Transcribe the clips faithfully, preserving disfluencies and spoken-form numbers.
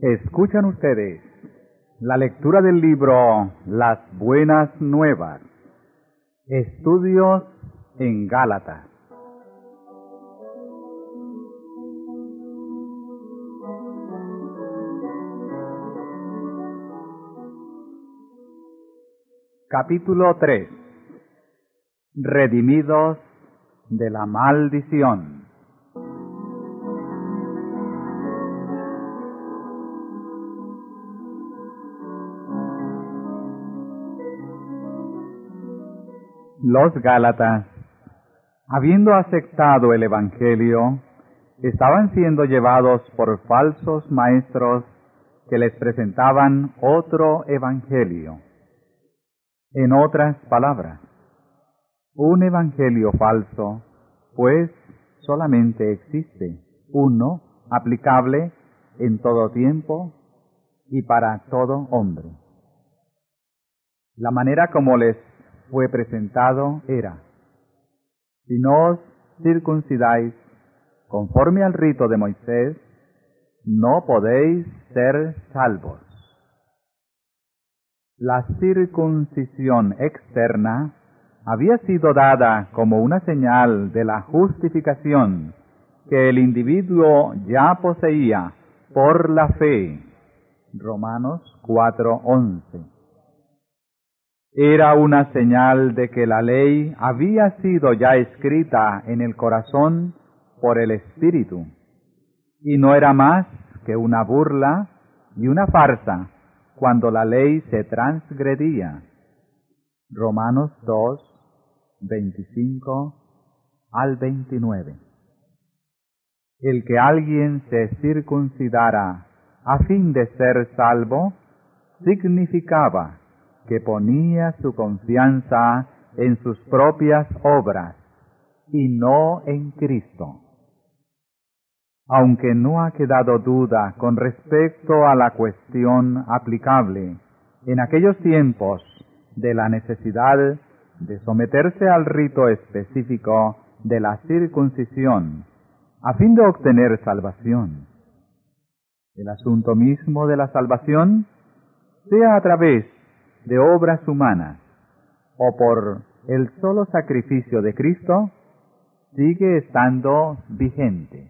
Escuchan ustedes la lectura del libro Las Buenas Nuevas, Estudios en Gálatas. Capítulo tres. Redimidos de la maldición. Los Gálatas, habiendo aceptado el Evangelio, estaban siendo llevados por falsos maestros que les presentaban otro Evangelio. En otras palabras, un Evangelio falso, pues solamente existe uno aplicable en todo tiempo y para todo hombre. La manera como les fue presentado era: si no os circuncidáis conforme al rito de Moisés, no podéis ser salvos. La circuncisión externa había sido dada como una señal de la justificación que el individuo ya poseía por la fe. Romanos cuatro once. Era una señal de que la ley había sido ya escrita en el corazón por el Espíritu, y no era más que una burla y una farsa cuando la ley se transgredía. Romanos dos, veinticinco al veintinueve. El que alguien se circuncidara a fin de ser salvo significaba que ponía su confianza en sus propias obras y no en Cristo. Aunque no ha quedado duda con respecto a la cuestión aplicable en aquellos tiempos de la necesidad de someterse al rito específico de la circuncisión a fin de obtener salvación, el asunto mismo de la salvación, sea a través de obras humanas o por el solo sacrificio de Cristo, sigue estando vigente.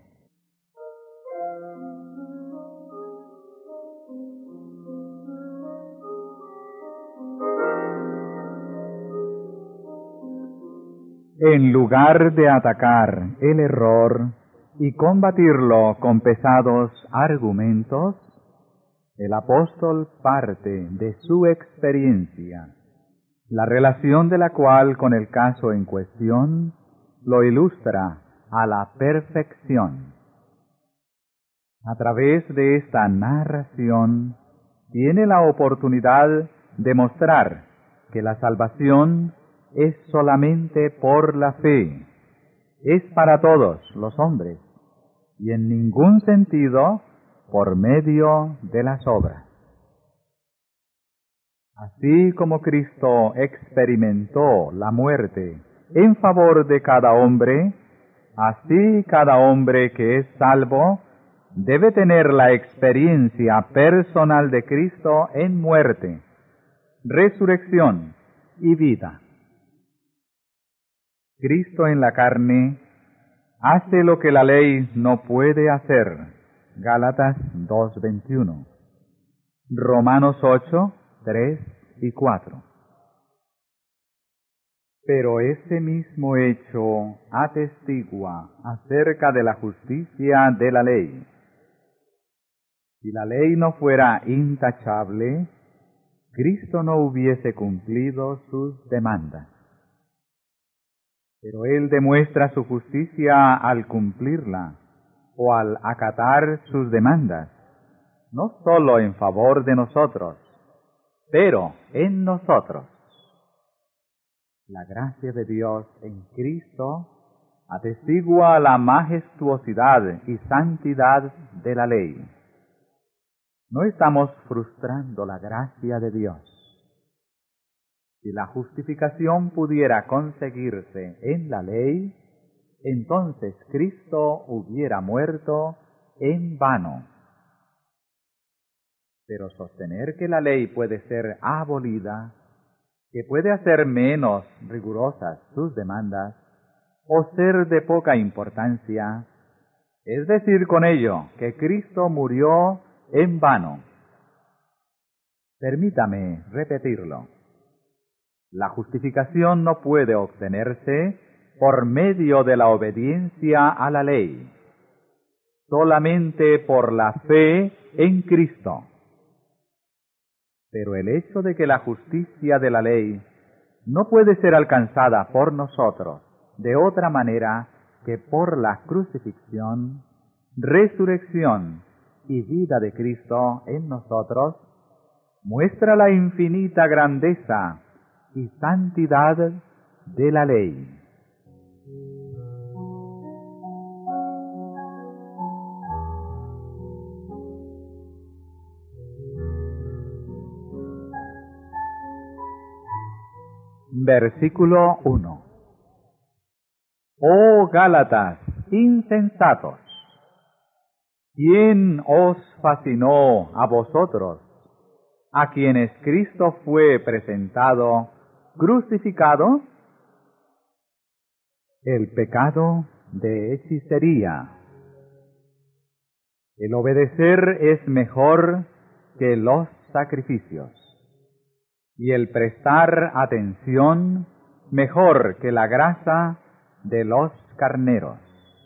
En lugar de atacar el error y combatirlo con pesados argumentos, el apóstol parte de su experiencia, la relación de la cual con el caso en cuestión lo ilustra a la perfección. A través de esta narración tiene la oportunidad de mostrar que la salvación es solamente por la fe, es para todos los hombres, y en ningún sentido por medio de las obras. Así como Cristo experimentó la muerte en favor de cada hombre, así cada hombre que es salvo debe tener la experiencia personal de Cristo en muerte, resurrección y vida. Cristo en la carne hace lo que la ley no puede hacer. Gálatas dos veintiuno. Romanos ocho, tres y cuatro. Pero ese mismo hecho atestigua acerca de la justicia de la ley. Si la ley no fuera intachable, Cristo no hubiese cumplido sus demandas. Pero Él demuestra su justicia al cumplirla o al acatar sus demandas, no sólo en favor de nosotros, pero en nosotros. La gracia de Dios en Cristo atestigua la majestuosidad y santidad de la ley. No estamos frustrando la gracia de Dios. Si la justificación pudiera conseguirse en la ley, entonces Cristo hubiera muerto en vano. Pero sostener que la ley puede ser abolida, que puede hacer menos rigurosas sus demandas, o ser de poca importancia, es decir con ello que Cristo murió en vano. Permítame repetirlo. La justificación no puede obtenerse por medio de la obediencia a la ley, solamente por la fe en Cristo. Pero el hecho de que la justicia de la ley no puede ser alcanzada por nosotros de otra manera que por la crucifixión, resurrección y vida de Cristo en nosotros, muestra la infinita grandeza y santidad de la ley. Versículo uno. Oh Gálatas insensatos, ¿quién os fascinó a vosotros, a quienes Cristo fue presentado crucificado? El pecado de hechicería. El obedecer es mejor que los sacrificios, y el prestar atención mejor que la grasa de los carneros.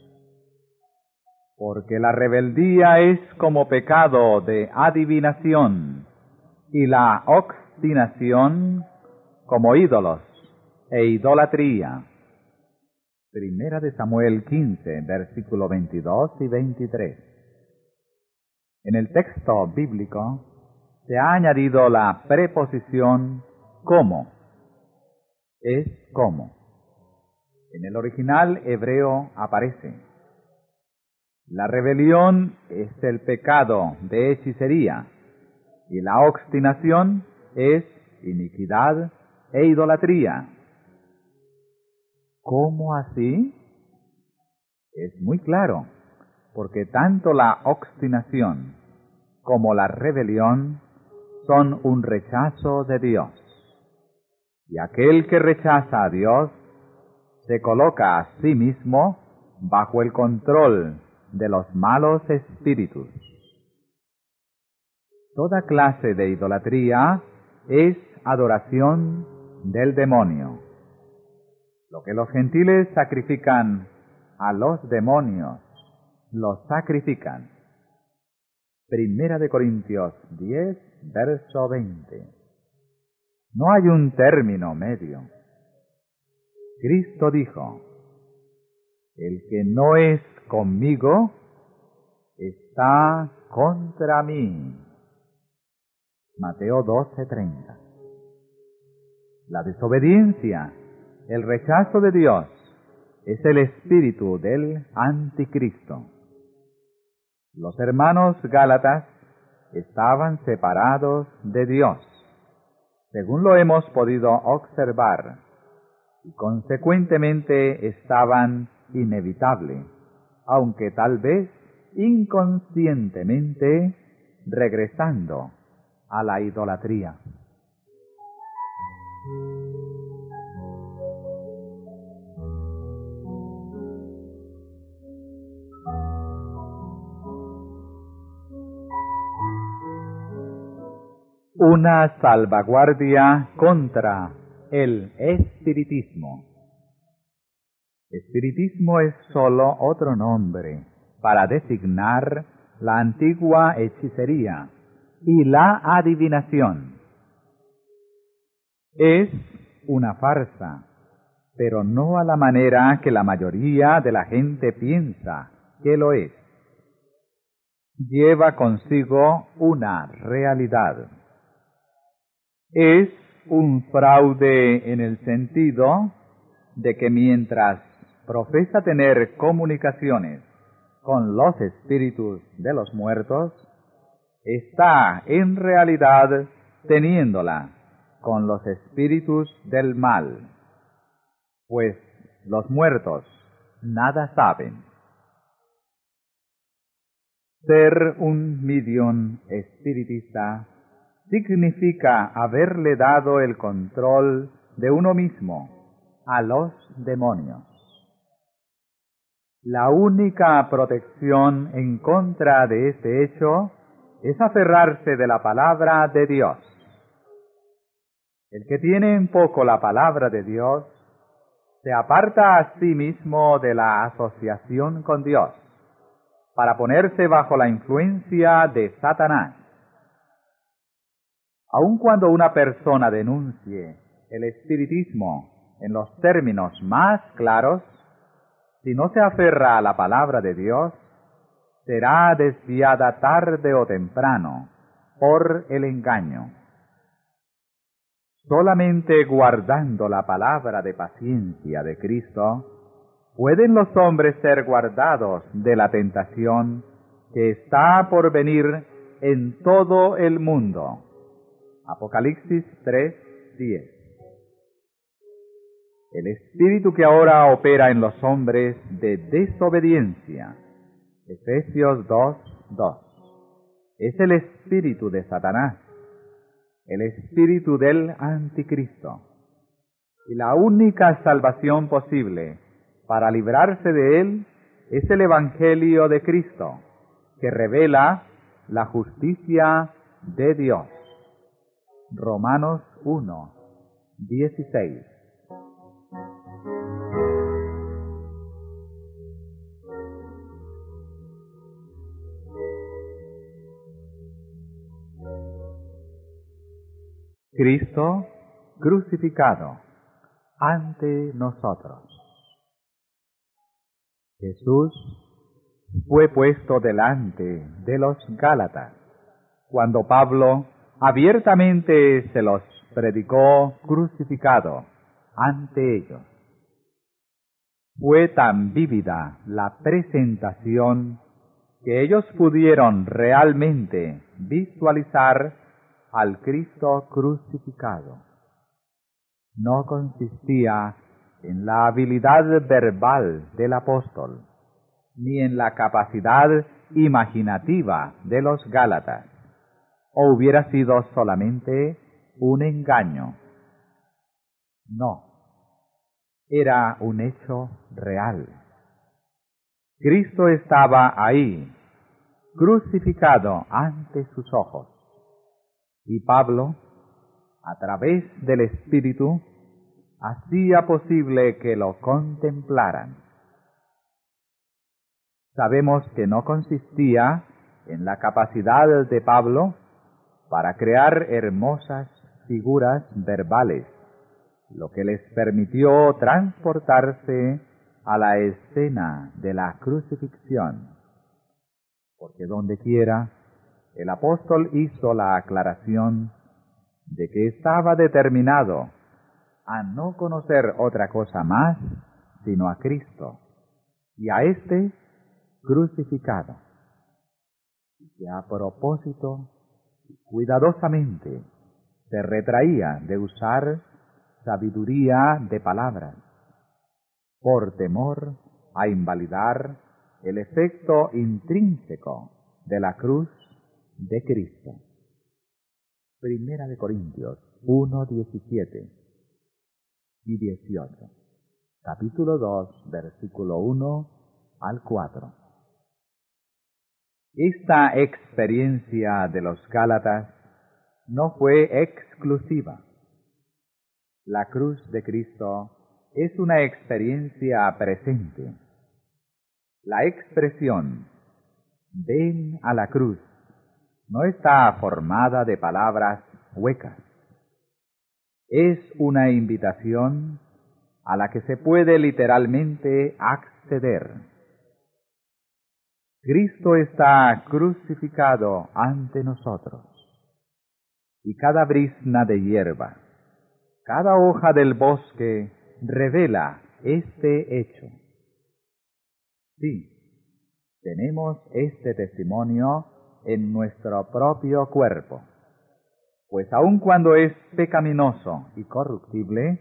Porque la rebeldía es como pecado de adivinación, y la obstinación como ídolos e idolatría. Primera de Samuel quince, versículo veintidós y veintitrés. En el texto bíblico se ha añadido la preposición como. Es como. En el original hebreo aparece: la rebelión es el pecado de hechicería, y la obstinación es iniquidad e idolatría. ¿Cómo así? Es muy claro, porque tanto la obstinación como la rebelión son un rechazo de Dios. Y aquel que rechaza a Dios se coloca a sí mismo bajo el control de los malos espíritus. Toda clase de idolatría es adoración del demonio. Lo que los gentiles sacrifican a los demonios, lo sacrifican. Primera de Corintios diez, verso veinte. No hay un término medio. Cristo dijo: el que no es conmigo está contra mí. Mateo doce, treinta. La desobediencia, el rechazo de Dios, es el espíritu del anticristo. Los hermanos gálatas estaban separados de Dios, según lo hemos podido observar, y consecuentemente estaban inevitable, aunque tal vez inconscientemente, regresando a la idolatría. Una salvaguardia contra el espiritismo. Espiritismo es sólo otro nombre para designar la antigua hechicería y la adivinación. Es una farsa, pero no a la manera que la mayoría de la gente piensa que lo es. Lleva consigo una realidad. Es un fraude en el sentido de que mientras profesa tener comunicaciones con los espíritus de los muertos, está en realidad teniéndola con los espíritus del mal, pues los muertos nada saben. Ser un medium espiritista significa haberle dado el control de uno mismo a los demonios. La única protección en contra de este hecho es aferrarse de la palabra de Dios. El que tiene en poco la palabra de Dios se aparta a sí mismo de la asociación con Dios para ponerse bajo la influencia de Satanás. Aun cuando una persona denuncie el espiritismo en los términos más claros, si no se aferra a la palabra de Dios, será desviada tarde o temprano por el engaño. Solamente guardando la palabra de paciencia de Cristo, pueden los hombres ser guardados de la tentación que está por venir en todo el mundo. Apocalipsis tres, diez. El espíritu que ahora opera en los hombres de desobediencia, Efesios dos, dos, es el espíritu de Satanás, el espíritu del anticristo. Y la única salvación posible para librarse de él es el Evangelio de Cristo, que revela la justicia de Dios. Romanos uno, dieciséis. Cristo crucificado ante nosotros. Jesús fue puesto delante de los Gálatas cuando Pablo abiertamente se los predicó crucificado ante ellos. Fue tan vívida la presentación que ellos pudieron realmente visualizar al Cristo crucificado. No consistía en la habilidad verbal del apóstol, ni en la capacidad imaginativa de los Gálatas, o hubiera sido solamente un engaño. No, era un hecho real. Cristo estaba ahí, crucificado ante sus ojos. Y Pablo, a través del Espíritu, hacía posible que lo contemplaran. Sabemos que no consistía en la capacidad de Pablo para crear hermosas figuras verbales, lo que les permitió transportarse a la escena de la crucifixión, porque donde quiera el apóstol hizo la aclaración de que estaba determinado a no conocer otra cosa más sino a Cristo y a éste crucificado, y que a propósito y cuidadosamente se retraía de usar sabiduría de palabras, por temor a invalidar el efecto intrínseco de la cruz de Cristo. Primera de Corintios uno, diecisiete y dieciocho. Capítulo dos, versículo uno al cuatro. Esta experiencia de los Gálatas no fue exclusiva. La cruz de Cristo es una experiencia presente. La expresión «ven a la cruz» no está formada de palabras huecas. Es una invitación a la que se puede literalmente acceder. Cristo está crucificado ante nosotros, y cada brizna de hierba, cada hoja del bosque revela este hecho. Sí, tenemos este testimonio en nuestro propio cuerpo, pues aun cuando es pecaminoso y corruptible,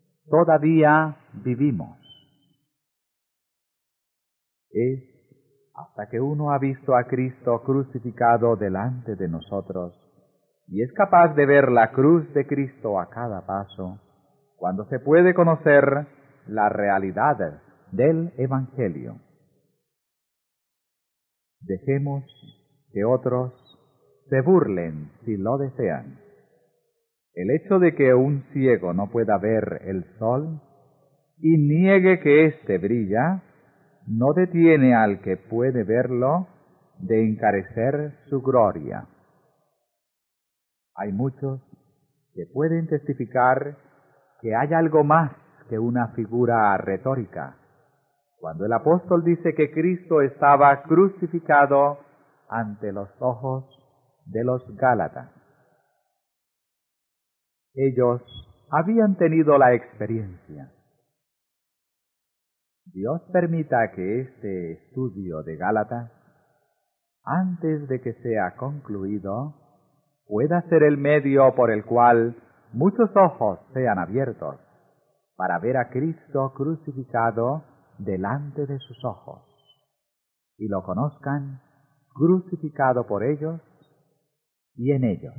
todavía vivimos. Es hasta que uno ha visto a Cristo crucificado delante de nosotros y es capaz de ver la cruz de Cristo a cada paso, cuando se puede conocer la realidad del Evangelio. Dejemos que otros se burlen si lo desean. El hecho de que un ciego no pueda ver el sol y niegue que éste brilla, no detiene al que puede verlo de encarecer su gloria. Hay muchos que pueden testificar que hay algo más que una figura retórica, cuando el apóstol dice que Cristo estaba crucificado ante los ojos de los Gálatas. Ellos habían tenido la experiencia. Dios permita que este estudio de Gálatas, antes de que sea concluido, pueda ser el medio por el cual muchos ojos sean abiertos para ver a Cristo crucificado delante de sus ojos y lo conozcan crucificado por ellos y en ellos.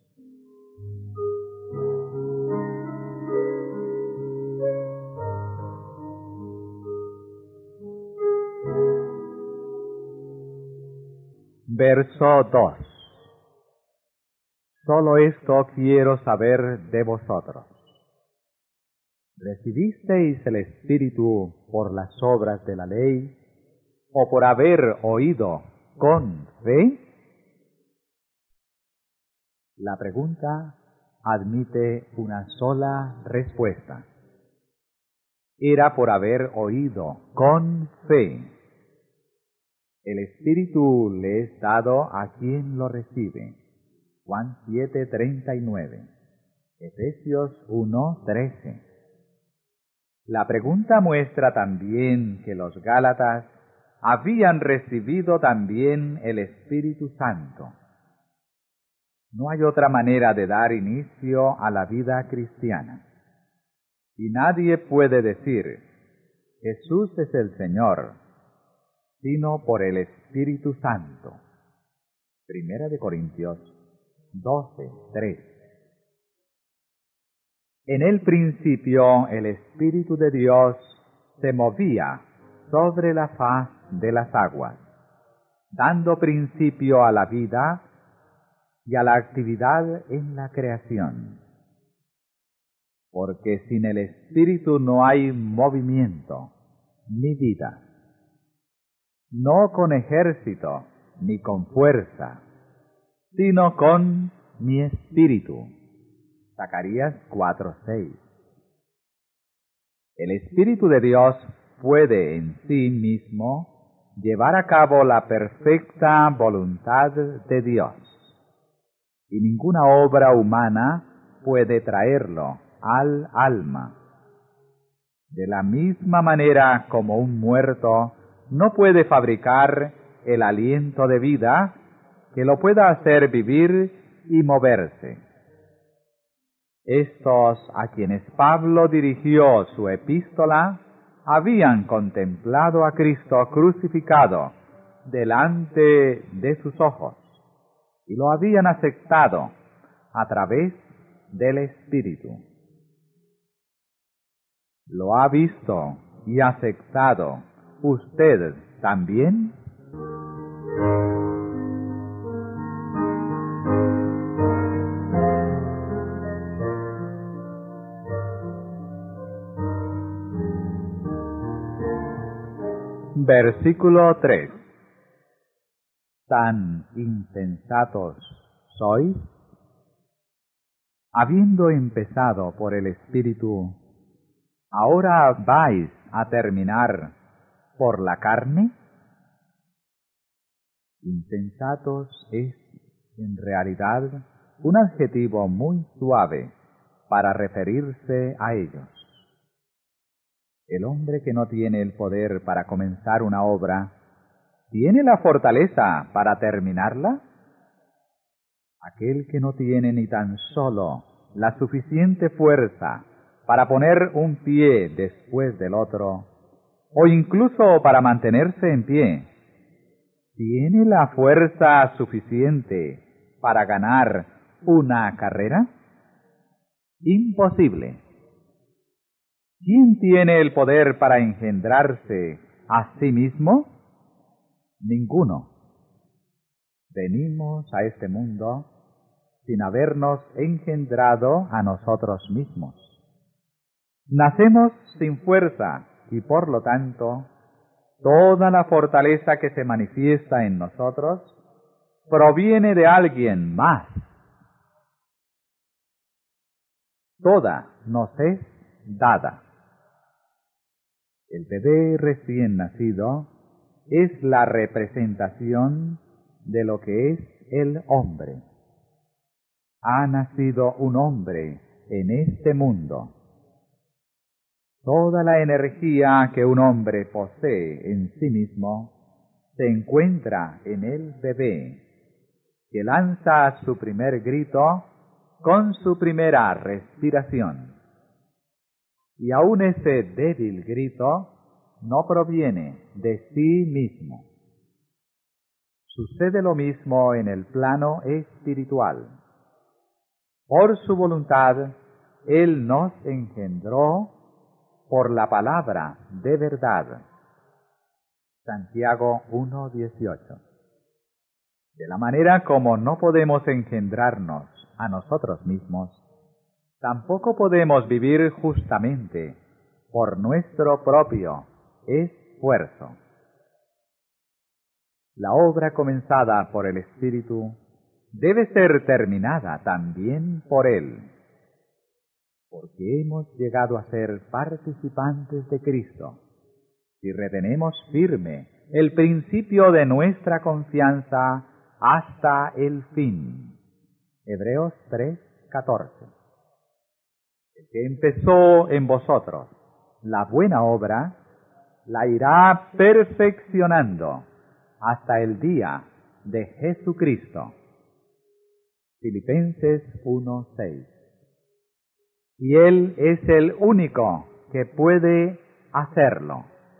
Verso dos. Solo esto quiero saber de vosotros. ¿Recibisteis el Espíritu por las obras de la ley o por haber oído con fe? La pregunta admite una sola respuesta. Era por haber oído con fe. El Espíritu le es dado a quien lo recibe. Juan siete, treinta y nueve. Efesios uno, trece. La pregunta muestra también que los Gálatas habían recibido también el Espíritu Santo. No hay otra manera de dar inicio a la vida cristiana. Y nadie puede decir, Jesús es el Señor, sino por el Espíritu Santo. Primera de Corintios doce, tres. En el principio el Espíritu de Dios se movía sobre la faz de las aguas, dando principio a la vida y a la actividad en la creación. Porque sin el Espíritu no hay movimiento ni vida. No con ejército ni con fuerza, sino con mi espíritu. Zacarías cuatro, seis. El Espíritu de Dios puede en sí mismo llevar a cabo la perfecta voluntad de Dios, y ninguna obra humana puede traerlo al alma. De la misma manera como un muerto no puede fabricar el aliento de vida que lo pueda hacer vivir y moverse. Estos a quienes Pablo dirigió su epístola habían contemplado a Cristo crucificado delante de sus ojos y lo habían aceptado a través del Espíritu. ¿Lo ha visto y aceptado usted también? Versículo tres. ¿Tan insensatos sois? Habiendo empezado por el Espíritu, ¿ahora vais a terminar por la carne? Insensatos es, en realidad, un adjetivo muy suave para referirse a ellos. El hombre que no tiene el poder para comenzar una obra, ¿tiene la fortaleza para terminarla? Aquel que no tiene ni tan solo la suficiente fuerza para poner un pie después del otro, o incluso para mantenerse en pie, ¿tiene la fuerza suficiente para ganar una carrera? Imposible. ¿Quién tiene el poder para engendrarse a sí mismo? Ninguno. Venimos a este mundo sin habernos engendrado a nosotros mismos. Nacemos sin fuerza y por lo tanto, toda la fortaleza que se manifiesta en nosotros proviene de alguien más. Toda nos es dada. El bebé recién nacido es la representación de lo que es el hombre. Ha nacido un hombre en este mundo. Toda la energía que un hombre posee en sí mismo se encuentra en el bebé, que lanza su primer grito con su primera respiración. Y aun ese débil grito no proviene de sí mismo. Sucede lo mismo en el plano espiritual. Por su voluntad, Él nos engendró por la palabra de verdad. Santiago uno dieciocho. De la manera como no podemos engendrarnos a nosotros mismos, tampoco podemos vivir justamente por nuestro propio esfuerzo. La obra comenzada por el Espíritu debe ser terminada también por Él, porque hemos llegado a ser participantes de Cristo y retenemos firme el principio de nuestra confianza hasta el fin. Hebreos tres catorce. El que empezó en vosotros la buena obra, la irá perfeccionando hasta el día de Jesucristo. Filipenses uno seis. Y Él es el único que puede hacerlo.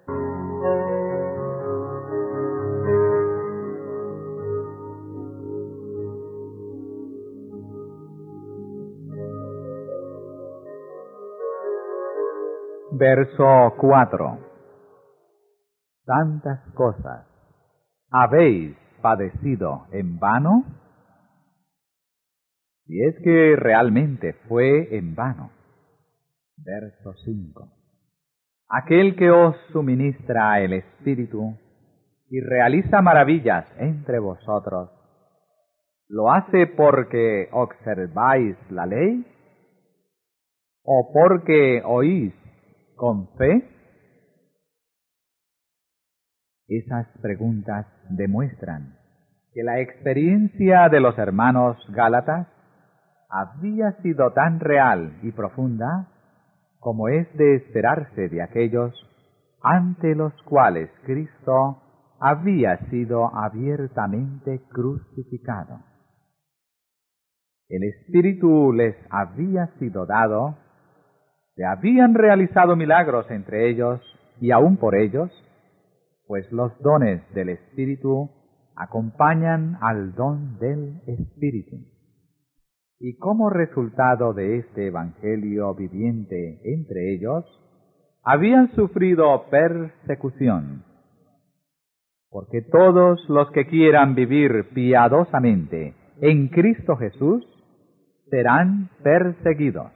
Verso cuatro. Tantas cosas habéis padecido en vano, si es que realmente fue en vano. Verso cinco. Aquel que os suministra el Espíritu y realiza maravillas entre vosotros, ¿lo hace porque observáis la ley? ¿O porque oís con fe? Esas preguntas demuestran que la experiencia de los hermanos gálatas había sido tan real y profunda como es de esperarse de aquellos ante los cuales Cristo había sido abiertamente crucificado. El Espíritu les había sido dado, se habían realizado milagros entre ellos y aún por ellos, pues los dones del Espíritu acompañan al don del Espíritu. Y como resultado de este Evangelio viviente entre ellos, habían sufrido persecución, porque todos los que quieran vivir piadosamente en Cristo Jesús serán perseguidos.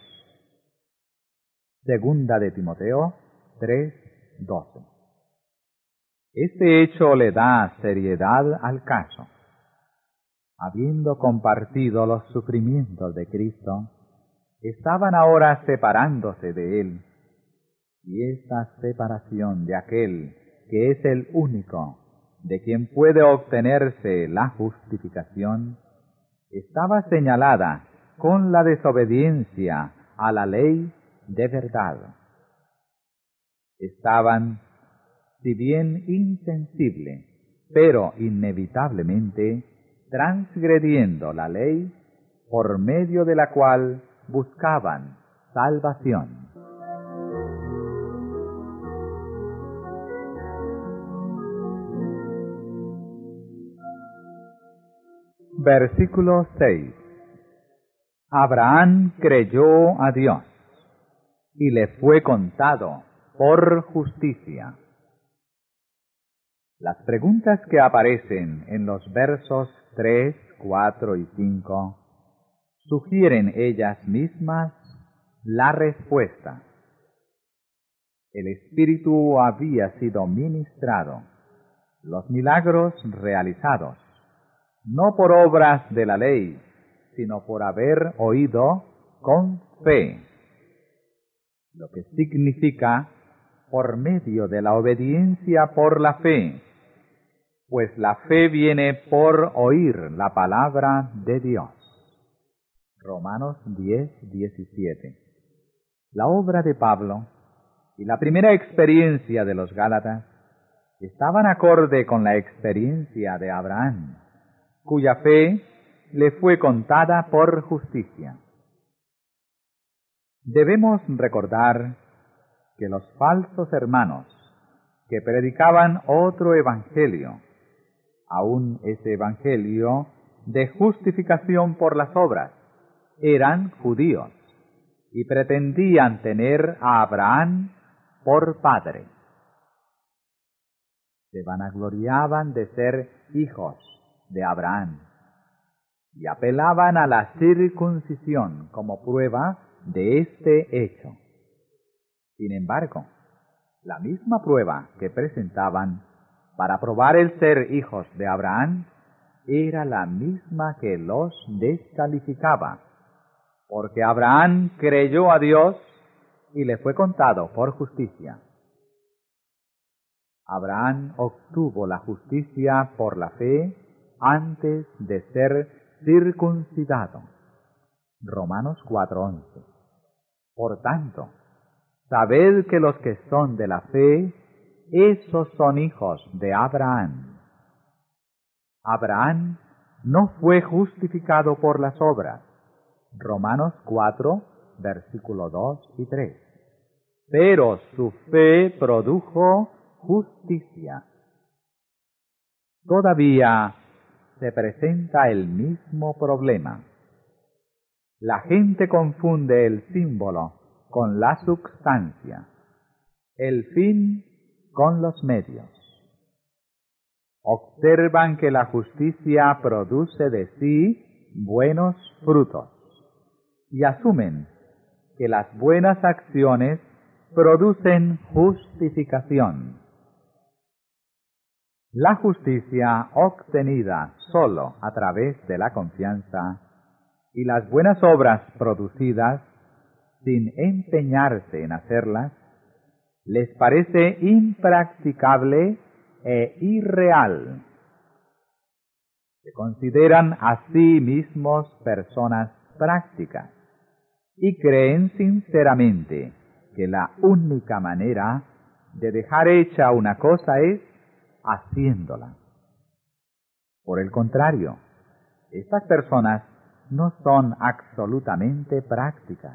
Segunda de Timoteo tres doce. Este hecho le da seriedad al caso. Habiendo compartido los sufrimientos de Cristo, estaban ahora separándose de Él, y esta separación de aquel que es el único de quien puede obtenerse la justificación, estaba señalada con la desobediencia a la ley de verdad. Estaban, si bien insensible, pero inevitablemente, transgrediendo la ley por medio de la cual buscaban salvación. Versículo seis. Abraham creyó a Dios, y le fue contado por justicia. Las preguntas que aparecen en los versos tres, cuatro y cinco sugieren ellas mismas la respuesta. El Espíritu había sido ministrado, los milagros realizados, no por obras de la ley, sino por haber oído con fe, lo que significa por medio de la obediencia por la fe, pues la fe viene por oír la palabra de Dios. Romanos diez, diecisiete. La obra de Pablo y la primera experiencia de los Gálatas estaban acorde con la experiencia de Abraham, cuya fe le fue contada por justicia. Debemos recordar que los falsos hermanos que predicaban otro evangelio, aun ese evangelio de justificación por las obras, eran judíos y pretendían tener a Abraham por padre. Se vanagloriaban de ser hijos de Abraham y apelaban a la circuncisión como prueba de este hecho. Sin embargo, la misma prueba que presentaban para probar el ser hijos de Abraham era la misma que los descalificaba, porque Abraham creyó a Dios y le fue contado por justicia. Abraham obtuvo la justicia por la fe antes de ser circuncidado. Romanos cuatro once. Por tanto, sabed que los que son de la fe, esos son hijos de Abraham. Abraham no fue justificado por las obras. Romanos cuatro, versículos dos y tres. Pero su fe produjo justicia. Todavía se presenta el mismo problema. La gente confunde el símbolo con la substancia, el fin con los medios. Observan que la justicia produce de sí buenos frutos y asumen que las buenas acciones producen justificación. La justicia obtenida sólo a través de la confianza y las buenas obras producidas sin empeñarse en hacerlas, les parece impracticable e irreal. Se consideran a sí mismos personas prácticas y creen sinceramente que la única manera de dejar hecha una cosa es haciéndola. Por el contrario, estas personas no son absolutamente prácticas.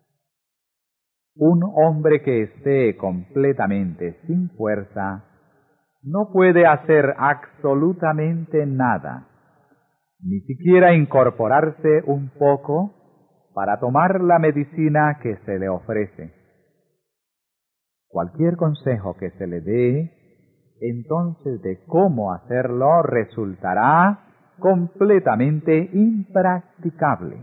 Un hombre que esté completamente sin fuerza no puede hacer absolutamente nada, ni siquiera incorporarse un poco para tomar la medicina que se le ofrece. Cualquier consejo que se le dé, entonces de cómo hacerlo resultará completamente impracticable.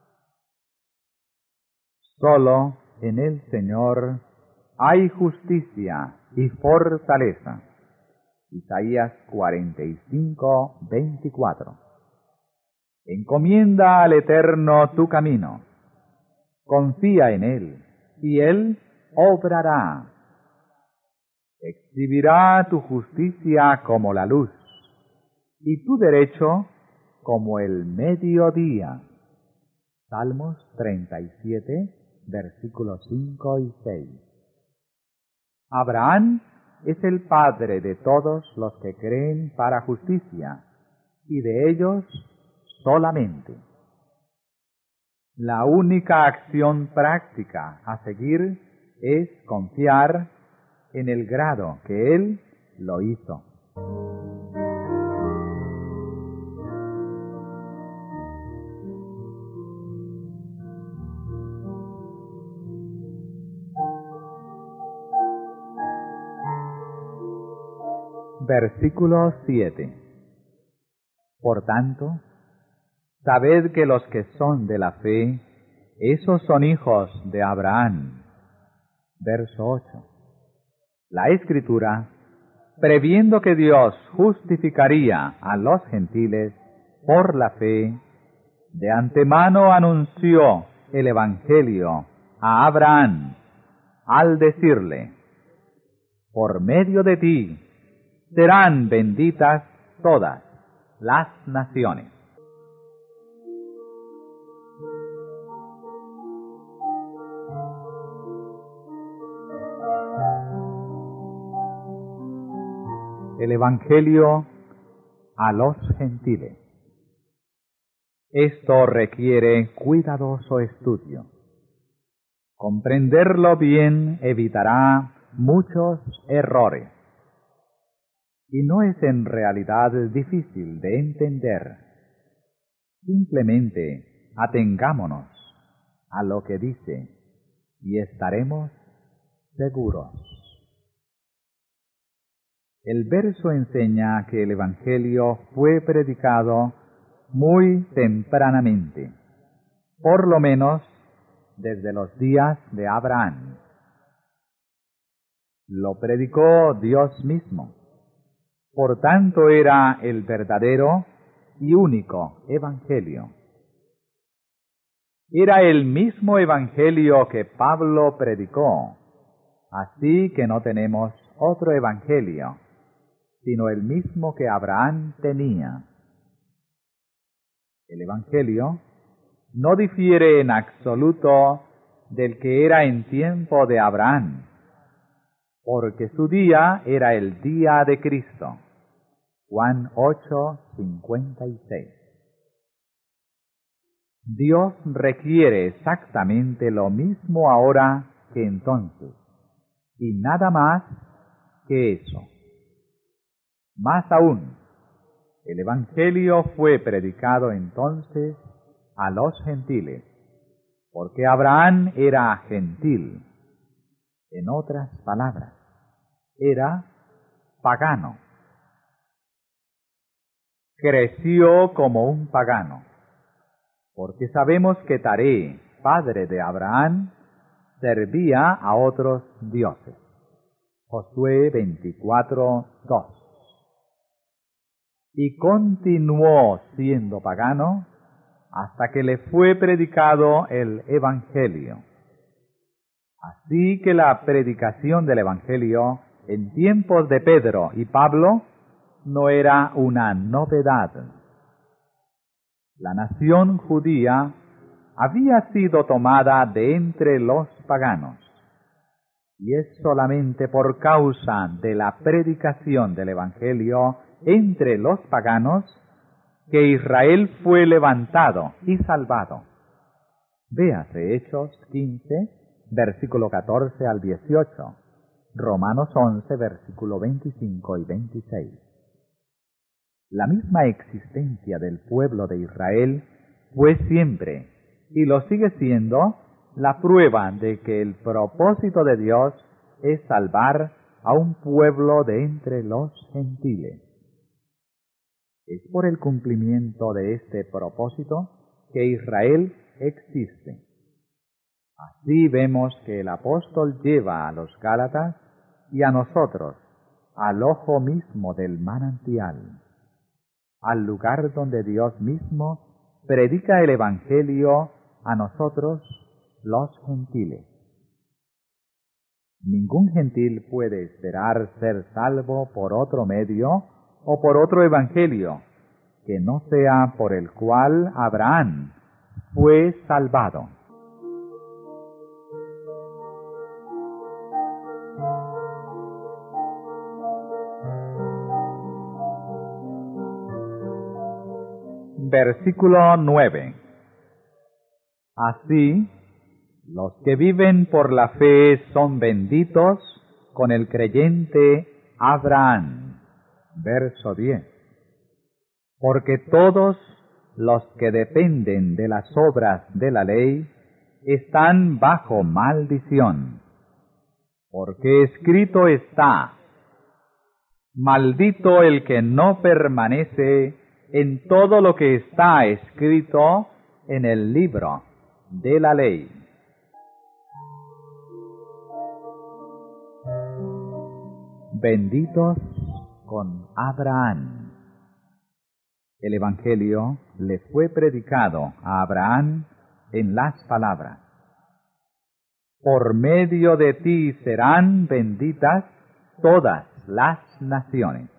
Solo en el Señor hay justicia y fortaleza. Isaías cuarenta y cinco, veinticuatro. Encomienda al Eterno tu camino. Confía en Él, y Él obrará. Exhibirá tu justicia como la luz, y tu derecho como el mediodía. Salmos treinta y siete, versículos cinco y seis. Abraham es el padre de todos los que creen para justicia, y de ellos solamente. La única acción práctica a seguir es confiar en el grado que él lo hizo. Versículo siete. Por tanto, sabed que los que son de la fe, esos son hijos de Abraham. Verso ocho. La Escritura, previendo que Dios justificaría a los gentiles por la fe, de antemano anunció el Evangelio a Abraham, al decirle: por medio de ti serán benditas todas las naciones. El Evangelio a los gentiles. Esto requiere cuidadoso estudio. Comprenderlo bien evitará muchos errores. Y no es en realidad difícil de entender. Simplemente atengámonos a lo que dice y estaremos seguros. El verso enseña que el Evangelio fue predicado muy tempranamente, por lo menos desde los días de Abraham. Lo predicó Dios mismo. Por tanto, era el verdadero y único Evangelio. Era el mismo Evangelio que Pablo predicó, así que no tenemos otro Evangelio, sino el mismo que Abraham tenía. El Evangelio no difiere en absoluto del que era en tiempo de Abraham, porque su día era el día de Cristo. Juan ocho, cincuenta y seis. Dios requiere exactamente lo mismo ahora que entonces, y nada más que eso. Más aún, el Evangelio fue predicado entonces a los gentiles, porque Abraham era gentil. En otras palabras, era pagano. Creció como un pagano, porque sabemos que Taré, padre de Abraham, servía a otros dioses. Josué veinticuatro, dos. Y continuó siendo pagano hasta que le fue predicado el Evangelio. Así que la predicación del Evangelio en tiempos de Pedro y Pablo no era una novedad. La nación judía había sido tomada de entre los paganos, y es solamente por causa de la predicación del Evangelio entre los paganos que Israel fue levantado y salvado. Véase Hechos quince, versículo catorce al dieciocho, Romanos once, versículo veinticinco y veintiséis. La misma existencia del pueblo de Israel fue siempre, y lo sigue siendo, la prueba de que el propósito de Dios es salvar a un pueblo de entre los gentiles. Es por el cumplimiento de este propósito que Israel existe. Así vemos que el apóstol lleva a los Gálatas y a nosotros al ojo mismo del manantial, al lugar donde Dios mismo predica el Evangelio a nosotros, los gentiles. Ningún gentil puede esperar ser salvo por otro medio o por otro evangelio, que no sea por el cual Abraham fue salvado. Versículo nueve. Así, los que viven por la fe son benditos con el creyente Abraham. Verso diez. Porque todos los que dependen de las obras de la ley están bajo maldición. Porque escrito está: Maldito el que no permanece en todo lo que está escrito en el libro de la ley. Benditos con Abraham. El Evangelio le fue predicado a Abraham en las palabras: por medio de ti serán benditas todas las naciones.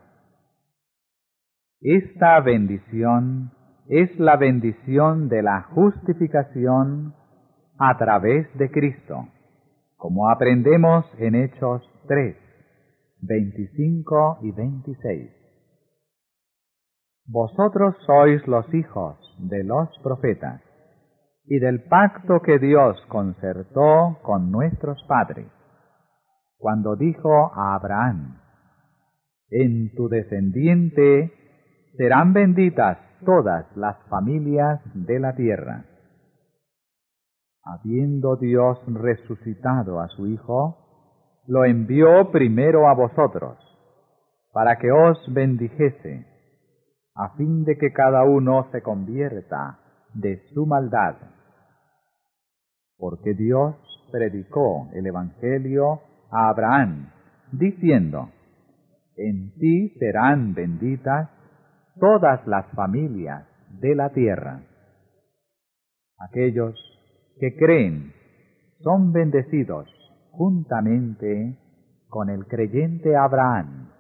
Esta bendición es la bendición de la justificación a través de Cristo, como aprendemos en Hechos tres, veinticinco y veintiséis. Vosotros sois los hijos de los profetas y del pacto que Dios concertó con nuestros padres, cuando dijo a Abraham: en tu descendiente serán benditas todas las familias de la tierra. Habiendo Dios resucitado a su Hijo, lo envió primero a vosotros, para que os bendijese, a fin de que cada uno se convierta de su maldad. Porque Dios predicó el Evangelio a Abraham, diciendo: en ti serán benditas todas las familias de la tierra. Aquellos que creen son bendecidos juntamente con el creyente Abraham.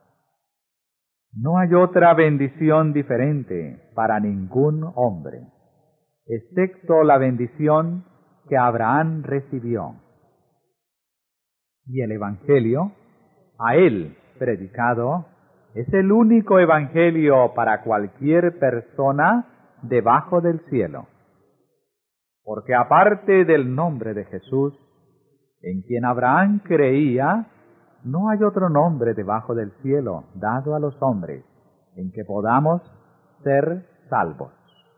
No hay otra bendición diferente para ningún hombre, excepto la bendición que Abraham recibió. Y el Evangelio, a él predicado, es el único evangelio para cualquier persona debajo del cielo. Porque aparte del nombre de Jesús, en quien Abraham creía, no hay otro nombre debajo del cielo dado a los hombres en que podamos ser salvos.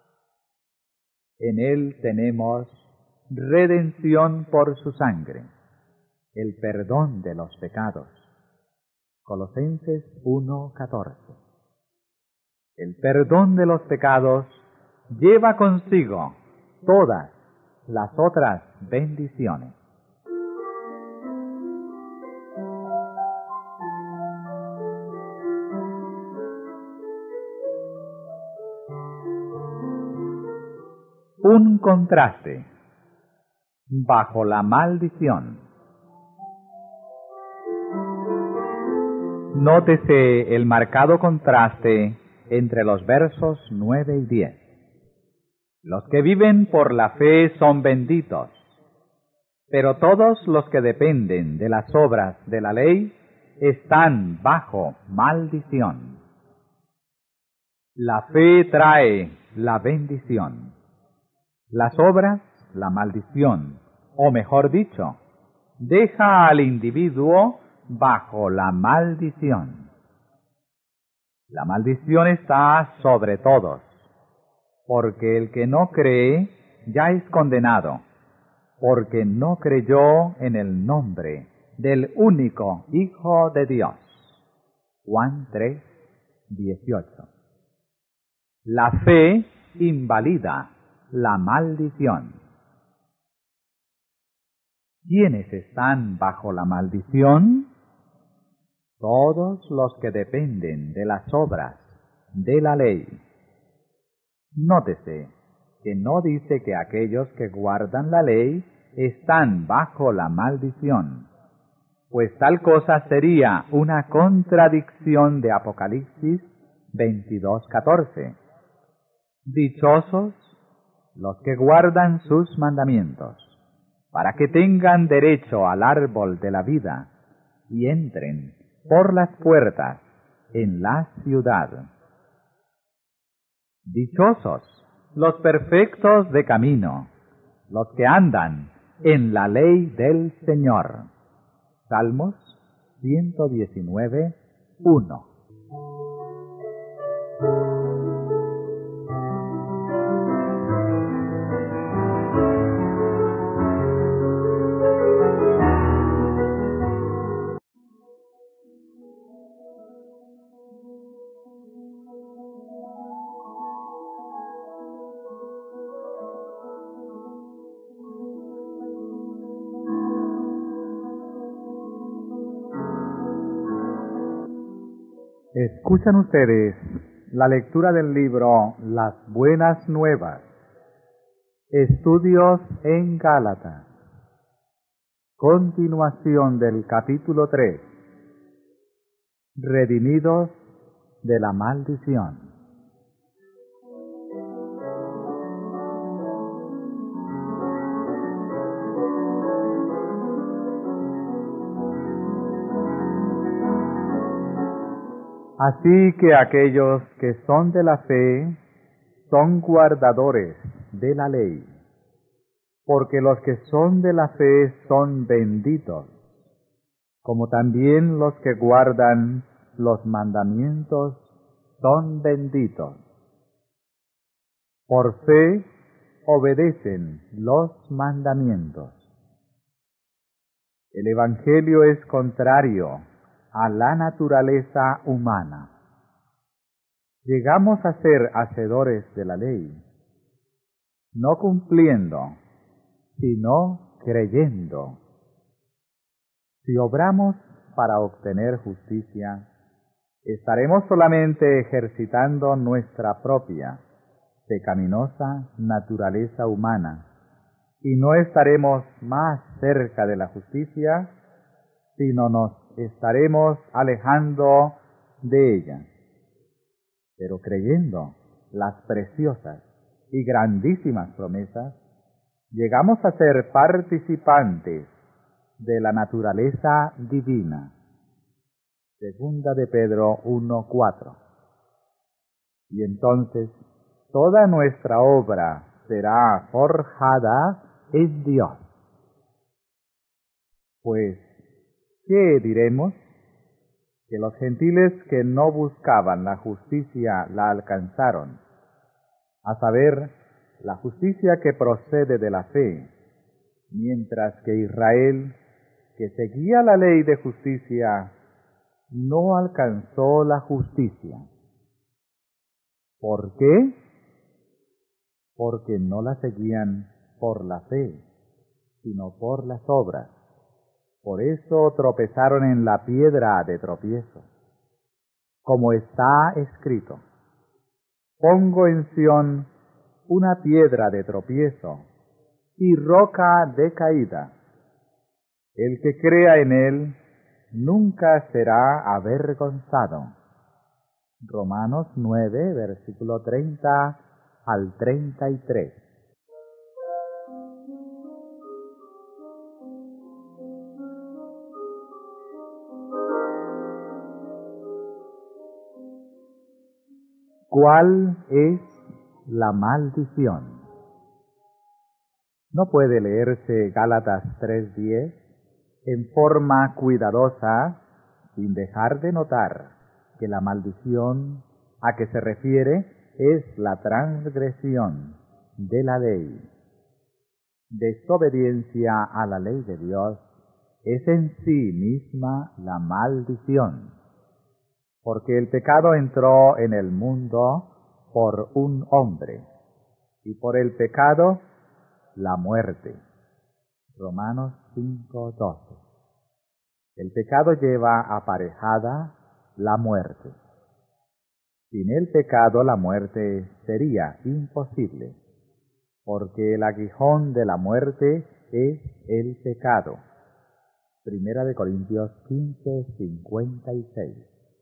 En él tenemos redención por su sangre, el perdón de los pecados. Colosenses uno catorce. El perdón de los pecados lleva consigo todas las otras bendiciones. Un contraste bajo la maldición. Nótese el marcado contraste entre los versos nueve y diez. Los que viven por la fe son benditos, pero todos los que dependen de las obras de la ley están bajo maldición. La fe trae la bendición, las obras la maldición, o mejor dicho, deja al individuo bajo la maldición. La maldición está sobre todos, porque el que no cree ya es condenado, porque no creyó en el nombre del único Hijo de Dios. Juan tres, dieciocho. La fe invalida la maldición. ¿Quiénes están bajo la maldición? Todos los que dependen de las obras de la ley. Nótese que no dice que aquellos que guardan la ley están bajo la maldición, pues tal cosa sería una contradicción de Apocalipsis veintidós catorce. Dichosos los que guardan sus mandamientos, para que tengan derecho al árbol de la vida y entren por las puertas en la ciudad. Dichosos los perfectos de camino, los que andan en la ley del Señor. Salmos ciento diecinueve, uno. Escuchan ustedes la lectura del libro Las Buenas Nuevas, Estudios en Gálatas, continuación del capítulo tres, Redimidos de la maldición. Así que aquellos que son de la fe son guardadores de la ley, porque los que son de la fe son benditos, como también los que guardan los mandamientos son benditos. Por fe obedecen los mandamientos. El Evangelio es contrario a la naturaleza humana. Llegamos a ser hacedores de la ley, no cumpliendo, sino creyendo. Si obramos para obtener justicia, estaremos solamente ejercitando nuestra propia, pecaminosa naturaleza humana, y no estaremos más cerca de la justicia, sino nos estaremos alejando de ella. Pero creyendo las preciosas y grandísimas promesas, llegamos a ser participantes de la naturaleza divina. Segunda de Pedro uno cuatro. Y entonces toda nuestra obra será forjada en Dios. Pues, ¿qué diremos? Que los gentiles que no buscaban la justicia la alcanzaron, a saber, la justicia que procede de la fe, mientras que Israel, que seguía la ley de justicia, no alcanzó la justicia. ¿Por qué? Porque no la seguían por la fe, sino por las obras. Por eso tropezaron en la piedra de tropiezo, como está escrito: pongo en Sión una piedra de tropiezo y roca de caída. El que crea en él nunca será avergonzado. Romanos nueve, versículo treinta al treinta y tres. ¿Cuál es la maldición? No puede leerse Gálatas tres diez en forma cuidadosa sin dejar de notar que la maldición a que se refiere es la transgresión de la ley. Desobediencia a la ley de Dios es en sí misma la maldición, porque el pecado entró en el mundo por un hombre, y por el pecado la muerte. Romanos cinco doce. El pecado lleva aparejada la muerte. Sin el pecado la muerte sería imposible, porque el aguijón de la muerte es el pecado. Primera de Corintios quince cincuenta y seis.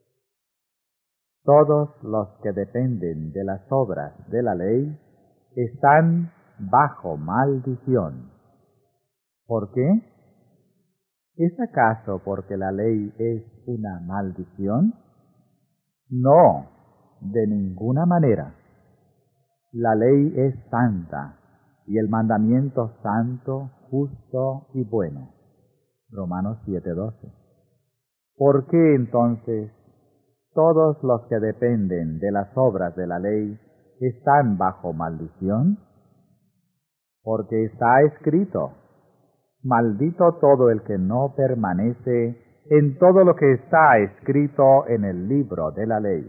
Todos los que dependen de las obras de la ley están bajo maldición. ¿Por qué? ¿Es acaso porque la ley es una maldición? No, de ninguna manera. La ley es santa, y el mandamiento santo, justo y bueno. Romanos siete doce. ¿Por qué entonces todos los que dependen de las obras de la ley están bajo maldición? Porque está escrito: maldito todo el que no permanece en todo lo que está escrito en el libro de la ley.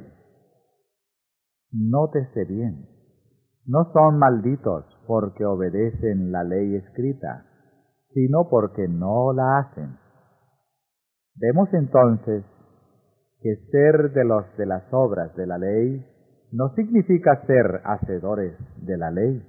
Nótese bien, no son malditos porque obedecen la ley escrita, sino porque no la hacen. Vemos entonces que ser de los de las obras de la ley no significa ser hacedores de la ley.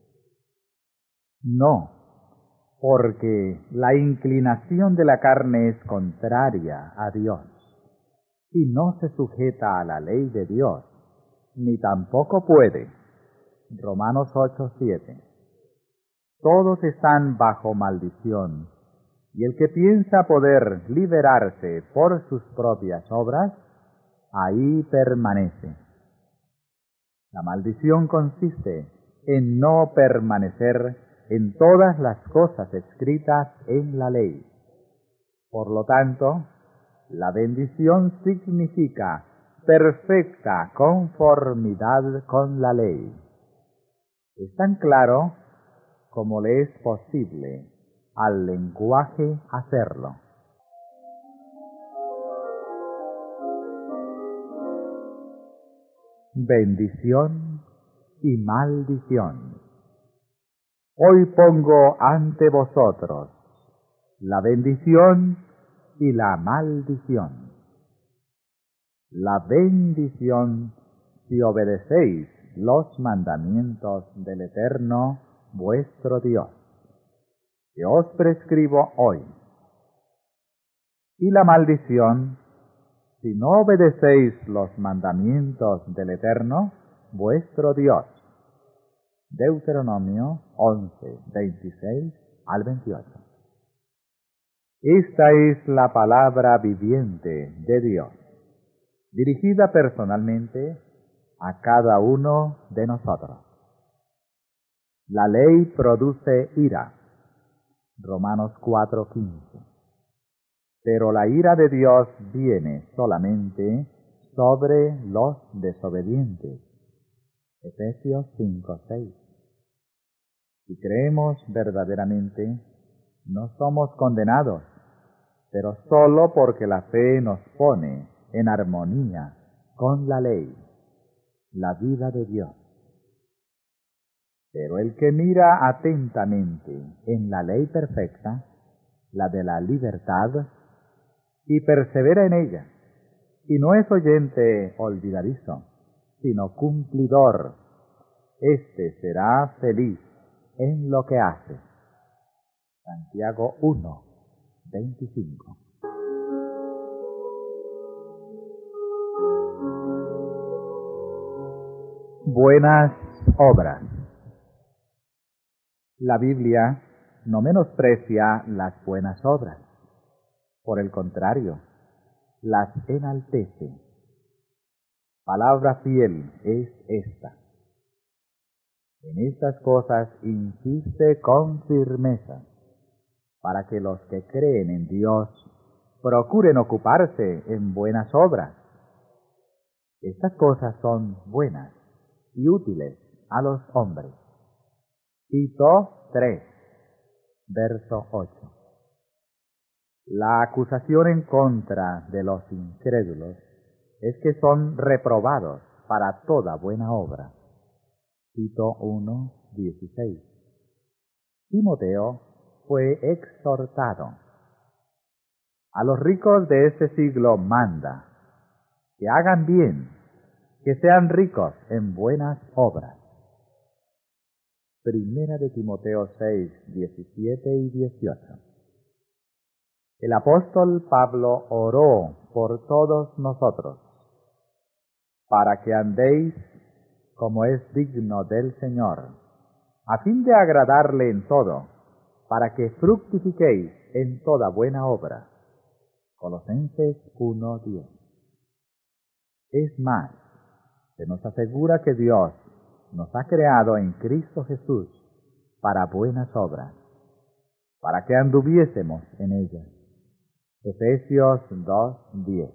No, porque la inclinación de la carne es contraria a Dios y no se sujeta a la ley de Dios, ni tampoco puede. Romanos ocho, siete. Todos están bajo maldición, y el que piensa poder liberarse por sus propias obras, ahí permanece. La maldición consiste en no permanecer en todas las cosas escritas en la ley. Por lo tanto, la bendición significa perfecta conformidad con la ley. Es tan claro como le es posible al lenguaje hacerlo. Bendición y maldición. Hoy pongo ante vosotros la bendición y la maldición. La bendición si obedecéis los mandamientos del Eterno vuestro Dios, que os prescribo hoy. Y la maldición si no obedecéis los mandamientos del Eterno vuestro Dios. Deuteronomio once, veintiséis al veintiocho. Esta es la palabra viviente de Dios, dirigida personalmente a cada uno de nosotros. La ley produce ira. Romanos cuatro, quince. Pero la ira de Dios viene solamente sobre los desobedientes. Efesios cinco, seis. Si creemos verdaderamente, no somos condenados, pero solo porque la fe nos pone en armonía con la ley, la vida de Dios. Pero el que mira atentamente en la ley perfecta, la de la libertad, y persevera en ella, y no es oyente olvidadizo, sino cumplidor, éste será feliz en lo que hace. Santiago uno, veinticinco. Buenas obras. La Biblia no menosprecia las buenas obras. Por el contrario, las enaltece. Palabra fiel es esta. En estas cosas insiste con firmeza, para que los que creen en Dios procuren ocuparse en buenas obras. Estas cosas son buenas y útiles a los hombres. Tito tres, verso ocho. La acusación en contra de los incrédulos es que son reprobados para toda buena obra. Tito uno, dieciséis. Timoteo fue exhortado. A los ricos de este siglo manda que hagan bien, que sean ricos en buenas obras. Primera de Timoteo seis, diecisiete y dieciocho. El apóstol Pablo oró por todos nosotros, para que andéis como es digno del Señor, a fin de agradarle en todo, para que fructifiquéis en toda buena obra. Colosenses uno, diez. Es más, se nos asegura que Dios nos ha creado en Cristo Jesús para buenas obras, para que anduviésemos en ellas. Efesios dos, diez.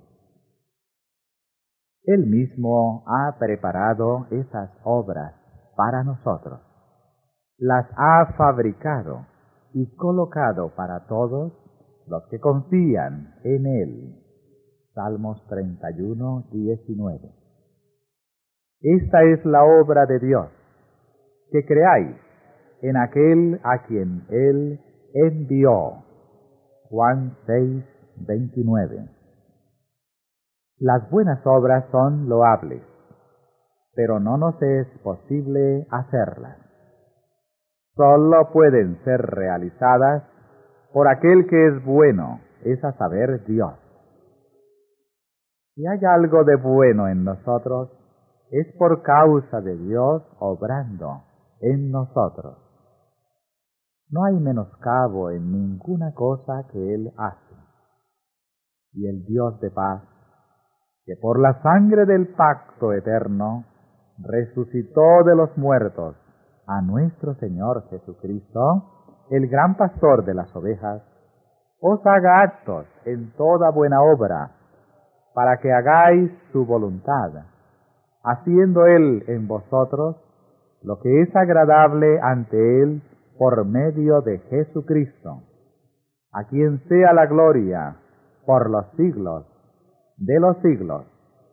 Él mismo ha preparado esas obras para nosotros. Las ha fabricado y colocado para todos los que confían en Él. Salmos treinta y uno, diecinueve. Esta es la obra de Dios, que creáis en aquel a quien Él envió. Juan seis, veintinueve. Las buenas obras son loables, pero no nos es posible hacerlas. Sólo pueden ser realizadas por aquel que es bueno, es a saber, Dios. Si hay algo de bueno en nosotros, es por causa de Dios obrando en nosotros. No hay menoscabo en ninguna cosa que Él hace. Y el Dios de paz, que por la sangre del pacto eterno resucitó de los muertos a nuestro Señor Jesucristo, el gran pastor de las ovejas, os haga actos en toda buena obra, para que hagáis su voluntad, haciendo Él en vosotros lo que es agradable ante Él por medio de Jesucristo, a quien sea la gloria por los siglos de los siglos.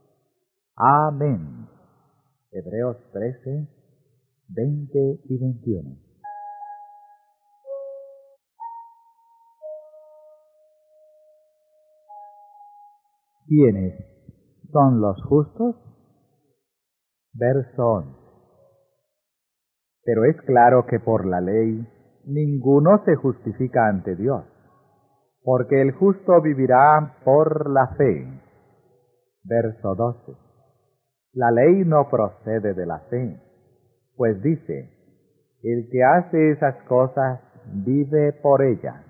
Amén. Hebreos trece, veinte y veintiuno. ¿Quiénes son los justos? Verso once. Pero es claro que por la ley ninguno se justifica ante Dios, porque el justo vivirá por la fe. Verso doce. La ley no procede de la fe, pues dice, el que hace esas cosas vive por ellas.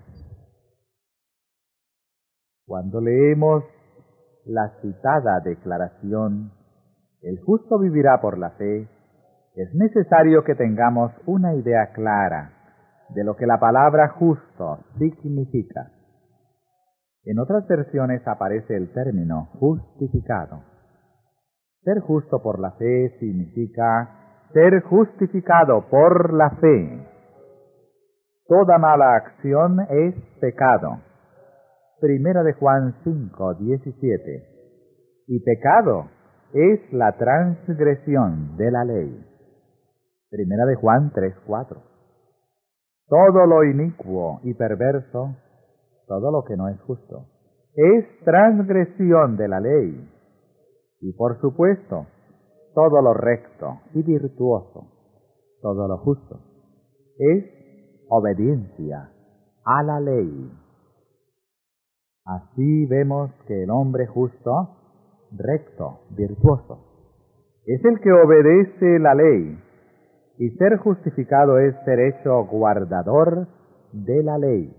Cuando leemos la citada declaración, el justo vivirá por la fe, es necesario que tengamos una idea clara de lo que la palabra justo significa. En otras versiones aparece el término justificado. Ser justo por la fe significa ser justificado por la fe. Toda mala acción es pecado. Primera de Juan cinco, diecisiete. Y pecado es la transgresión de la ley. Primera de Juan tres, cuatro. Todo lo inicuo y perverso, todo lo que no es justo, es transgresión de la ley. Y por supuesto, todo lo recto y virtuoso, todo lo justo, es obediencia a la ley. Así vemos que el hombre justo, recto, virtuoso, es el que obedece la ley, y ser justificado es ser hecho guardador de la ley.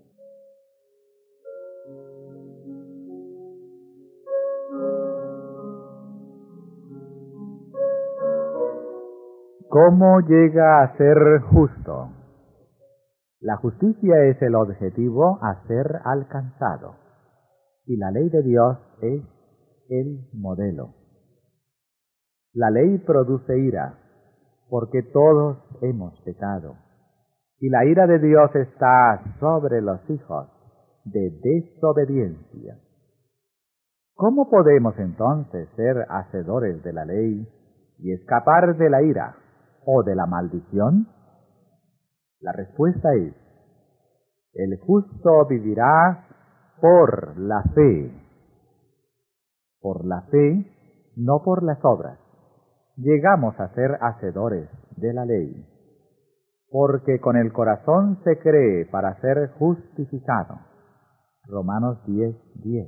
¿Cómo llega a ser justo? La justicia es el objetivo a ser alcanzado, y la ley de Dios es el modelo. La ley produce ira, porque todos hemos pecado, y la ira de Dios está sobre los hijos de desobediencia. ¿Cómo podemos entonces ser hacedores de la ley y escapar de la ira o de la maldición? La respuesta es, el justo vivirá por la fe. Por la fe, no por las obras, llegamos a ser hacedores de la ley, porque con el corazón se cree para ser justificado. Romanos diez, diez.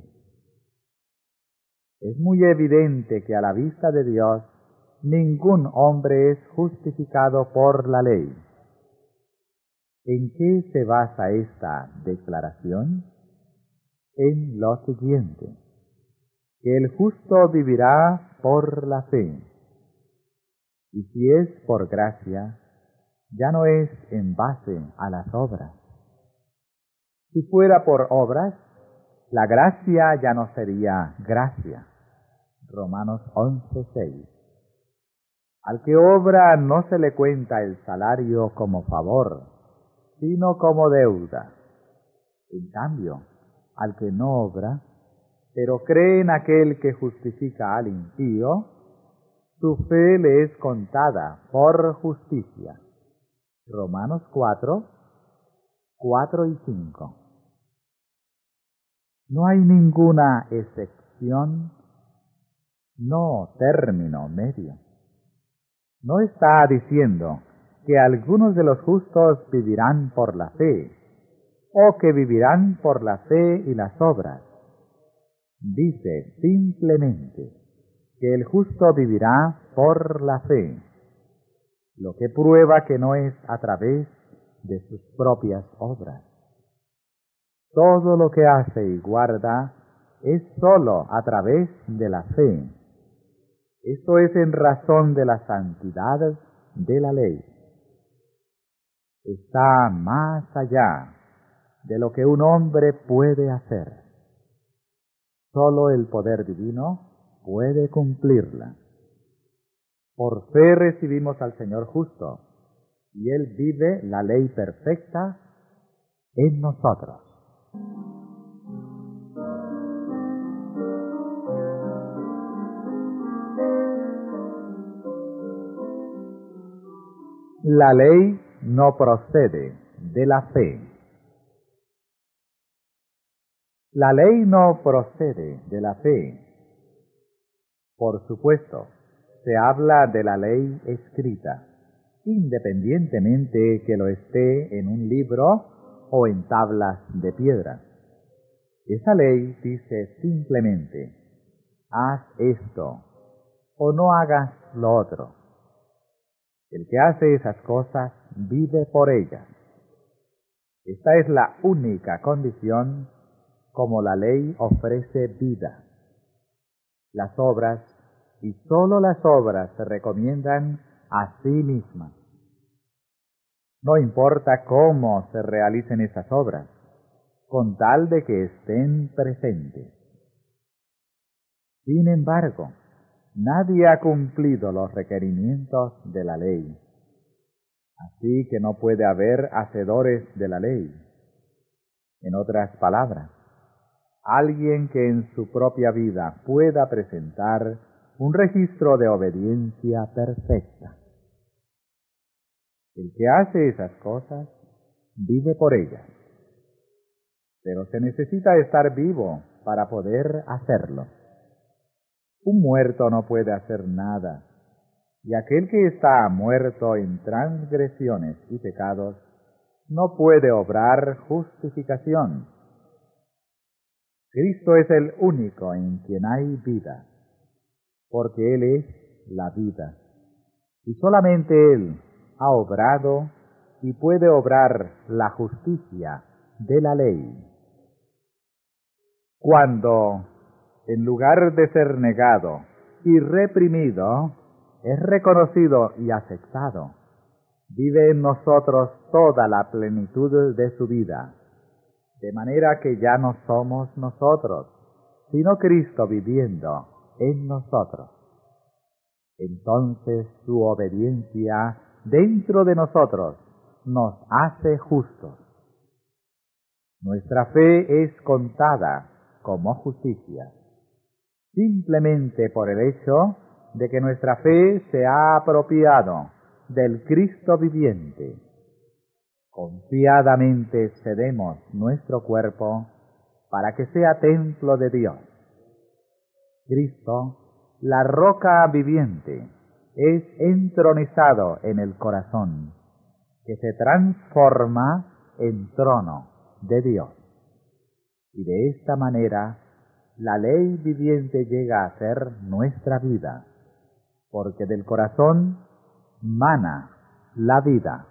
Es muy evidente que a la vista de Dios, ningún hombre es justificado por la ley. ¿En qué se basa esta declaración? En lo siguiente, que el justo vivirá por la fe. Y si es por gracia, ya no es en base a las obras. Si fuera por obras, la gracia ya no sería gracia. Romanos once, seis. Al que obra no se le cuenta el salario como favor, sino como deuda. En cambio, al que no obra, pero cree en aquel que justifica al impío, su fe le es contada por justicia. Romanos cuatro, cuatro y cinco. No hay ninguna excepción no término medio. No está diciendo que algunos de los justos vivirán por la fe, o que vivirán por la fe y las obras. Dice simplemente que el justo vivirá por la fe, lo que prueba que no es a través de sus propias obras. Todo lo que hace y guarda es sólo a través de la fe. Esto es en razón de la santidad de la ley. Está más allá de lo que un hombre puede hacer. Sólo el poder divino puede cumplirla. Por fe recibimos al Señor justo, y Él vive la ley perfecta en nosotros. La ley no procede de la fe. La ley no procede de la fe. Por supuesto, se habla de la ley escrita, independientemente que lo esté en un libro o en tablas de piedra. Esa ley dice simplemente, haz esto o no hagas lo otro. El que hace esas cosas vive por ellas. Esta es la única condición como la ley ofrece vida. Las obras, y sólo las obras, se recomiendan a sí mismas. No importa cómo se realicen esas obras, con tal de que estén presentes. Sin embargo, nadie ha cumplido los requerimientos de la ley, así que no puede haber hacedores de la ley. En otras palabras, alguien que en su propia vida pueda presentar un registro de obediencia perfecta. El que hace esas cosas vive por ellas, pero se necesita estar vivo para poder hacerlo. Un muerto no puede hacer nada, y aquel que está muerto en transgresiones y pecados no puede obrar justificación. Cristo es el único en quien hay vida, porque Él es la vida, y solamente Él ha obrado y puede obrar la justicia de la ley. Cuando, en lugar de ser negado y reprimido, es reconocido y aceptado, vive en nosotros toda la plenitud de su vida, de manera que ya no somos nosotros, sino Cristo viviendo en nosotros. Entonces su obediencia dentro de nosotros nos hace justos. Nuestra fe es contada como justicia, simplemente por el hecho de que nuestra fe se ha apropiado del Cristo viviente. Confiadamente cedemos nuestro cuerpo para que sea templo de Dios. Cristo, la roca viviente, es entronizado en el corazón, que se transforma en trono de Dios. Y de esta manera, la ley viviente llega a ser nuestra vida, porque del corazón mana la vida.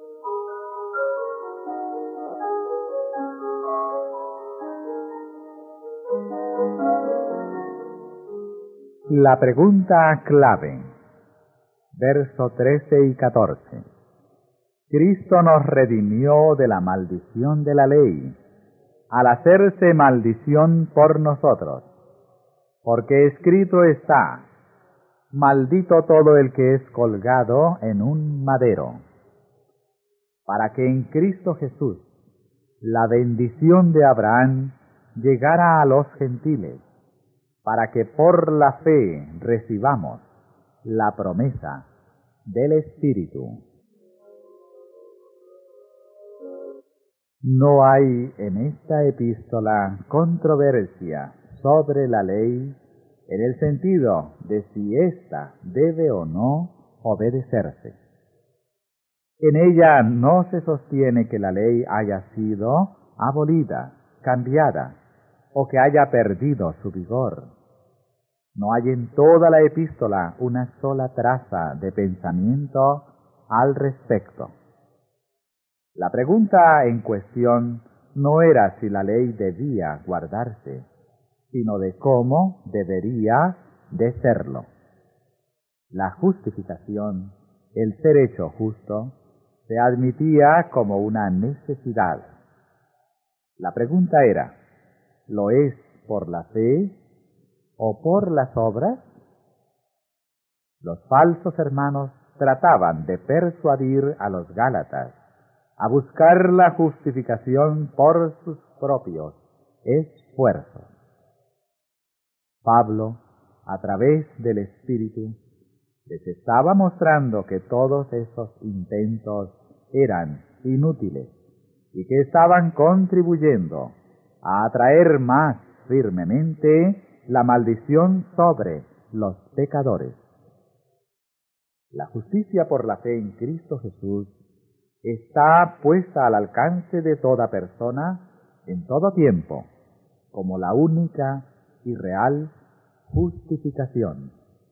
La pregunta clave, verso trece y catorce. Cristo nos redimió de la maldición de la ley, al hacerse maldición por nosotros, porque escrito está, maldito todo el que es colgado en un madero, para que en Cristo Jesús la bendición de Abraham llegara a los gentiles, para que por la fe recibamos la promesa del Espíritu. No hay en esta epístola controversia sobre la ley en el sentido de si ésta debe o no obedecerse. En ella no se sostiene que la ley haya sido abolida, cambiada, o que haya perdido su vigor. No hay en toda la epístola una sola traza de pensamiento al respecto. La pregunta en cuestión no era si la ley debía guardarse, sino de cómo debería de serlo. La justificación, el ser hecho justo, se admitía como una necesidad. La pregunta era, ¿lo es por la fe o por las obras? Los falsos hermanos trataban de persuadir a los gálatas a buscar la justificación por sus propios esfuerzos. Pablo, a través del Espíritu, les estaba mostrando que todos esos intentos eran inútiles y que estaban contribuyendo a atraer más firmemente la maldición sobre los pecadores. La justicia por la fe en Cristo Jesús está puesta al alcance de toda persona en todo tiempo, como la única y real justificación.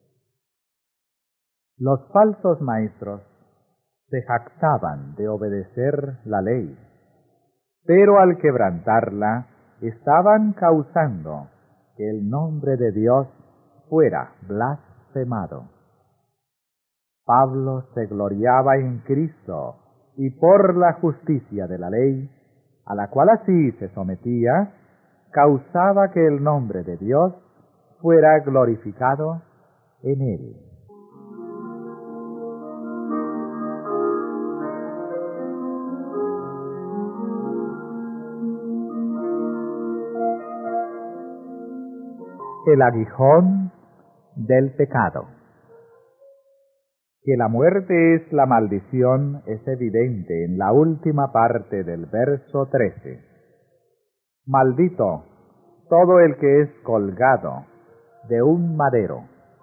Los falsos maestros se jactaban de obedecer la ley, pero al quebrantarla estaban causando que el nombre de Dios fuera blasfemado. Pablo se gloriaba en Cristo y por la justicia de la ley, a la cual así se sometía, causaba que el nombre de Dios fuera glorificado en él. El aguijón del pecado. Que la muerte es la maldición es evidente en la última parte del verso trece. Maldito todo el que es colgado de un madero.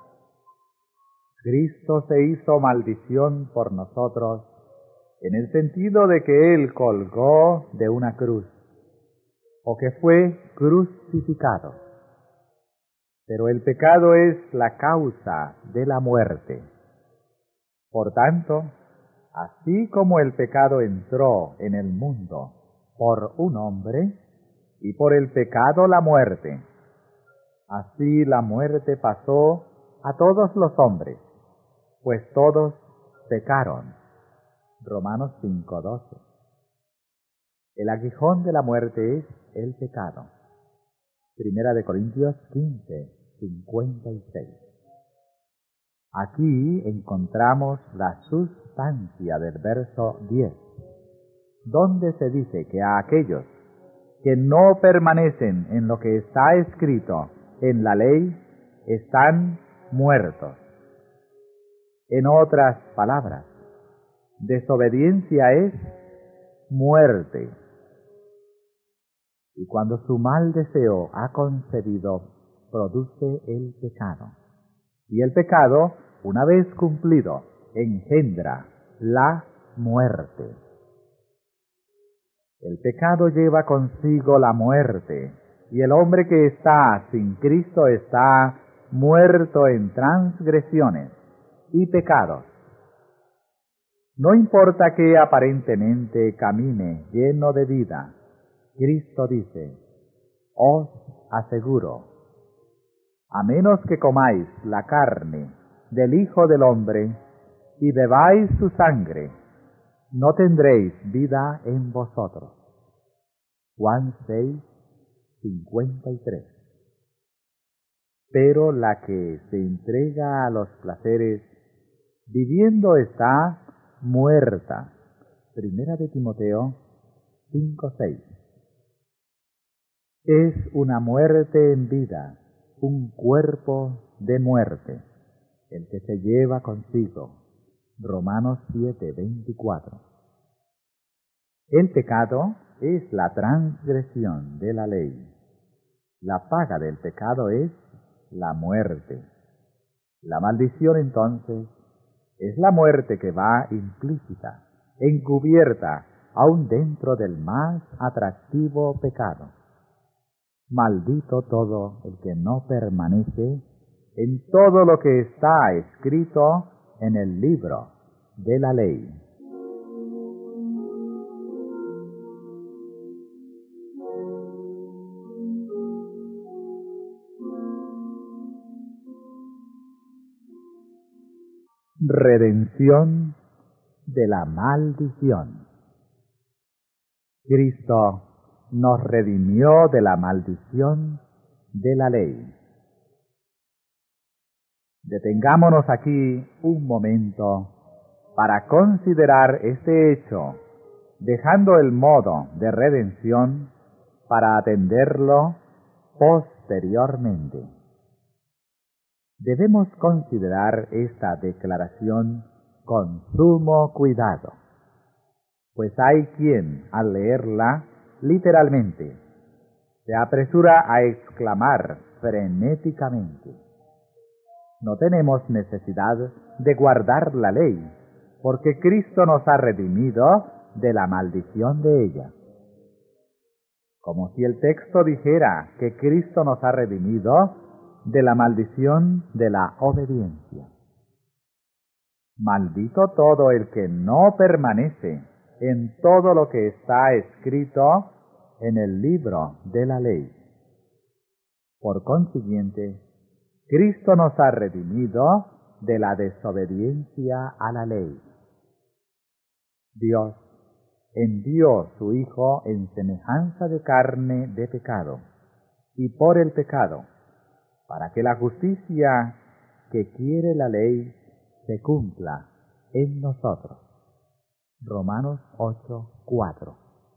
Cristo se hizo maldición por nosotros en el sentido de que Él colgó de una cruz, o que fue crucificado. Pero el pecado es la causa de la muerte. Por tanto, así como el pecado entró en el mundo por un hombre, y por el pecado la muerte, así la muerte pasó a todos los hombres, pues todos pecaron. Romanos cinco doce. El aguijón de la muerte es el pecado. Primera de Corintios quince cincuenta y seis. Aquí encontramos la sustancia del verso diez, donde se dice que a aquellos que no permanecen en lo que está escrito en la ley están muertos. En otras palabras, desobediencia es muerte. Y cuando su mal deseo ha concebido, produce el pecado. Y el pecado, una vez cumplido, engendra la muerte. El pecado lleva consigo la muerte, y el hombre que está sin Cristo está muerto en transgresiones y pecados. No importa que aparentemente camine lleno de vida, Cristo dice, os aseguro, a menos que comáis la carne del Hijo del Hombre y bebáis su sangre, no tendréis vida en vosotros. Juan seis cincuenta y tres. Pero la que se entrega a los placeres, viviendo está muerta. Primera de Timoteo cinco seis. Es una muerte en vida, un cuerpo de muerte, el que se lleva consigo. Romanos siete veinticuatro. El pecado es la transgresión de la ley. La paga del pecado es la muerte. La maldición, entonces, es la muerte que va implícita, encubierta, aún dentro del más atractivo pecado. Maldito todo el que no permanece en todo lo que está escrito en el libro de la ley. Redención de la maldición. Cristo nos redimió de la maldición de la ley. Detengámonos aquí un momento para considerar este hecho, dejando el modo de redención para atenderlo posteriormente. Debemos considerar esta declaración con sumo cuidado, pues hay quien, al leerla literalmente, se apresura a exclamar frenéticamente: no tenemos necesidad de guardar la ley, porque Cristo nos ha redimido de la maldición de ella. Como si el texto dijera que Cristo nos ha redimido de la maldición de la obediencia. Maldito todo el que no permanece en todo lo que está escrito en el libro de la ley. Por consiguiente, Cristo nos ha redimido de la desobediencia a la ley. Dios envió su Hijo en semejanza de carne de pecado, y por el pecado, para que la justicia que quiere la ley se cumpla en nosotros. Romanos ocho, cuatro.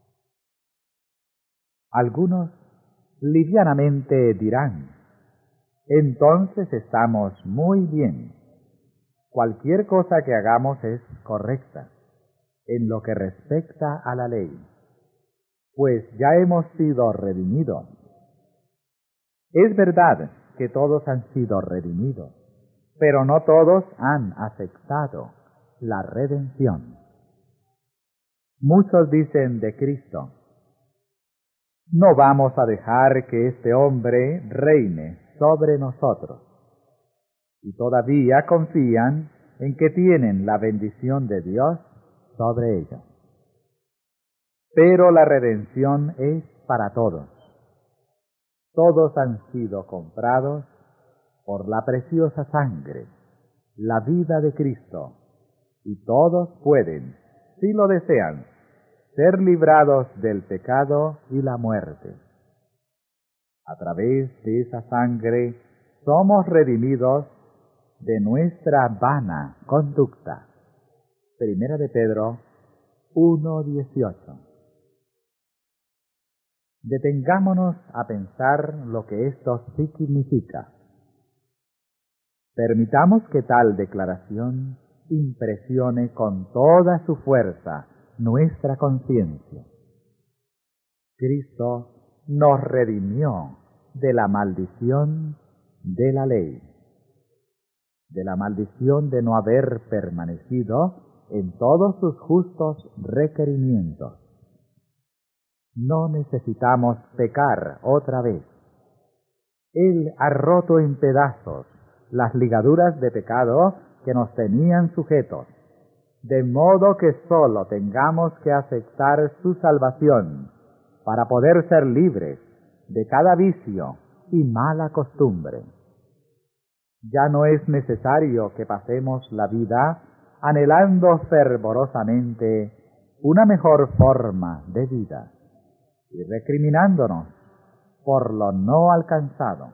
Algunos livianamente dirán: entonces estamos muy bien. Cualquier cosa que hagamos es correcta en lo que respecta a la ley, pues ya hemos sido redimidos. Es verdad que todos han sido redimidos, pero no todos han aceptado la redención. Muchos dicen de Cristo: no vamos a dejar que este hombre reine sobre nosotros, y todavía confían en que tienen la bendición de Dios sobre ellos. Pero la redención es para todos. Todos han sido comprados por la preciosa sangre, la vida de Cristo, y todos pueden, si lo desean, ser librados del pecado y la muerte. A través de esa sangre somos redimidos de nuestra vana conducta. Primera de Pedro uno dieciocho. Detengámonos a pensar lo que esto significa. Permitamos que tal declaración impresione con toda su fuerza nuestra conciencia. Cristo nos redimió de la maldición de la ley, de la maldición de no haber permanecido en todos sus justos requerimientos. No necesitamos pecar otra vez. Él ha roto en pedazos las ligaduras de pecado que nos tenían sujetos, de modo que sólo tengamos que aceptar su salvación para poder ser libres de cada vicio y mala costumbre. Ya no es necesario que pasemos la vida anhelando fervorosamente una mejor forma de vida y recriminándonos por lo no alcanzado.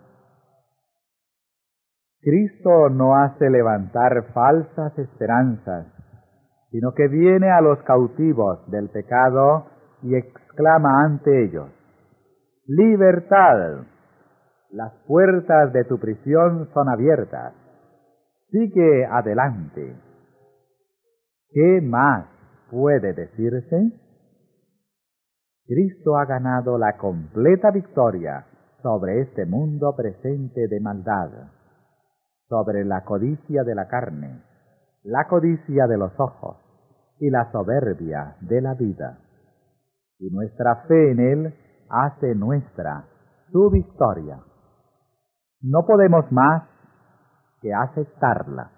Cristo no hace levantar falsas esperanzas, sino que viene a los cautivos del pecado y exclama ante ellos: ¡libertad! Las puertas de tu prisión son abiertas. Sigue adelante. ¿Qué más puede decirse? Cristo ha ganado la completa victoria sobre este mundo presente de maldad, sobre la codicia de la carne, la codicia de los ojos y la soberbia de la vida. Y nuestra fe en Él hace nuestra su victoria. No podemos más que aceptarla.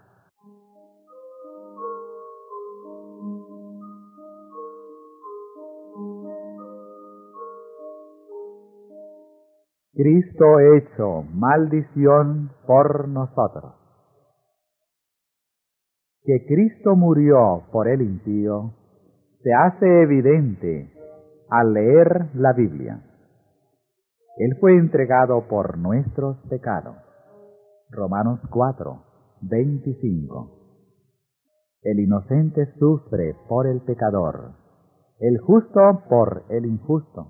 Cristo hecho maldición por nosotros. Que Cristo murió por el impío se hace evidente al leer la Biblia. Él fue entregado por nuestros pecados. Romanos cuatro, veinticinco. El inocente sufre por el pecador, el justo por el injusto.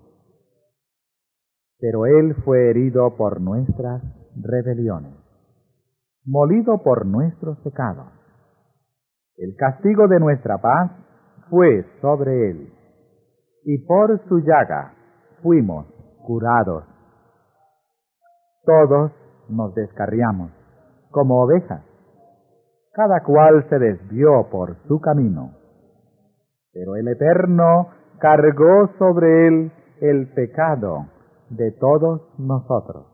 Pero Él fue herido por nuestras rebeliones, molido por nuestros pecados. El castigo de nuestra paz fue sobre Él, y por su llaga fuimos curados. Todos nos descarriamos como ovejas, cada cual se desvió por su camino, pero el Eterno cargó sobre Él el pecado de todos nosotros.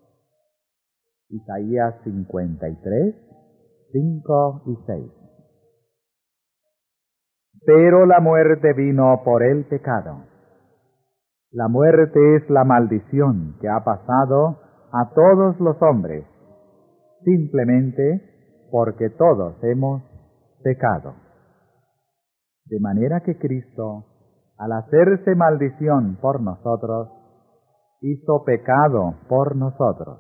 Isaías cincuenta y tres, cinco y seis. Pero la muerte vino por el pecado. La muerte es la maldición que ha pasado a todos los hombres, simplemente porque todos hemos pecado. De manera que Cristo, al hacerse maldición por nosotros, hizo pecado por nosotros.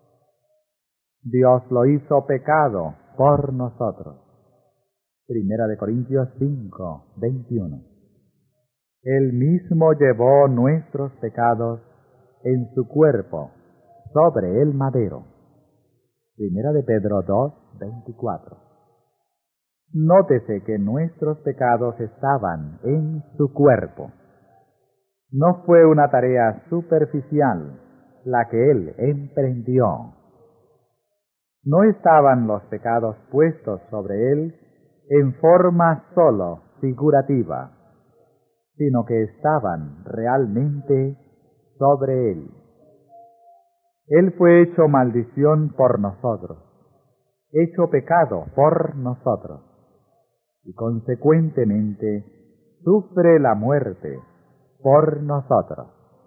Dios lo hizo pecado por nosotros. Primera de Corintios cinco, veintiuno. Él mismo llevó nuestros pecados en su cuerpo sobre el madero. Primera de Pedro dos, veinticuatro. Nótese que nuestros pecados estaban en su cuerpo. No fue una tarea superficial la que Él emprendió. No estaban los pecados puestos sobre Él en forma solo figurativa, sino que estaban realmente sobre Él. Él fue hecho maldición por nosotros, hecho pecado por nosotros, y consecuentemente sufre la muerte por nosotros.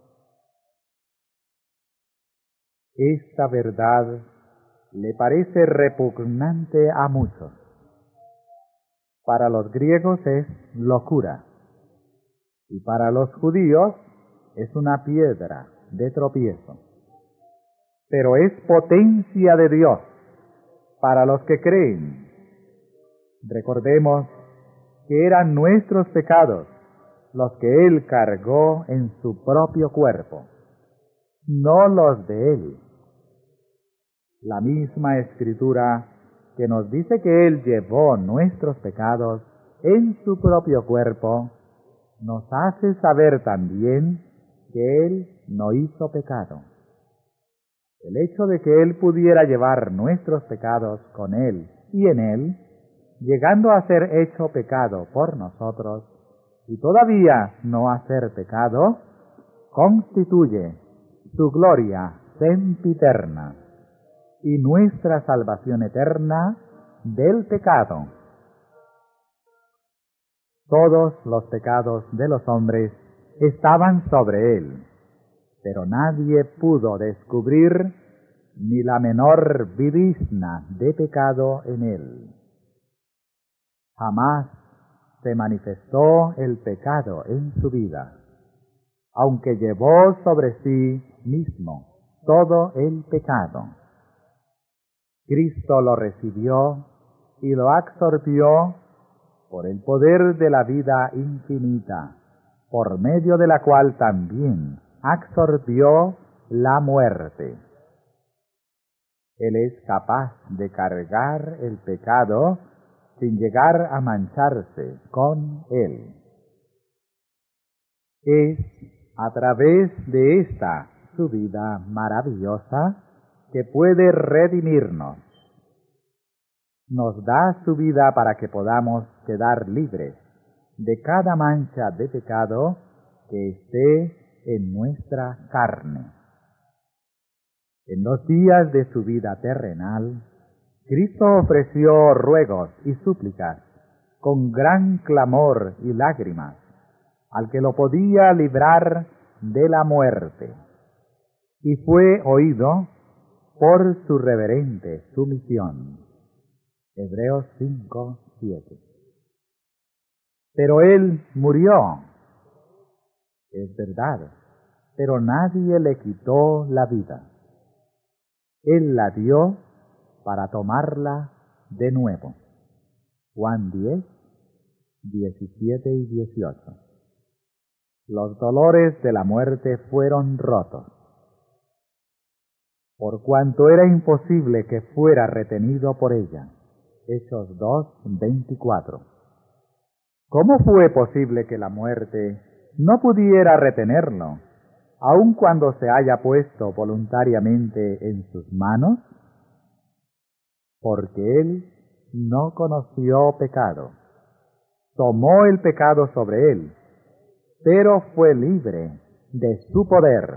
Esta verdad le parece repugnante a muchos. Para los griegos es locura, y para los judíos es una piedra de tropiezo. Pero es potencia de Dios para los que creen. Recordemos que eran nuestros pecados los que Él cargó en su propio cuerpo, no los de Él. La misma Escritura que nos dice que Él llevó nuestros pecados en su propio cuerpo, nos hace saber también que Él no hizo pecado. El hecho de que Él pudiera llevar nuestros pecados con Él y en Él, llegando a ser hecho pecado por nosotros, y todavía no hacer pecado, constituye su gloria sempiterna y nuestra salvación eterna del pecado. Todos los pecados de los hombres estaban sobre Él, pero nadie pudo descubrir ni la menor vidizna de pecado en Él. Jamás se manifestó el pecado en su vida, aunque llevó sobre sí mismo todo el pecado. Cristo lo recibió y lo absorbió por el poder de la vida infinita, por medio de la cual también absorbió la muerte. Él es capaz de cargar el pecado sin llegar a mancharse con él. Es a través de esta su vida maravillosa que puede redimirnos. Nos da su vida para que podamos quedar libres de cada mancha de pecado que esté en nuestra carne. En los días de su vida terrenal, Cristo ofreció ruegos y súplicas con gran clamor y lágrimas al que lo podía librar de la muerte, y fue oído por su reverente sumisión. Hebreos cinco, siete. Pero él murió, es verdad, pero nadie le quitó la vida. Él la dio para tomarla de nuevo. Juan diez, diecisiete y dieciocho. Los dolores de la muerte fueron rotos, por cuanto era imposible que fuera retenido por ella. Hechos dos, veinticuatro. ¿Cómo fue posible que la muerte no pudiera retenerlo, aun cuando se haya puesto voluntariamente en sus manos? Porque él no conoció pecado, tomó el pecado sobre él, pero fue libre de su poder.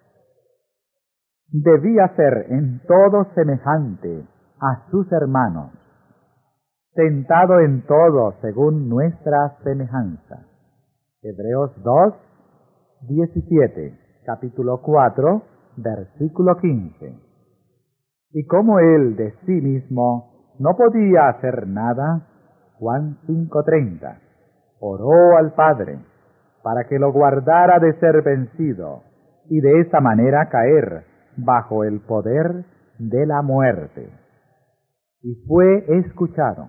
Debía ser en todo semejante a sus hermanos, tentado en todo según nuestra semejanza. Hebreos dos, diecisiete, capítulo cuatro, versículo quince. Y como él de sí mismo no podía hacer nada, Juan cinco, treinta, oró al Padre para que lo guardara de ser vencido y de esa manera caer bajo el poder de la muerte. Y fue escuchado.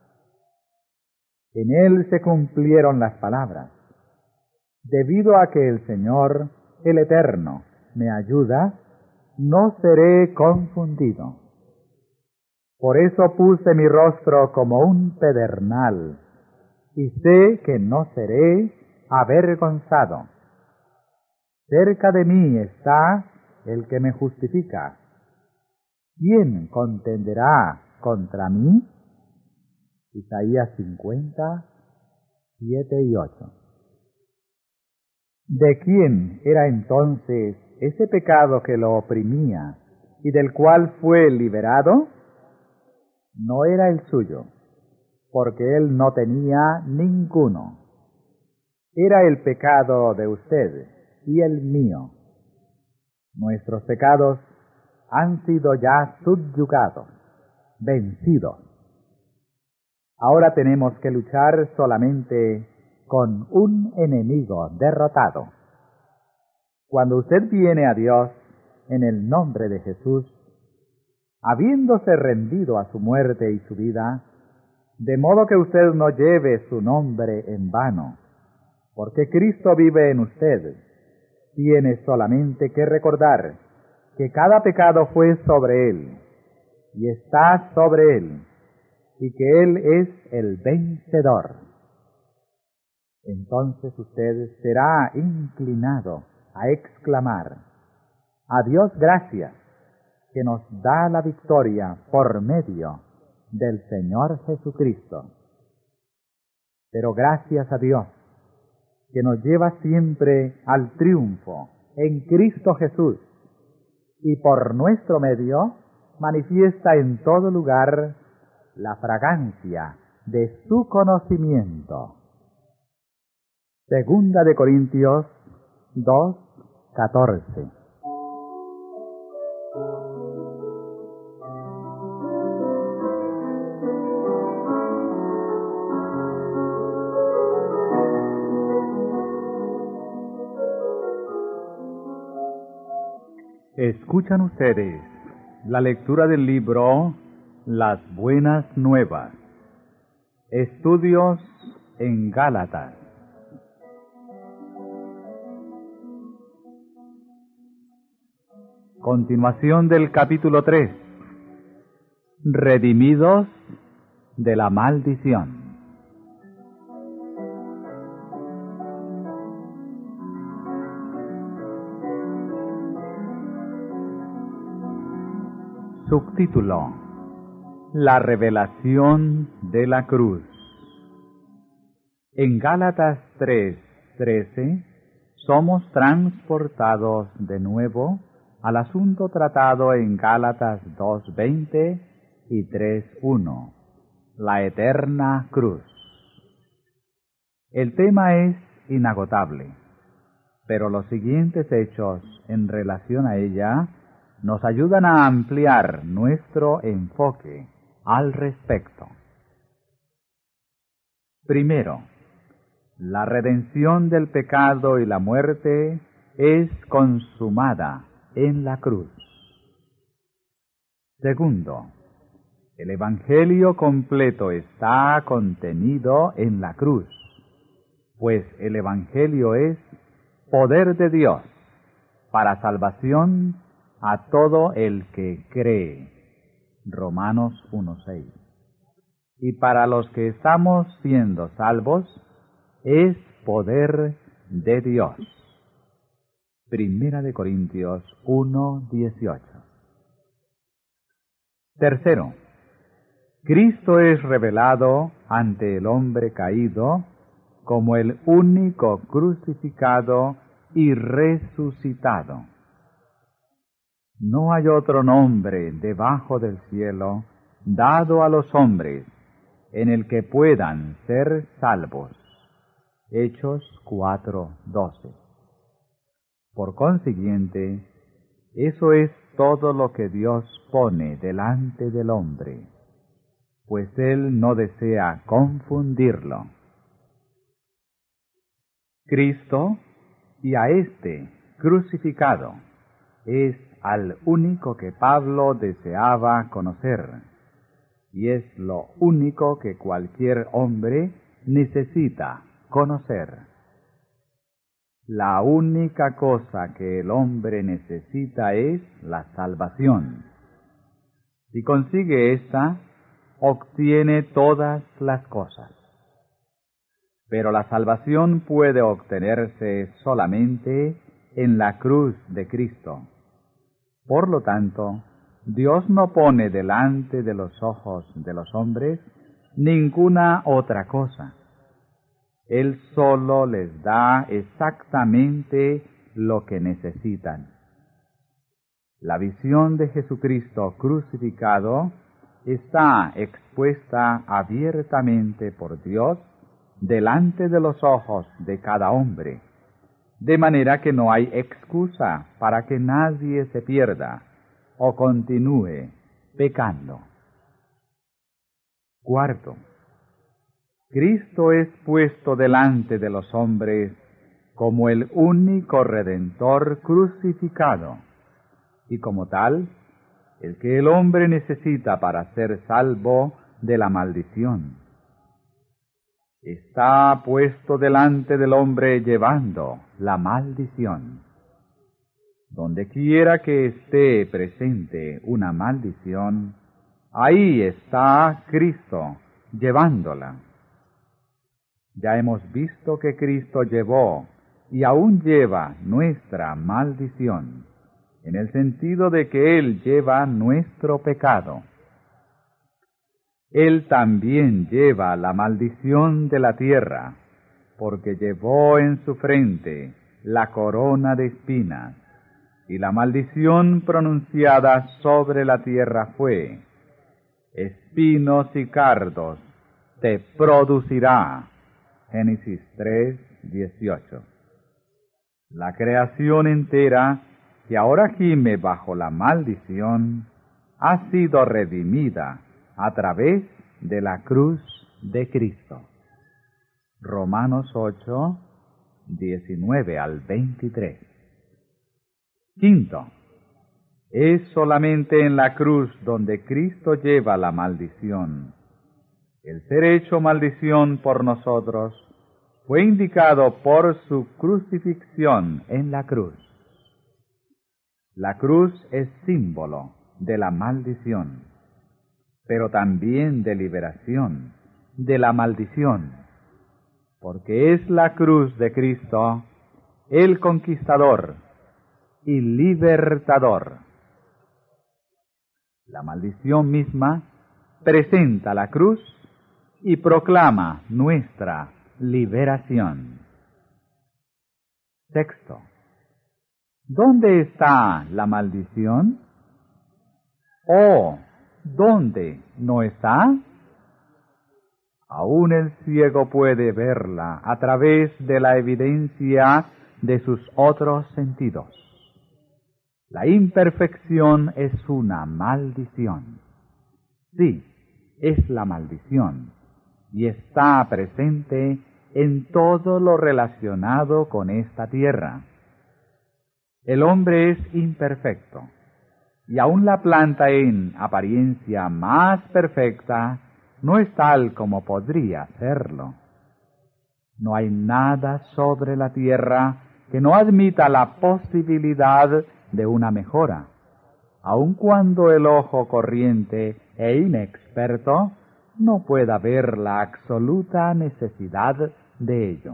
En él se cumplieron las palabras: debido a que el Señor, el Eterno, me ayuda, no seré confundido. Por eso puse mi rostro como un pedernal, y sé que no seré avergonzado. Cerca de mí está el que me justifica. ¿Quién contenderá contra mí? Isaías cincuenta, siete y ocho. ¿De quién era entonces ese pecado que lo oprimía y del cual fue liberado? No era el suyo, porque él no tenía ninguno. Era el pecado de usted y el mío. Nuestros pecados han sido ya subyugados, vencidos. Ahora tenemos que luchar solamente con un enemigo derrotado. Cuando usted viene a Dios en el nombre de Jesús, habiéndose rendido a su muerte y su vida, de modo que usted no lleve su nombre en vano, porque Cristo vive en usted, tiene solamente que recordar que cada pecado fue sobre él, y está sobre él, y que él es el vencedor. Entonces usted será inclinado a exclamar: a Dios gracias, que nos da la victoria por medio del Señor Jesucristo. Pero gracias a Dios, que nos lleva siempre al triunfo en Cristo Jesús, y por nuestro medio manifiesta en todo lugar la fragancia de su conocimiento. Segunda de Corintios dos, catorce. Escuchan ustedes la lectura del libro Las Buenas Nuevas, Estudios en Gálatas. Continuación del capítulo tres, Redimidos de la maldición. Subtítulo: La revelación de la cruz. En Gálatas tres trece somos transportados de nuevo al asunto tratado en Gálatas dos veinte y tres uno, la eterna cruz. El tema es inagotable, pero los siguientes hechos en relación a ella nos ayudan a ampliar nuestro enfoque al respecto. Primero, la redención del pecado y la muerte es consumada en la cruz. Segundo, el Evangelio completo está contenido en la cruz, pues el Evangelio es poder de Dios para salvación a todo el que cree. Romanos uno seis. Y para los que estamos siendo salvos, es poder de Dios. Primera de Corintios uno dieciocho. Tercero, Cristo es revelado ante el hombre caído como el único crucificado y resucitado. No hay otro nombre debajo del cielo dado a los hombres en el que puedan ser salvos. Hechos cuatro doce. Por consiguiente, eso es todo lo que Dios pone delante del hombre, pues Él no desea confundirlo. Cristo, y a este crucificado, es al único que Pablo deseaba conocer, y es lo único que cualquier hombre necesita conocer. La única cosa que el hombre necesita es la salvación. Si consigue esta, obtiene todas las cosas. Pero la salvación puede obtenerse solamente en la cruz de Cristo. Por lo tanto, Dios no pone delante de los ojos de los hombres ninguna otra cosa. Él solo les da exactamente lo que necesitan. La visión de Jesucristo crucificado está expuesta abiertamente por Dios delante de los ojos de cada hombre, de manera que no hay excusa para que nadie se pierda o continúe pecando. Cuarto, Cristo es puesto delante de los hombres como el único Redentor crucificado, y como tal, el que el hombre necesita para ser salvo de la maldición. Está puesto delante del hombre llevando la maldición. Donde quiera que esté presente una maldición, ahí está Cristo llevándola. Ya hemos visto que Cristo llevó y aún lleva nuestra maldición, en el sentido de que Él lleva nuestro pecado. Él también lleva la maldición de la tierra, porque llevó en su frente la corona de espinas, y la maldición pronunciada sobre la tierra fue: espinos y cardos te producirá. Génesis tres dieciocho. La creación entera, que ahora gime bajo la maldición, ha sido redimida a través de la cruz de Cristo. Romanos ocho, diecinueve al veintitrés. Quinto, es solamente en la cruz donde Cristo lleva la maldición. El ser hecho maldición por nosotros fue indicado por su crucifixión en la cruz. La cruz es símbolo de la maldición, pero también de liberación de la maldición, porque es la cruz de Cristo el conquistador y libertador. La maldición misma presenta la cruz y proclama nuestra liberación. Sexto, ¿dónde está la maldición? ¿O dónde no está? Aún el ciego puede verla a través de la evidencia de sus otros sentidos. La imperfección es una maldición. Sí, es la maldición, y está presente en todo lo relacionado con esta tierra. El hombre es imperfecto, y aun la planta en apariencia más perfecta no es tal como podría serlo. No hay nada sobre la tierra que no admita la posibilidad de una mejora, aun cuando el ojo corriente e inexperto no pueda ver la absoluta necesidad de ello.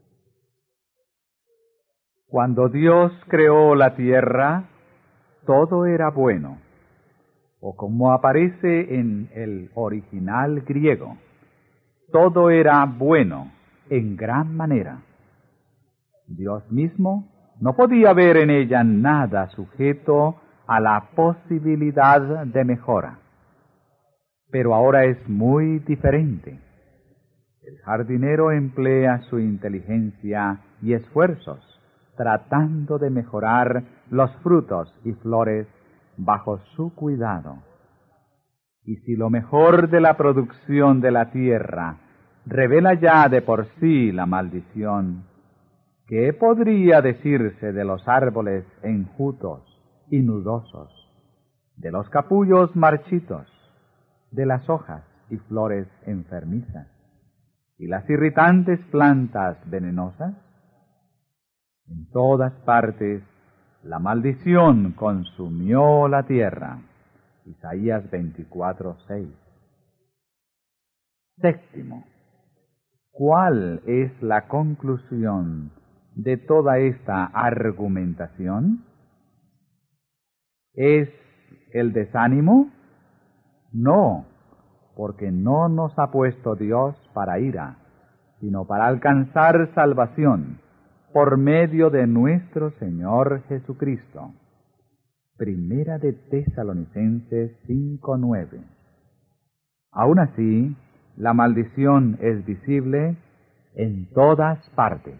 Cuando Dios creó la tierra, todo era bueno, o como aparece en el original griego, todo era bueno en gran manera. Dios mismo no podía ver en ella nada sujeto a la posibilidad de mejora. Pero ahora es muy diferente. El jardinero emplea su inteligencia y esfuerzos tratando de mejorar los frutos y flores bajo su cuidado. Y si lo mejor de la producción de la tierra revela ya de por sí la maldición, ¿qué podría decirse de los árboles enjutos y nudosos, de los capullos marchitos, de las hojas y flores enfermizas, y las irritantes plantas venenosas? En todas partes la maldición consumió la tierra. Isaías veinticuatro, seis. Séptimo, ¿cuál es la conclusión de toda esta argumentación? ¿Es el desánimo? No, porque no nos ha puesto Dios para ira, sino para alcanzar salvación por medio de nuestro Señor Jesucristo. Primera de Tesalonicenses cinco, nueve. Aún así, la maldición es visible en todas partes.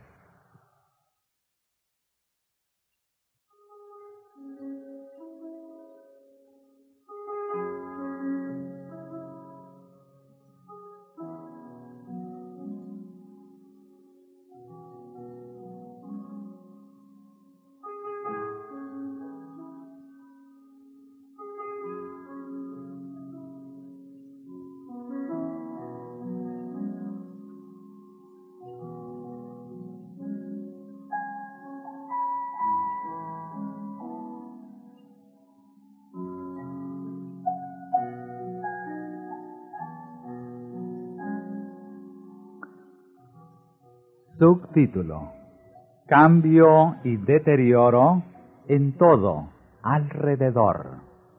Subtítulo: Cambio y deterioro en todo alrededor.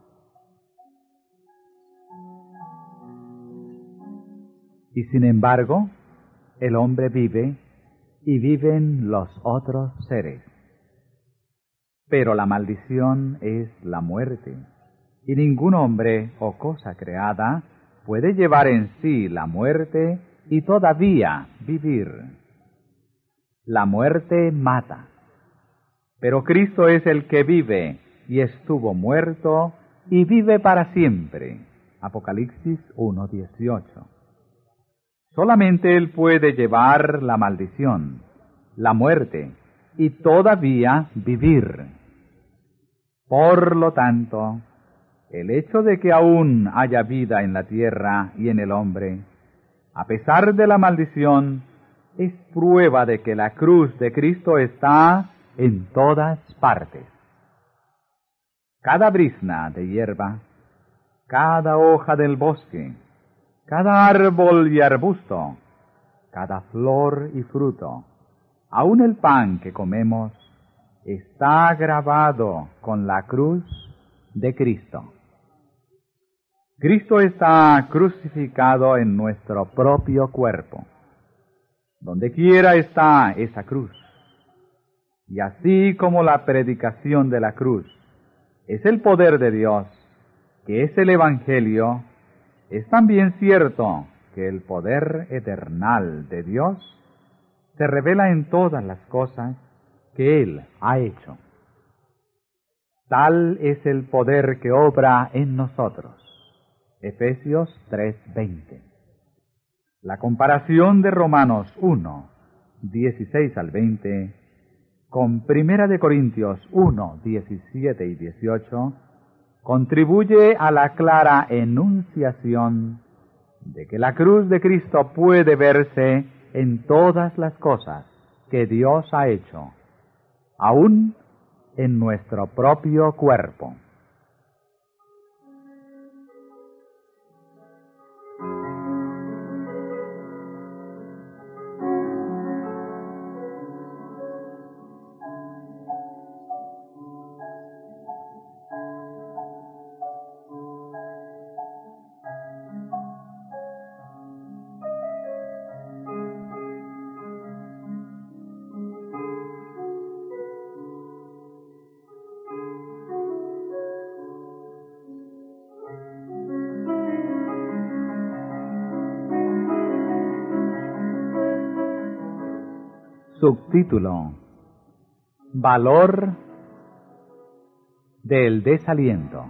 Y sin embargo, el hombre vive y viven los otros seres. Pero la maldición es la muerte, y ningún hombre o cosa creada puede llevar en sí la muerte y todavía vivir. La muerte mata, pero Cristo es el que vive y estuvo muerto y vive para siempre. Apocalipsis uno, dieciocho. Solamente Él puede llevar la maldición, la muerte y todavía vivir. Por lo tanto, el hecho de que aún haya vida en la tierra y en el hombre, a pesar de la maldición, es prueba de que la cruz de Cristo está en todas partes. Cada brizna de hierba, cada hoja del bosque, cada árbol y arbusto, cada flor y fruto, aun el pan que comemos, está grabado con la cruz de Cristo. Cristo está crucificado en nuestro propio cuerpo. Donde quiera está esa cruz. Y así como la predicación de la cruz es el poder de Dios, que es el Evangelio, es también cierto que el poder eternal de Dios se revela en todas las cosas que Él ha hecho. Tal es el poder que obra en nosotros. Efesios tres veinte. La comparación de Romanos uno, dieciséis al veinte, con Primera de Corintios uno, diecisiete y dieciocho, contribuye a la clara enunciación de que la cruz de Cristo puede verse en todas las cosas que Dios ha hecho, aún en nuestro propio cuerpo. Subtítulo: Valor del desaliento.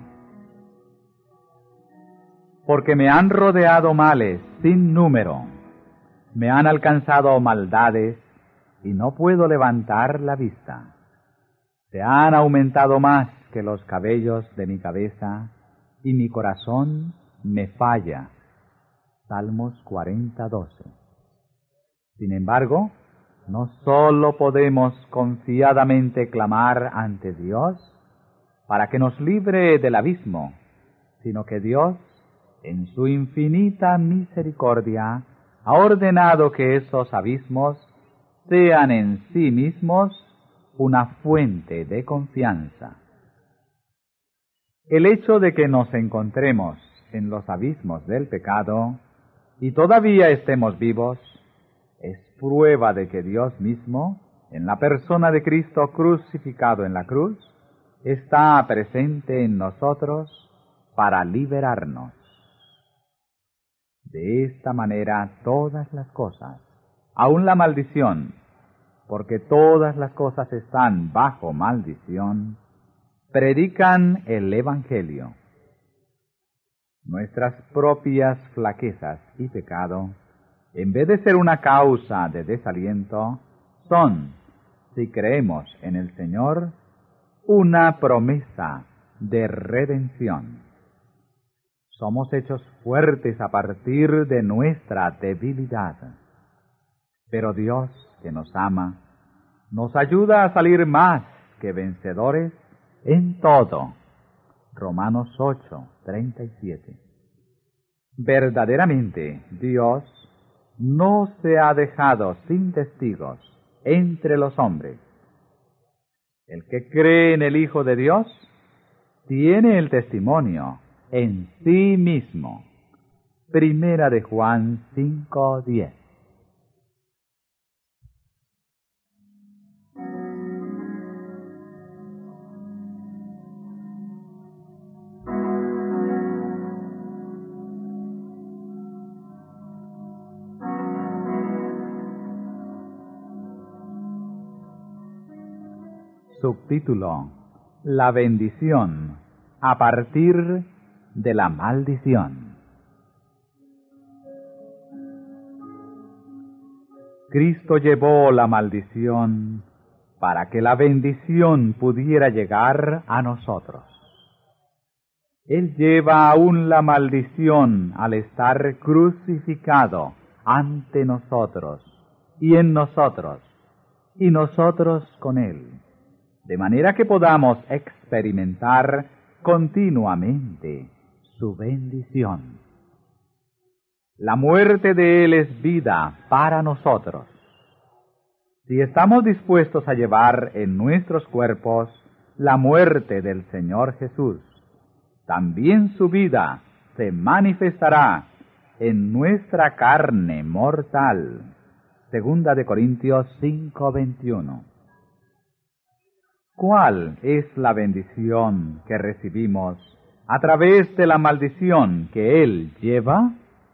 Porque me han rodeado males sin número, me han alcanzado maldades y no puedo levantar la vista. Se han aumentado más que los cabellos de mi cabeza y mi corazón me falla. Salmos cuarenta, doce. Sin embargo, no sólo podemos confiadamente clamar ante Dios para que nos libre del abismo, sino que Dios, en su infinita misericordia, ha ordenado que esos abismos sean en sí mismos una fuente de confianza. El hecho de que nos encontremos en los abismos del pecado y todavía estemos vivos es prueba de que Dios mismo, en la persona de Cristo crucificado en la cruz, está presente en nosotros para liberarnos. De esta manera todas las cosas, aun la maldición, porque todas las cosas están bajo maldición, predican el Evangelio. Nuestras propias flaquezas y pecado, en vez de ser una causa de desaliento, son, si creemos en el Señor, una promesa de redención. Somos hechos fuertes a partir de nuestra debilidad. Pero Dios, que nos ama, nos ayuda a salir más que vencedores en todo. Romanos ocho, treinta y siete. Verdaderamente, Dios no se ha dejado sin testigos entre los hombres. El que cree en el Hijo de Dios tiene el testimonio en sí mismo. Primera de Juan cinco, diez. Subtítulo: La bendición a partir de la maldición. Cristo llevó la maldición para que la bendición pudiera llegar a nosotros. Él lleva aún la maldición al estar crucificado ante nosotros y en nosotros, y nosotros con Él, de manera que podamos experimentar continuamente su bendición. La muerte de Él es vida para nosotros. Si estamos dispuestos a llevar en nuestros cuerpos la muerte del Señor Jesús, también su vida se manifestará en nuestra carne mortal. Segunda de Corintios cinco veintiuno. ¿Cuál es la bendición que recibimos a través de la maldición que Él lleva?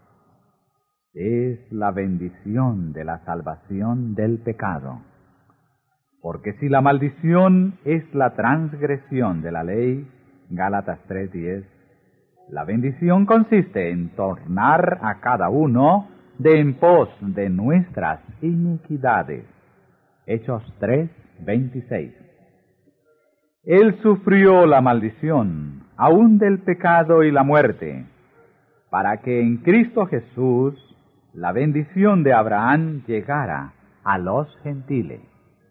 Es la bendición de la salvación del pecado. Porque si la maldición es la transgresión de la ley, Gálatas tres diez, la bendición consiste en tornar a cada uno de en pos de nuestras iniquidades. Hechos tres veintiséis. Él sufrió la maldición, aún del pecado y la muerte, para que en Cristo Jesús la bendición de Abraham llegara a los gentiles.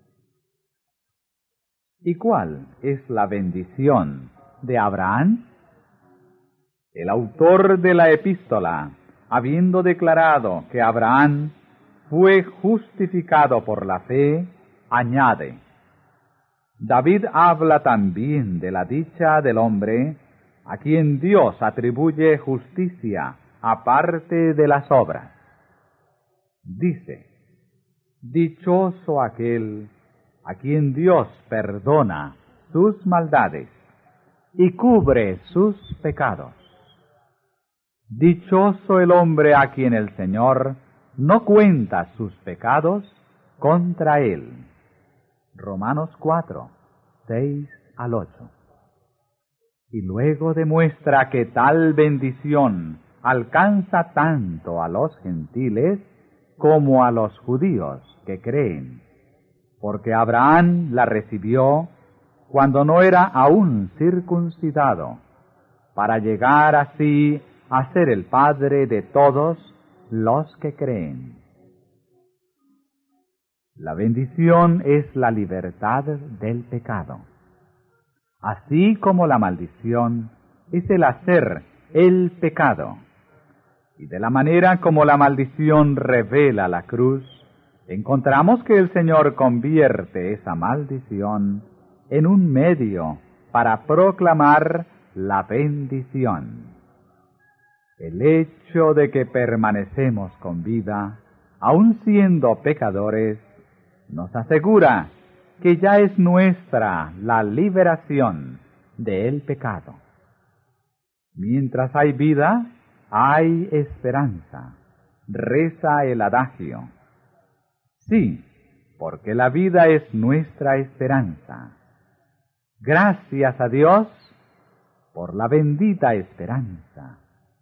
¿Y cuál es la bendición de Abraham? El autor de la epístola, habiendo declarado que Abraham fue justificado por la fe, añade: David habla también de la dicha del hombre a quien Dios atribuye justicia aparte de las obras. Dice: dichoso aquel a quien Dios perdona sus maldades y cubre sus pecados. Dichoso el hombre a quien el Señor no cuenta sus pecados contra él. Romanos cuatro, seis al ocho. Y luego demuestra que tal bendición alcanza tanto a los gentiles como a los judíos que creen, porque Abraham la recibió cuando no era aún circuncidado, para llegar así a ser el padre de todos los que creen. La bendición es la libertad del pecado, así como la maldición es el hacer el pecado. Y de la manera como la maldición revela la cruz, encontramos que el Señor convierte esa maldición en un medio para proclamar la bendición. El hecho de que permanecemos con vida, aun siendo pecadores, nos asegura que ya es nuestra la liberación del pecado. Mientras hay vida, hay esperanza, reza el adagio. Sí, porque la vida es nuestra esperanza. Gracias a Dios por la bendita esperanza.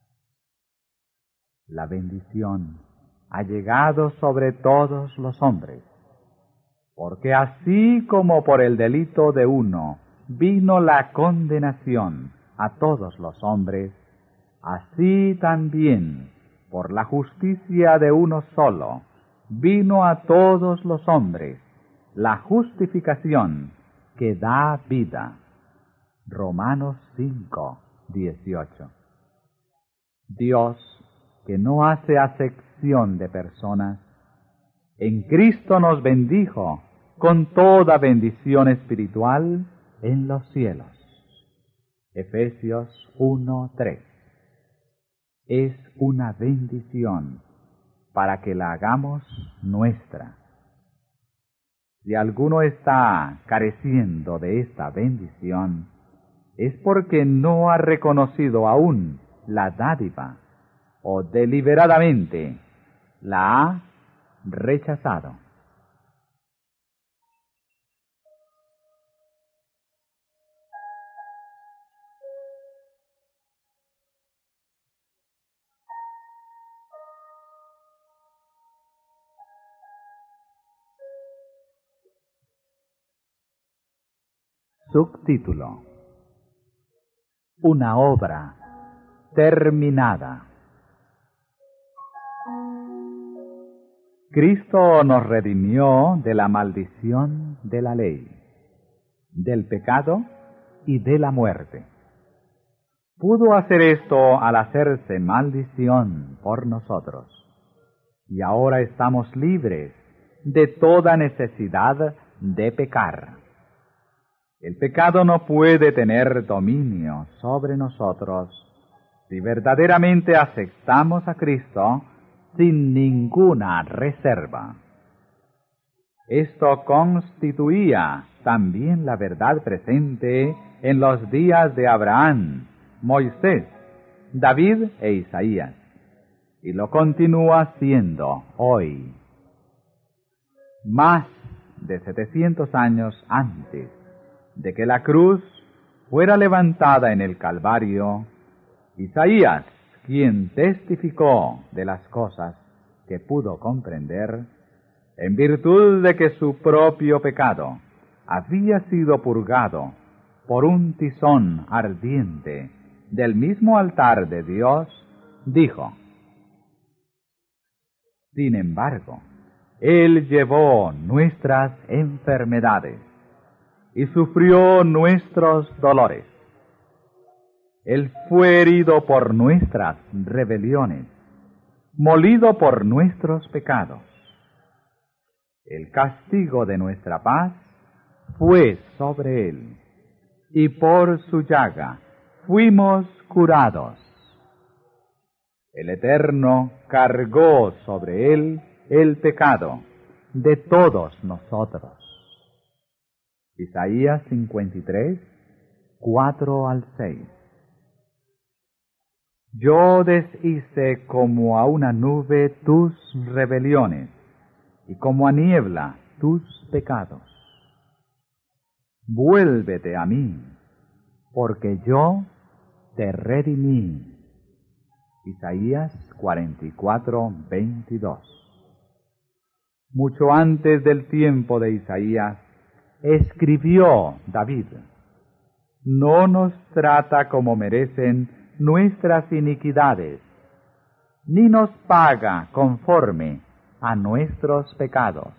La bendición ha llegado sobre todos los hombres, porque así como por el delito de uno vino la condenación a todos los hombres, así también por la justicia de uno solo vino a todos los hombres la justificación que da vida. Romanos cinco dieciocho. Dios, que no hace acepción de personas, en Cristo nos bendijo con toda bendición espiritual en los cielos. Efesios uno tres. Es una bendición para que la hagamos nuestra. Si alguno está careciendo de esta bendición, es porque no ha reconocido aún la dádiva o deliberadamente la ha rechazado. Subtítulo: Una obra terminada. Cristo nos redimió de la maldición de la ley, del pecado y de la muerte. Pudo hacer esto al hacerse maldición por nosotros, y ahora estamos libres de toda necesidad de pecar. El pecado no puede tener dominio sobre nosotros, si verdaderamente aceptamos a Cristo sin ninguna reserva. Esto constituía también la verdad presente en los días de Abraham, Moisés, David e Isaías, y lo continúa siendo hoy. Más de setecientos años antes de que la cruz fuera levantada en el Calvario, Isaías, quien testificó de las cosas que pudo comprender, en virtud de que su propio pecado había sido purgado por un tizón ardiente del mismo altar de Dios, dijo: sin embargo, Él llevó nuestras enfermedades y sufrió nuestros dolores. Él fue herido por nuestras rebeliones, molido por nuestros pecados. El castigo de nuestra paz fue sobre Él, y por su llaga fuimos curados. El Eterno cargó sobre Él el pecado de todos nosotros. Isaías cincuenta y tres, cuatro al seis. Yo deshice como a una nube tus rebeliones, y como a niebla tus pecados. Vuélvete a mí, porque yo te redimí. Isaías cuarenta y cuatro, veintidós. Mucho antes del tiempo de Isaías, escribió David: no nos trata como merecen nuestras iniquidades, ni nos paga conforme a nuestros pecados.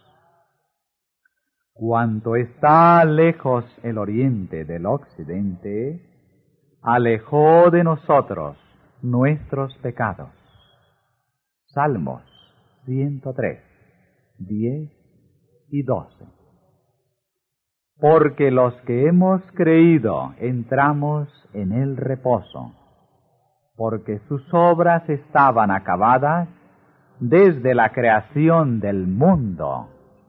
Cuanto está lejos el oriente del occidente, alejó de nosotros nuestros pecados. Salmos ciento tres, diez y doce. Porque los que hemos creído entramos en el reposo, porque sus obras estaban acabadas desde la creación del mundo.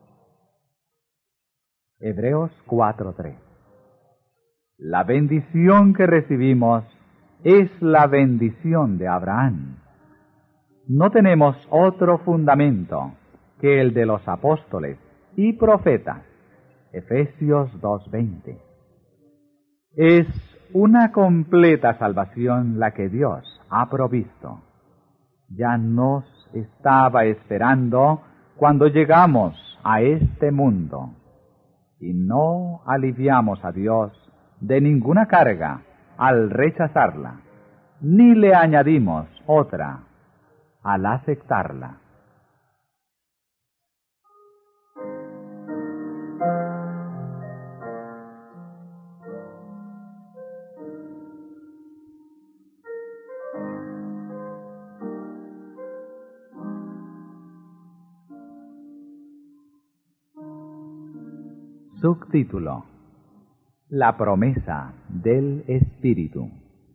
Hebreos cuatro tres. La bendición que recibimos es la bendición de Abraham. No tenemos otro fundamento que el de los apóstoles y profetas. Efesios dos veinte. Es una completa salvación la que Dios ha provisto. Ya nos estaba esperando cuando llegamos a este mundo, y no aliviamos a Dios de ninguna carga al rechazarla, ni le añadimos otra al aceptarla. Subtítulo: La promesa del Espíritu.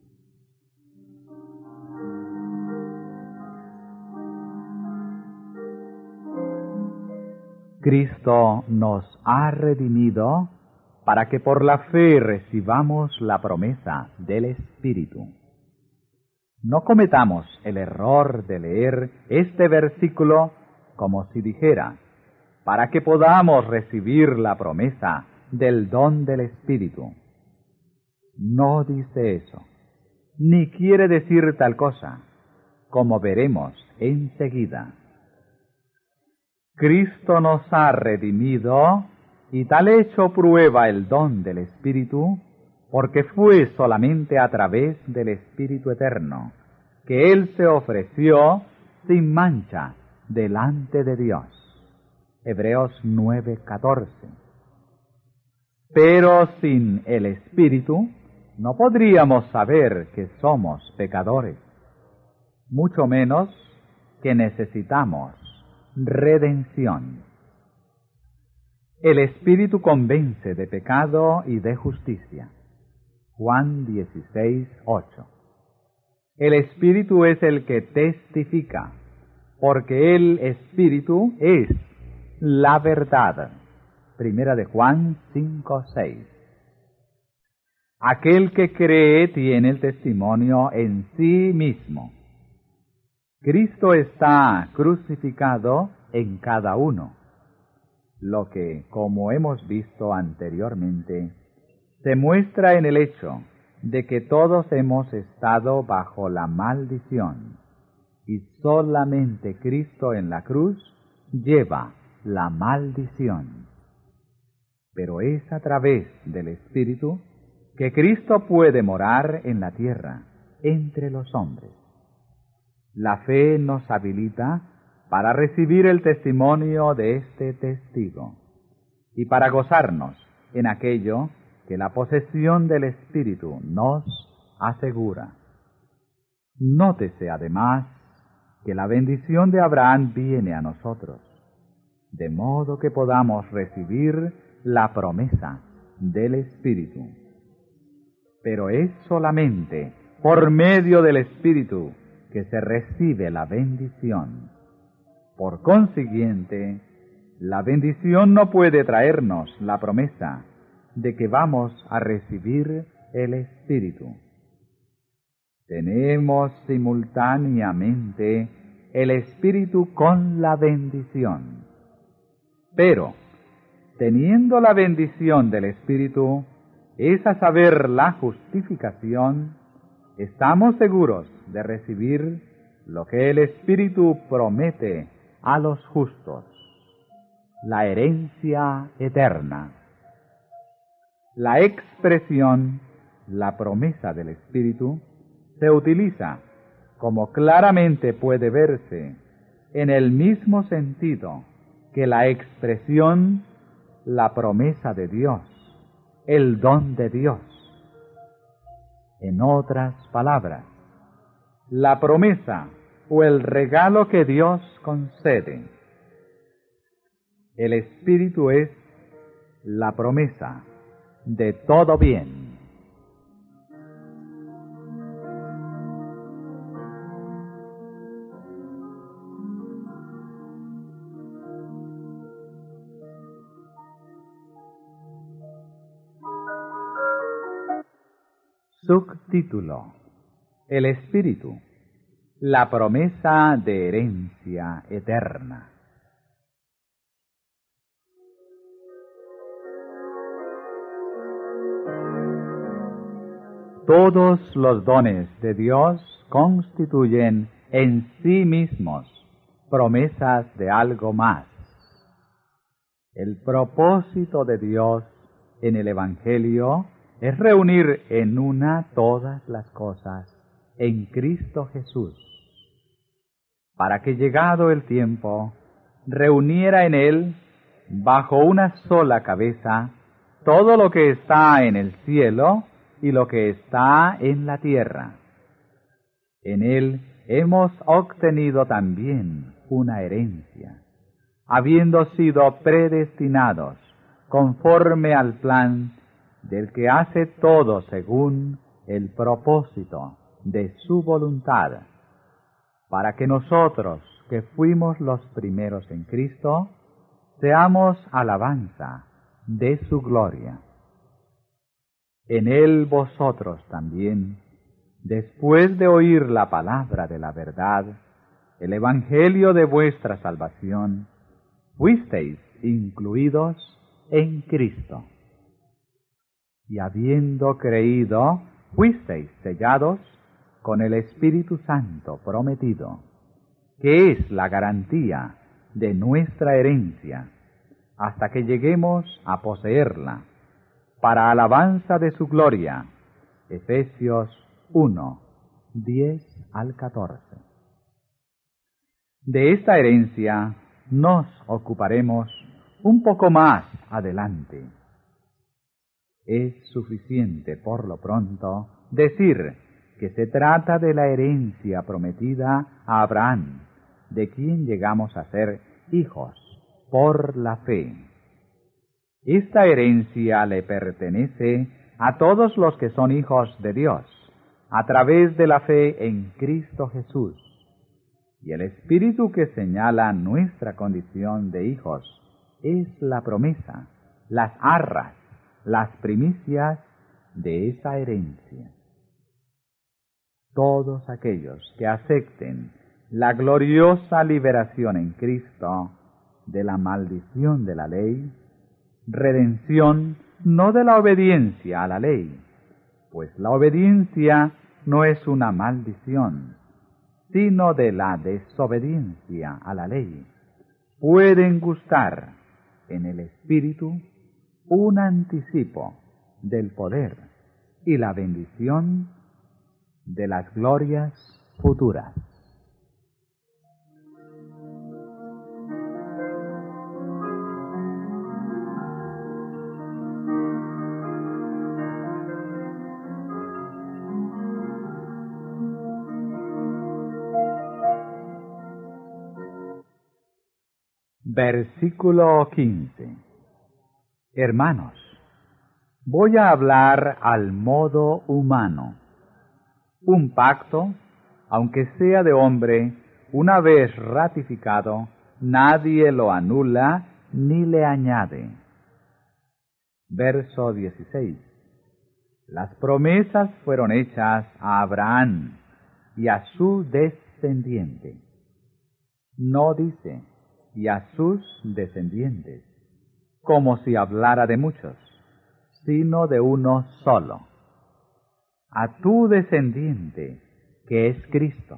Cristo nos ha redimido para que por la fe recibamos la promesa del Espíritu. No cometamos el error de leer este versículo como si dijera: para que podamos recibir la promesa del don del Espíritu. No dice eso, ni quiere decir tal cosa, como veremos enseguida. Cristo nos ha redimido, y tal hecho prueba el don del Espíritu, porque fue solamente a través del Espíritu Eterno que Él se ofreció sin mancha delante de Dios. Hebreos nueve catorce. Pero sin el Espíritu no podríamos saber que somos pecadores, mucho menos que necesitamos redención. El Espíritu convence de pecado y de justicia. Juan dieciséis ocho. El Espíritu es el que testifica, porque el Espíritu es la verdad. Primera de Juan cinco, seis. Aquel que cree tiene el testimonio en sí mismo. Cristo está crucificado en cada uno, lo que, como hemos visto anteriormente, se muestra en el hecho de que todos hemos estado bajo la maldición, y solamente Cristo en la cruz lleva la maldición. Pero es a través del Espíritu que Cristo puede morar en la tierra, entre los hombres. La fe nos habilita para recibir el testimonio de este testigo, y para gozarnos en aquello que la posesión del Espíritu nos asegura. Nótese además que la bendición de Abraham viene a nosotros, de modo que podamos recibir la promesa del Espíritu. Pero es solamente por medio del Espíritu que se recibe la bendición. Por consiguiente, la bendición no puede traernos la promesa de que vamos a recibir el Espíritu. Tenemos simultáneamente el Espíritu con la bendición. Pero, teniendo la bendición del Espíritu, es a saber la justificación, estamos seguros de recibir lo que el Espíritu promete a los justos, la herencia eterna. La expresión, la promesa del Espíritu, se utiliza, como claramente puede verse, en el mismo sentido que la expresión, la promesa de Dios, el don de Dios. En otras palabras, la promesa o el regalo que Dios concede. El Espíritu es la promesa de todo bien. Subtítulo: El Espíritu, la promesa de herencia eterna. Todos los dones de Dios constituyen en sí mismos promesas de algo más. El propósito de Dios en el Evangelio es reunir en una todas las cosas en Cristo Jesús, para que llegado el tiempo, reuniera en Él, bajo una sola cabeza, todo lo que está en el cielo y lo que está en la tierra. En Él hemos obtenido también una herencia, habiendo sido predestinados conforme al plan del que hace todo según el propósito de su voluntad, para que nosotros, que fuimos los primeros en Cristo, seamos alabanza de su gloria. En Él vosotros también, después de oír la palabra de la verdad, el evangelio de vuestra salvación, fuisteis incluidos en Cristo. Y habiendo creído, fuisteis sellados con el Espíritu Santo prometido, que es la garantía de nuestra herencia, hasta que lleguemos a poseerla, para alabanza de su gloria. Efesios uno, diez al catorce. De esta herencia nos ocuparemos un poco más adelante. Es suficiente, por lo pronto, decir que se trata de la herencia prometida a Abraham, de quien llegamos a ser hijos por la fe. Esta herencia le pertenece a todos los que son hijos de Dios, a través de la fe en Cristo Jesús. Y el Espíritu que señala nuestra condición de hijos es la promesa, las arras, las primicias de esa herencia. Todos aquellos que acepten la gloriosa liberación en Cristo de la maldición de la ley, redención no de la obediencia a la ley, pues la obediencia no es una maldición, sino de la desobediencia a la ley, pueden gustar en el Espíritu un anticipo del poder y la bendición de las glorias futuras. Versículo quince. Hermanos, voy a hablar al modo humano. Un pacto, aunque sea de hombre, una vez ratificado, nadie lo anula ni le añade. Verso dieciséis. Las promesas fueron hechas a Abraham y a su descendiente. No dice, y a sus descendientes, como si hablara de muchos, sino de uno solo, a tu descendiente, que es Cristo.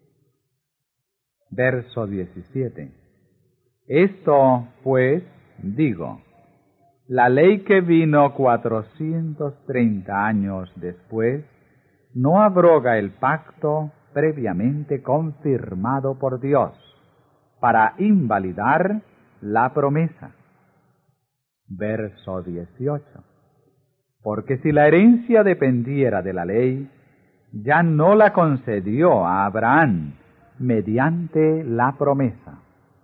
Verso diecisiete. Esto, pues, digo, la ley que vino cuatrocientos treinta años después, no abroga el pacto previamente confirmado por Dios, para invalidar la promesa. Verso dieciocho. Porque si la herencia dependiera de la ley, ya no la concedió a Abraham mediante la promesa.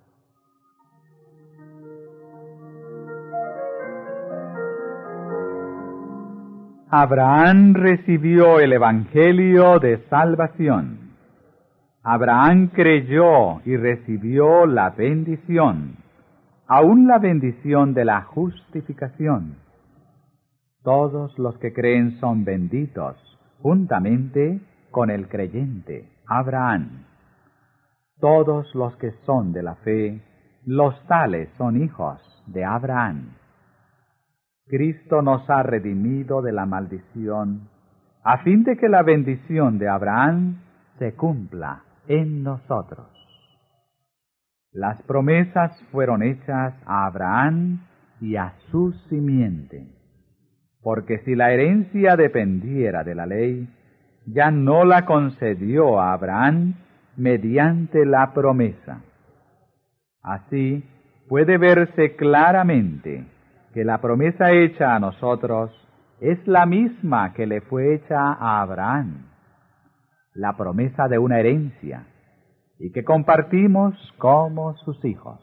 Abraham recibió el Evangelio de salvación. Abraham creyó y recibió la bendición, aun la bendición de la justificación. Todos los que creen son benditos, juntamente con el creyente, Abraham. Todos los que son de la fe, los tales son hijos de Abraham. Cristo nos ha redimido de la maldición, a fin de que la bendición de Abraham se cumpla en nosotros. Las promesas fueron hechas a Abraham y a su simiente, porque si la herencia dependiera de la ley, ya no la concedió a Abraham mediante la promesa. Así puede verse claramente que la promesa hecha a nosotros es la misma que le fue hecha a Abraham, la promesa de una herencia, y que compartimos como sus hijos.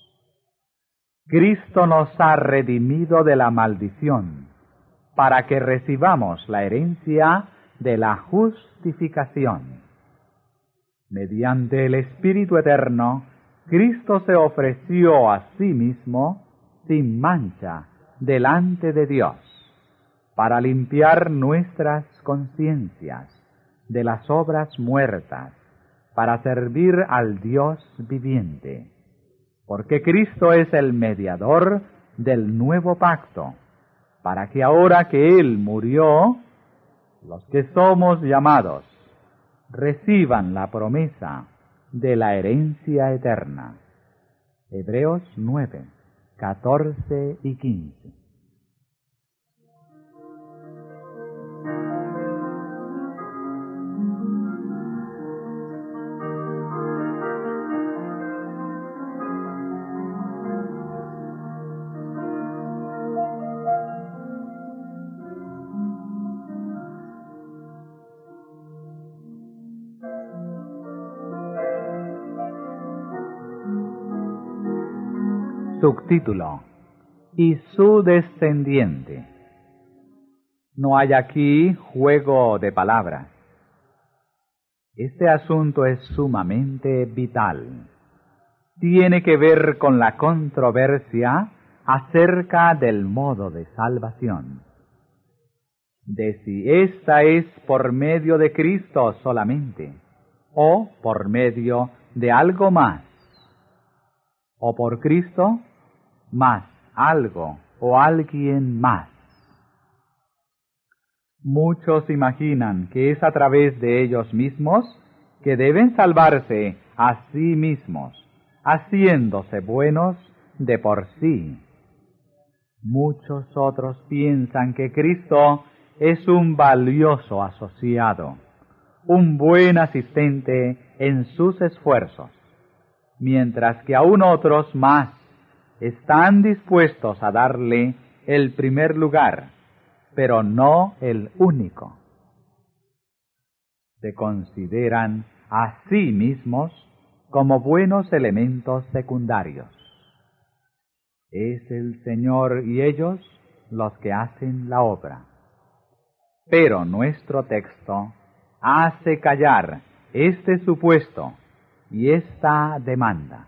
Cristo nos ha redimido de la maldición, para que recibamos la herencia de la justificación. Mediante el Espíritu Eterno, Cristo se ofreció a sí mismo sin mancha delante de Dios, para limpiar nuestras conciencias de las obras muertas, para servir al Dios viviente, porque Cristo es el mediador del nuevo pacto, para que ahora que Él murió, los que somos llamados reciban la promesa de la herencia eterna. Hebreos nueve, catorce y quince. Subtítulo: y su descendiente. No hay aquí juego de palabras. Este asunto es sumamente vital. Tiene que ver con la controversia acerca del modo de salvación, de si ésta es por medio de Cristo solamente, o por medio de algo más, o por Cristo más algo o alguien más. Muchos imaginan que es a través de ellos mismos que deben salvarse a sí mismos, haciéndose buenos de por sí. Muchos otros piensan que Cristo es un valioso asociado, un buen asistente en sus esfuerzos, mientras que aún otros más están dispuestos a darle el primer lugar, pero no el único. Se consideran a sí mismos como buenos elementos secundarios. Es el Señor y ellos los que hacen la obra. Pero nuestro texto hace callar este supuesto y esta demanda.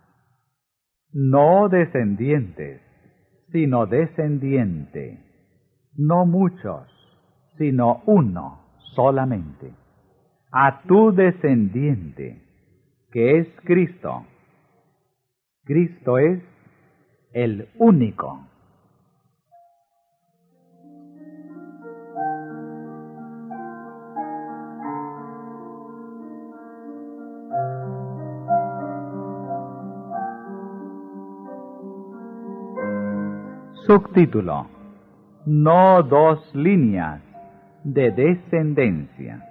No descendientes, sino descendiente. No muchos, sino uno solamente. A tu descendiente, que es Cristo. Cristo es el único. Subtítulo: No dos líneas de descendencia.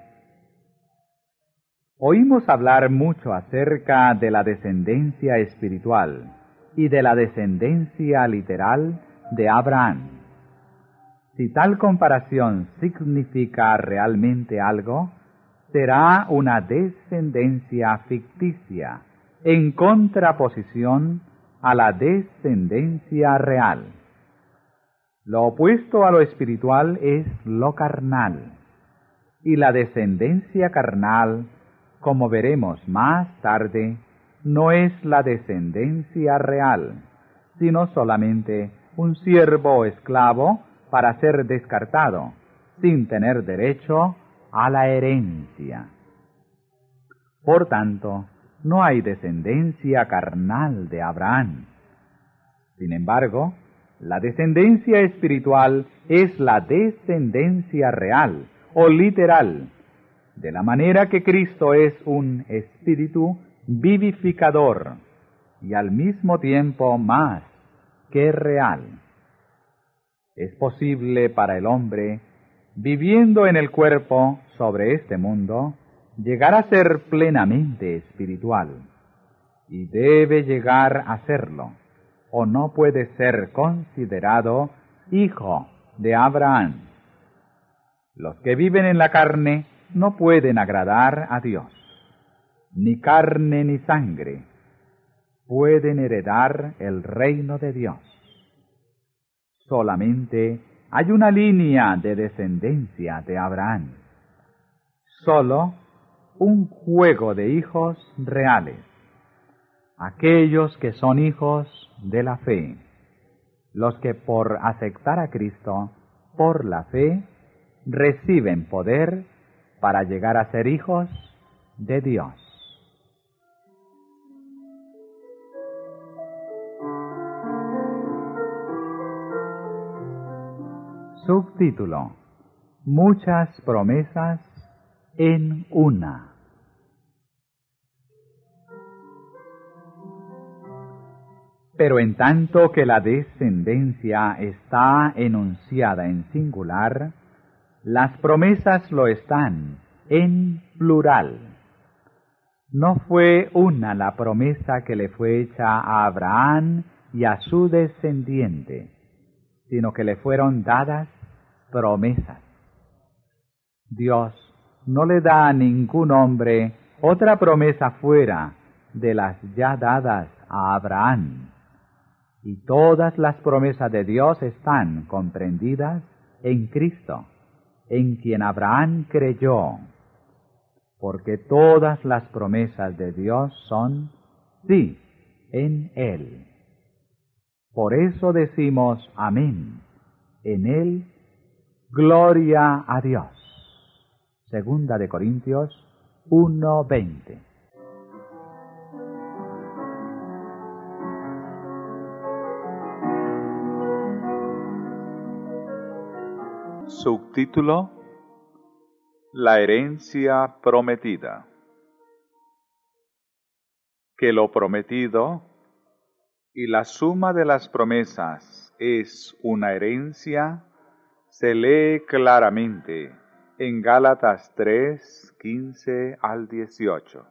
Oímos hablar mucho acerca de la descendencia espiritual y de la descendencia literal de Abraham. Si tal comparación significa realmente algo, será una descendencia ficticia, en contraposición a la descendencia real. Lo opuesto a lo espiritual es lo carnal, y la descendencia carnal, como veremos más tarde, no es la descendencia real, sino solamente un siervo o esclavo para ser descartado, sin tener derecho a la herencia. Por tanto, no hay descendencia carnal de Abraham. Sin embargo, la descendencia espiritual es la descendencia real o literal, de la manera que Cristo es un espíritu vivificador y al mismo tiempo más que real. Es posible para el hombre, viviendo en el cuerpo sobre este mundo, llegar a ser plenamente espiritual, y debe llegar a serlo, o no puede ser considerado hijo de Abraham. Los que viven en la carne no pueden agradar a Dios. Ni carne ni sangre pueden heredar el reino de Dios. Solamente hay una línea de descendencia de Abraham. Solo un juego de hijos reales. Aquellos que son hijos de la fe. Los que por aceptar a Cristo, por la fe, reciben poder para llegar a ser hijos de Dios. Subtítulo: Muchas promesas en una. Pero en tanto que la descendencia está enunciada en singular, las promesas lo están en plural. No fue una la promesa que le fue hecha a Abraham y a su descendiente, sino que le fueron dadas promesas. Dios no le da a ningún hombre otra promesa fuera de las ya dadas a Abraham. Y todas las promesas de Dios están comprendidas en Cristo, en quien Abraham creyó. porque todas las promesas de Dios son sí en Él. Por eso decimos amén. En Él, gloria a Dios. Segunda de Corintios uno veinte. Subtítulo: La herencia prometida. Que lo prometido y la suma de las promesas es una herencia, se lee claramente en Gálatas tres, quince al dieciocho.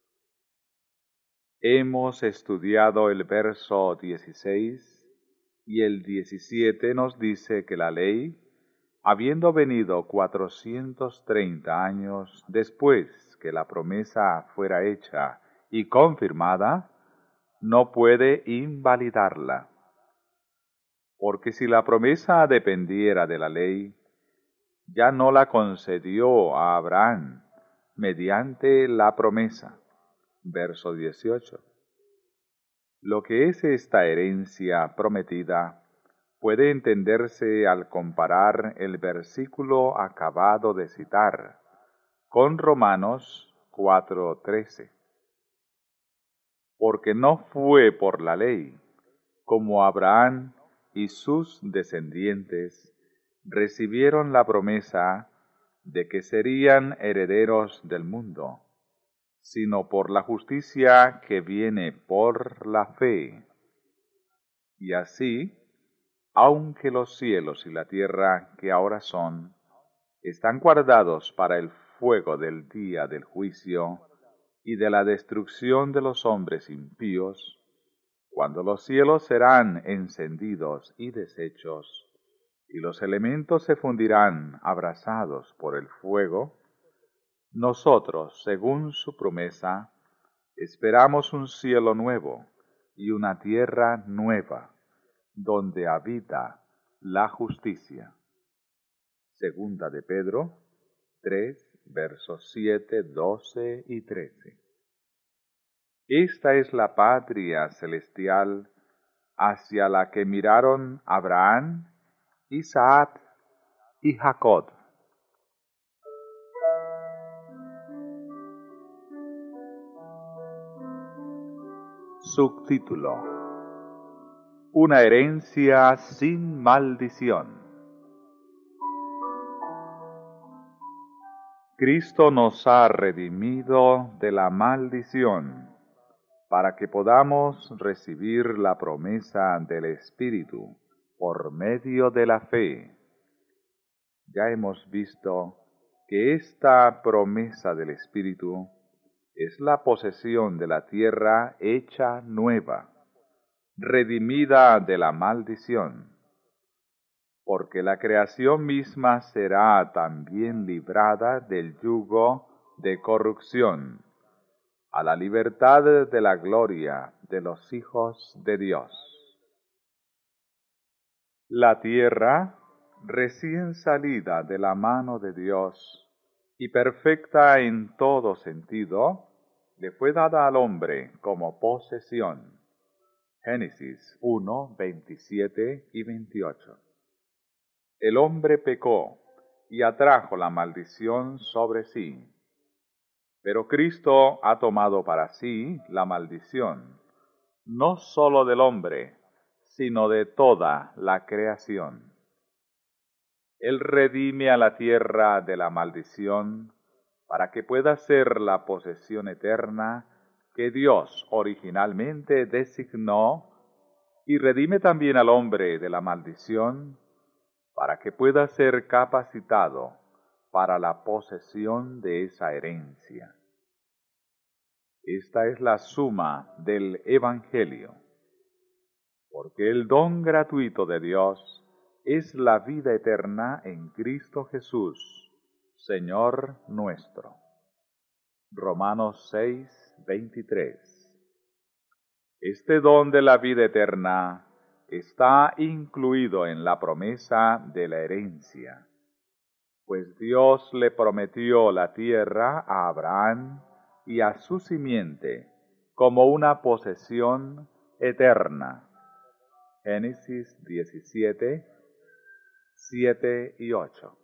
Hemos estudiado el verso dieciséis y el diecisiete nos dice que la ley, habiendo venido cuatrocientos treinta años después que la promesa fuera hecha y confirmada, no puede invalidarla. Porque si la promesa dependiera de la ley, ya no la concedió a Abraham mediante la promesa. Verso dieciocho. Lo que es esta herencia prometida puede entenderse al comparar el versículo acabado de citar con Romanos cuatro trece. Porque no fue por la ley, como Abraham y sus descendientes recibieron la promesa de que serían herederos del mundo, sino por la justicia que viene por la fe. Y así, aunque los cielos y la tierra que ahora son, están guardados para el fuego del día del juicio y de la destrucción de los hombres impíos, cuando los cielos serán encendidos y deshechos, y los elementos se fundirán abrasados por el fuego, nosotros, según su promesa, esperamos un cielo nuevo y una tierra nueva, donde habita la justicia. Segunda de Pedro tres, versos siete, doce y trece. Esta es la patria celestial hacia la que miraron Abraham, Isaac y Jacob. Subtítulo: Una herencia sin maldición. Cristo nos ha redimido de la maldición, para que podamos recibir la promesa del Espíritu por medio de la fe. Ya hemos visto que esta promesa del Espíritu es la posesión de la tierra hecha nueva, redimida de la maldición, porque la creación misma será también librada del yugo de corrupción, a la libertad de la gloria de los hijos de Dios. La tierra, recién salida de la mano de Dios y perfecta en todo sentido, le fue dada al hombre como posesión. Génesis uno, veintisiete y veintiocho. El hombre pecó y atrajo la maldición sobre sí. Pero Cristo ha tomado para sí la maldición, no sólo del hombre, sino de toda la creación. Él redime a la tierra de la maldición para que pueda ser la posesión eterna que Dios originalmente designó, y redime también al hombre de la maldición para que pueda ser capacitado para la posesión de esa herencia. Esta es la suma del Evangelio, porque el don gratuito de Dios es la vida eterna en Cristo Jesús, Señor nuestro. Romanos seis, veintitrés. Este don de la vida eterna está incluido en la promesa de la herencia. pues Dios le prometió la tierra a Abraham y a su simiente como una posesión eterna. Génesis diecisiete, siete y ocho.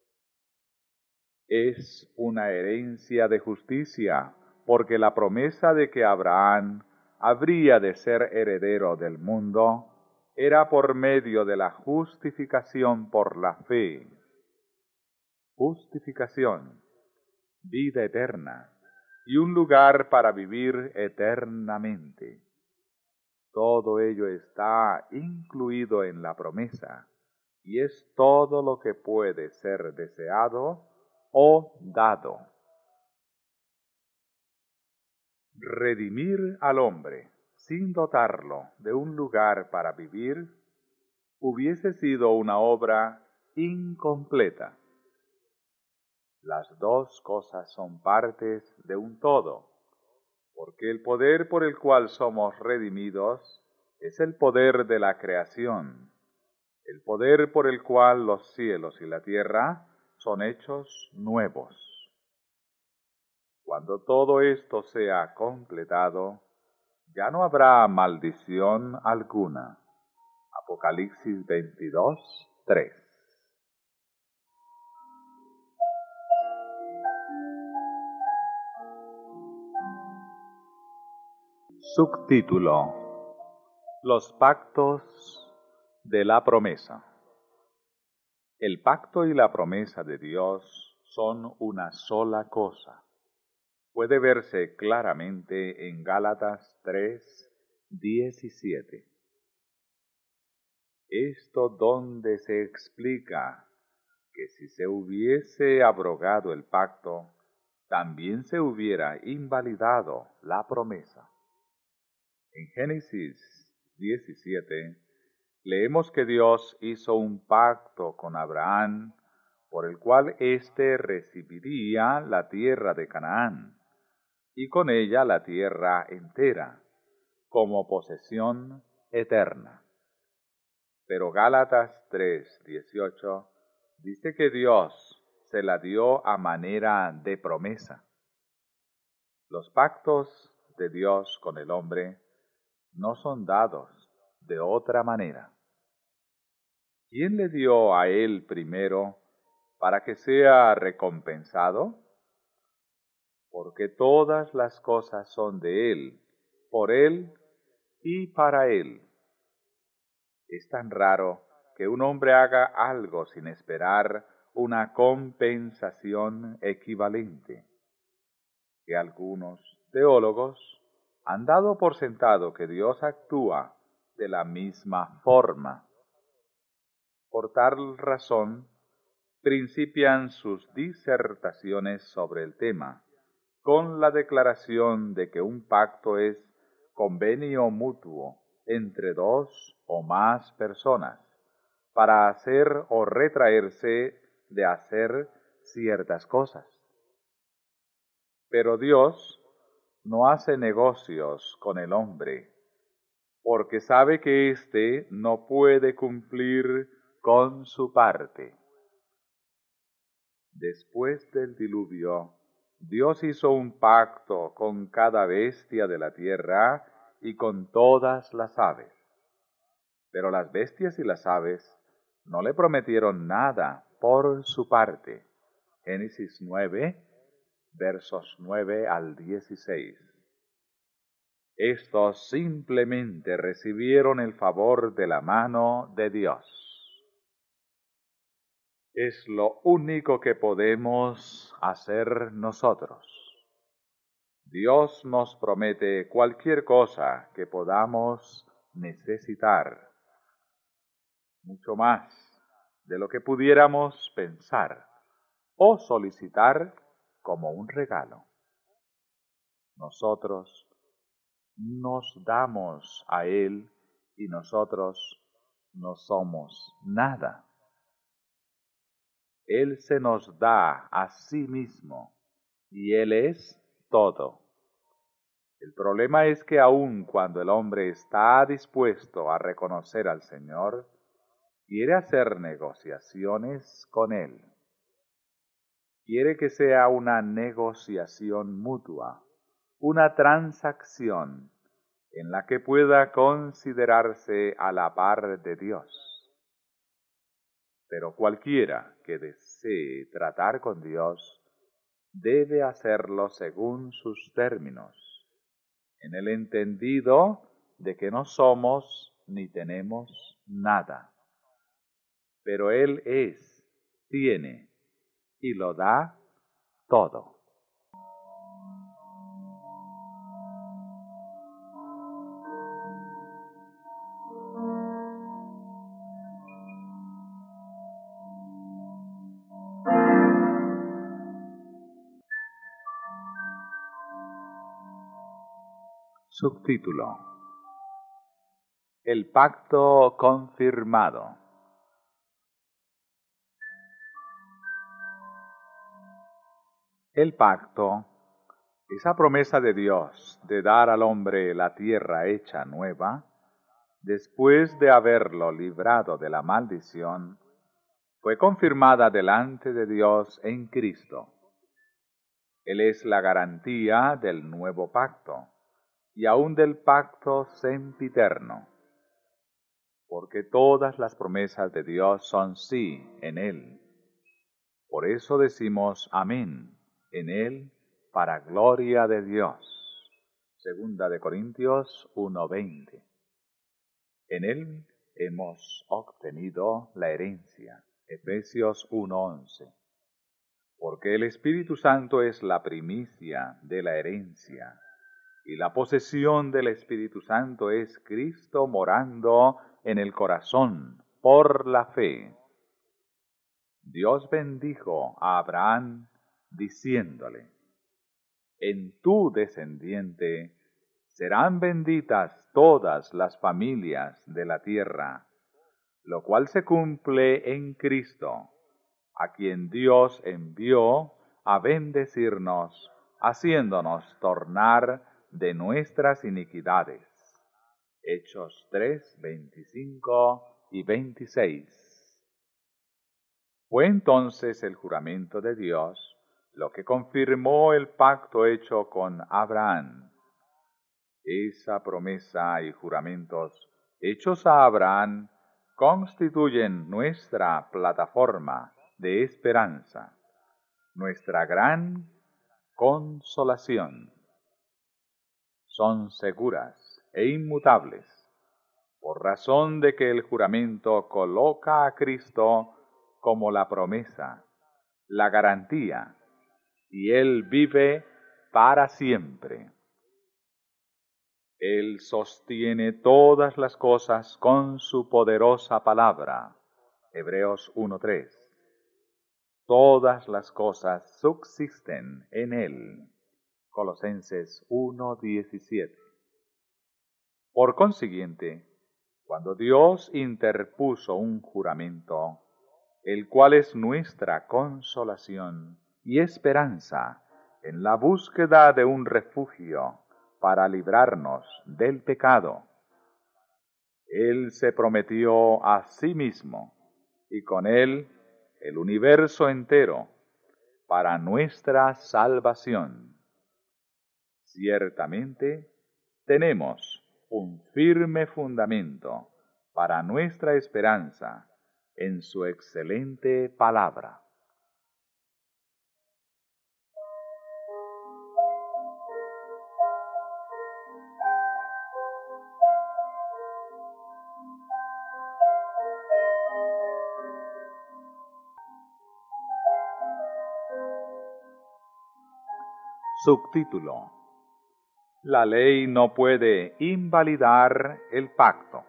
Es una herencia de justicia, porque la promesa de que Abraham habría de ser heredero del mundo era por medio de la justificación por la fe. Justificación, vida eterna y un lugar para vivir eternamente. Todo ello está incluido en la promesa y es todo lo que puede ser deseado o dado. Redimir al hombre sin dotarlo de un lugar para vivir hubiese sido una obra incompleta. Las dos cosas son partes de un todo, porque el poder por el cual somos redimidos es el poder de la creación, el poder por el cual los cielos y la tierra son hechos nuevos. Cuando todo esto sea completado, ya no habrá maldición alguna. Apocalipsis veintidós, tres. Subtítulo: Los pactos de la promesa. El pacto y la promesa de Dios son una sola cosa. Puede verse claramente en Gálatas tres, diecisiete. Esto donde se explica que si se hubiese abrogado el pacto, también se hubiera invalidado la promesa. En Génesis diecisiete, leemos que Dios hizo un pacto con Abraham, por el cual éste recibiría la tierra de Canaán, y con ella la tierra entera, como posesión eterna. Pero Gálatas tres, dieciocho dice que Dios se la dio a manera de promesa. Los pactos de Dios con el hombre no son dados de otra manera. ¿Quién le dio a él primero para que sea recompensado? Porque todas las cosas son de él, por él y para él. Es tan raro que un hombre haga algo sin esperar una compensación equivalente, que algunos teólogos han dado por sentado que Dios actúa de la misma forma. Por tal razón, principian sus disertaciones sobre el tema, con la declaración de que un pacto es convenio mutuo entre dos o más personas, para hacer o retraerse de hacer ciertas cosas. Pero Dios no hace negocios con el hombre, porque sabe que éste no puede cumplir con su parte. Después del diluvio, Dios hizo un pacto con cada bestia de la tierra y con todas las aves. Pero las bestias y las aves no le prometieron nada por su parte. Génesis nueve, versos nueve al dieciséis. Estos simplemente recibieron el favor de la mano de Dios. Es lo único que podemos hacer nosotros. Dios nos promete cualquier cosa que podamos necesitar, mucho más de lo que pudiéramos pensar o solicitar como un regalo. Nosotros nos damos a Él y nosotros no somos nada. Él se nos da a sí mismo y Él es todo. El problema es que aun cuando el hombre está dispuesto a reconocer al Señor, quiere hacer negociaciones con Él. quiere que sea una negociación mutua, una transacción en la que pueda considerarse a la par de Dios. Pero cualquiera que desee tratar con Dios debe hacerlo según sus términos, en el entendido de que no somos ni tenemos nada, pero Él es, tiene y lo da todo. Subtítulo: El pacto confirmado. El pacto, esa promesa de Dios de dar al hombre la tierra hecha nueva, después de haberlo librado de la maldición, fue confirmada delante de Dios en Cristo. Él es la garantía del nuevo pacto y aún del pacto sempiterno, porque todas las promesas de Dios son sí en Él. Por eso decimos amén en Él, para gloria de Dios. Segunda de Corintios uno veinte. En Él hemos obtenido la herencia. Efesios uno once. Porque el Espíritu Santo es la primicia de la herencia, y la posesión del Espíritu Santo es Cristo morando en el corazón por la fe. Dios bendijo a Abraham diciéndole: en tu descendiente serán benditas todas las familias de la tierra, lo cual se cumple en Cristo, a quien Dios envió a bendecirnos, haciéndonos tornar de nuestras iniquidades. Hechos tres, veinticinco y veintiséis. Fue entonces el juramento de Dios lo que confirmó el pacto hecho con Abraham. Esa promesa y juramentos hechos a Abraham constituyen nuestra plataforma de esperanza, nuestra gran consolación. Son seguras e inmutables, por razón de que el juramento coloca a Cristo como la promesa, la garantía, y Él vive para siempre. Él sostiene todas las cosas con su poderosa palabra. Hebreos uno tres. Todas las cosas subsisten en Él. Colosenses uno diecisiete. Por consiguiente, cuando Dios interpuso un juramento, el cual es nuestra consolación y esperanza en la búsqueda de un refugio para librarnos del pecado, Él se prometió a sí mismo y con Él el universo entero para nuestra salvación. Ciertamente tenemos un firme fundamento para nuestra esperanza en su excelente palabra. Subtítulo: La ley no puede invalidar el pacto.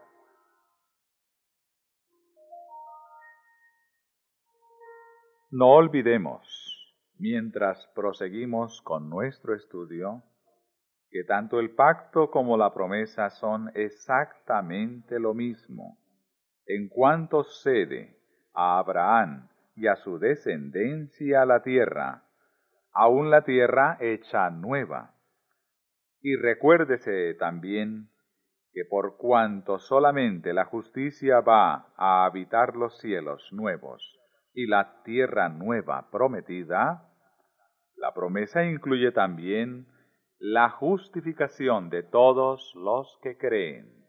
No olvidemos, mientras proseguimos con nuestro estudio, que tanto el pacto como la promesa son exactamente lo mismo, en cuanto cede a Abraham y a su descendencia la tierra, aun la tierra hecha nueva. Y recuérdese también que por cuanto solamente la justicia va a habitar los cielos nuevos, y la tierra nueva prometida, la promesa incluye también la justificación de todos los que creen.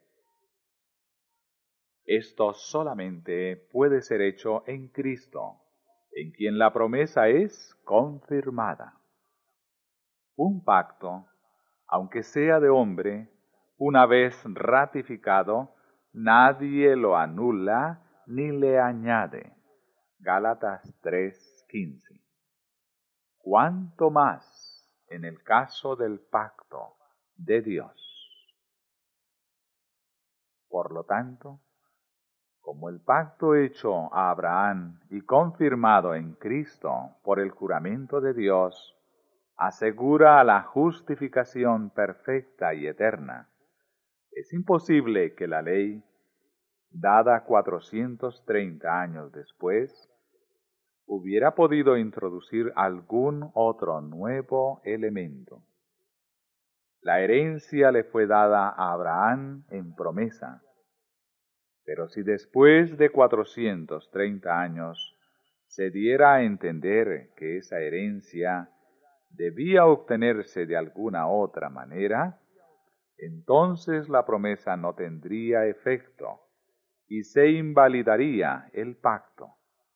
Esto solamente puede ser hecho en Cristo, en quien la promesa es confirmada. Un pacto, aunque sea de hombre, una vez ratificado, nadie lo anula ni le añade. Gálatas tres quince. ¿Cuánto más en el caso del pacto de Dios? Por lo tanto, como el pacto hecho a Abraham y confirmado en Cristo por el juramento de Dios asegura la justificación perfecta y eterna, es imposible que la ley, dada cuatrocientos treinta años después, hubiera podido introducir algún otro nuevo elemento. La herencia le fue dada a Abraham en promesa, pero si después de cuatrocientos treinta años se diera a entender que esa herencia debía obtenerse de alguna otra manera, entonces la promesa no tendría efecto y se invalidaría el pacto.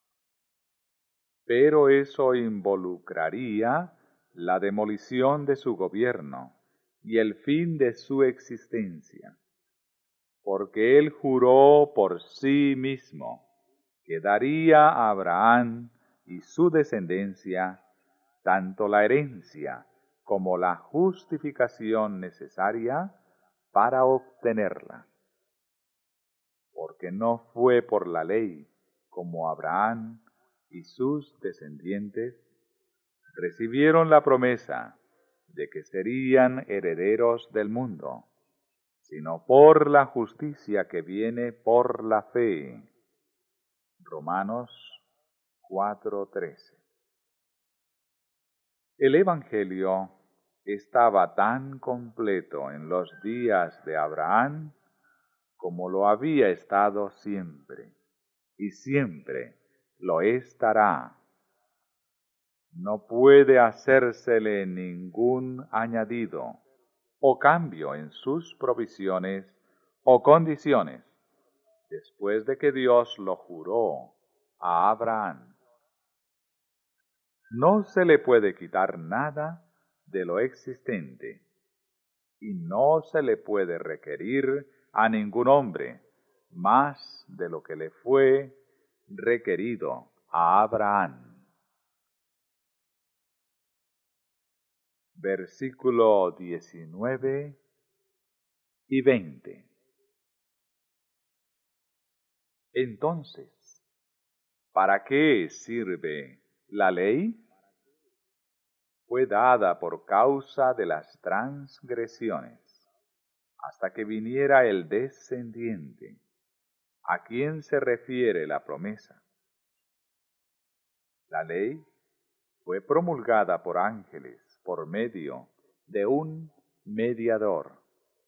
Pero eso involucraría la demolición de su gobierno y el fin de su existencia, porque él juró por sí mismo que daría a Abraham y su descendencia tanto la herencia como la justificación necesaria para obtenerla. Porque no fue por la ley como Abraham y sus descendientes recibieron la promesa de que serían herederos del mundo, sino por la justicia que viene por la fe. Romanos cuatro trece. El Evangelio estaba tan completo en los días de Abraham como lo había estado siempre, y siempre lo estará. No puede hacérsele ningún añadido o cambio en sus provisiones o condiciones, después de que Dios lo juró a Abraham. No se le puede quitar nada de lo existente, y no se le puede requerir a ningún hombre más de lo que le fue requerido a Abraham. Versículo diecinueve y veinte. Entonces, ¿para qué sirve la ley? Fue dada por causa de las transgresiones, hasta que viniera el descendiente, a quien se refiere la promesa. La ley fue promulgada por ángeles por medio de un mediador.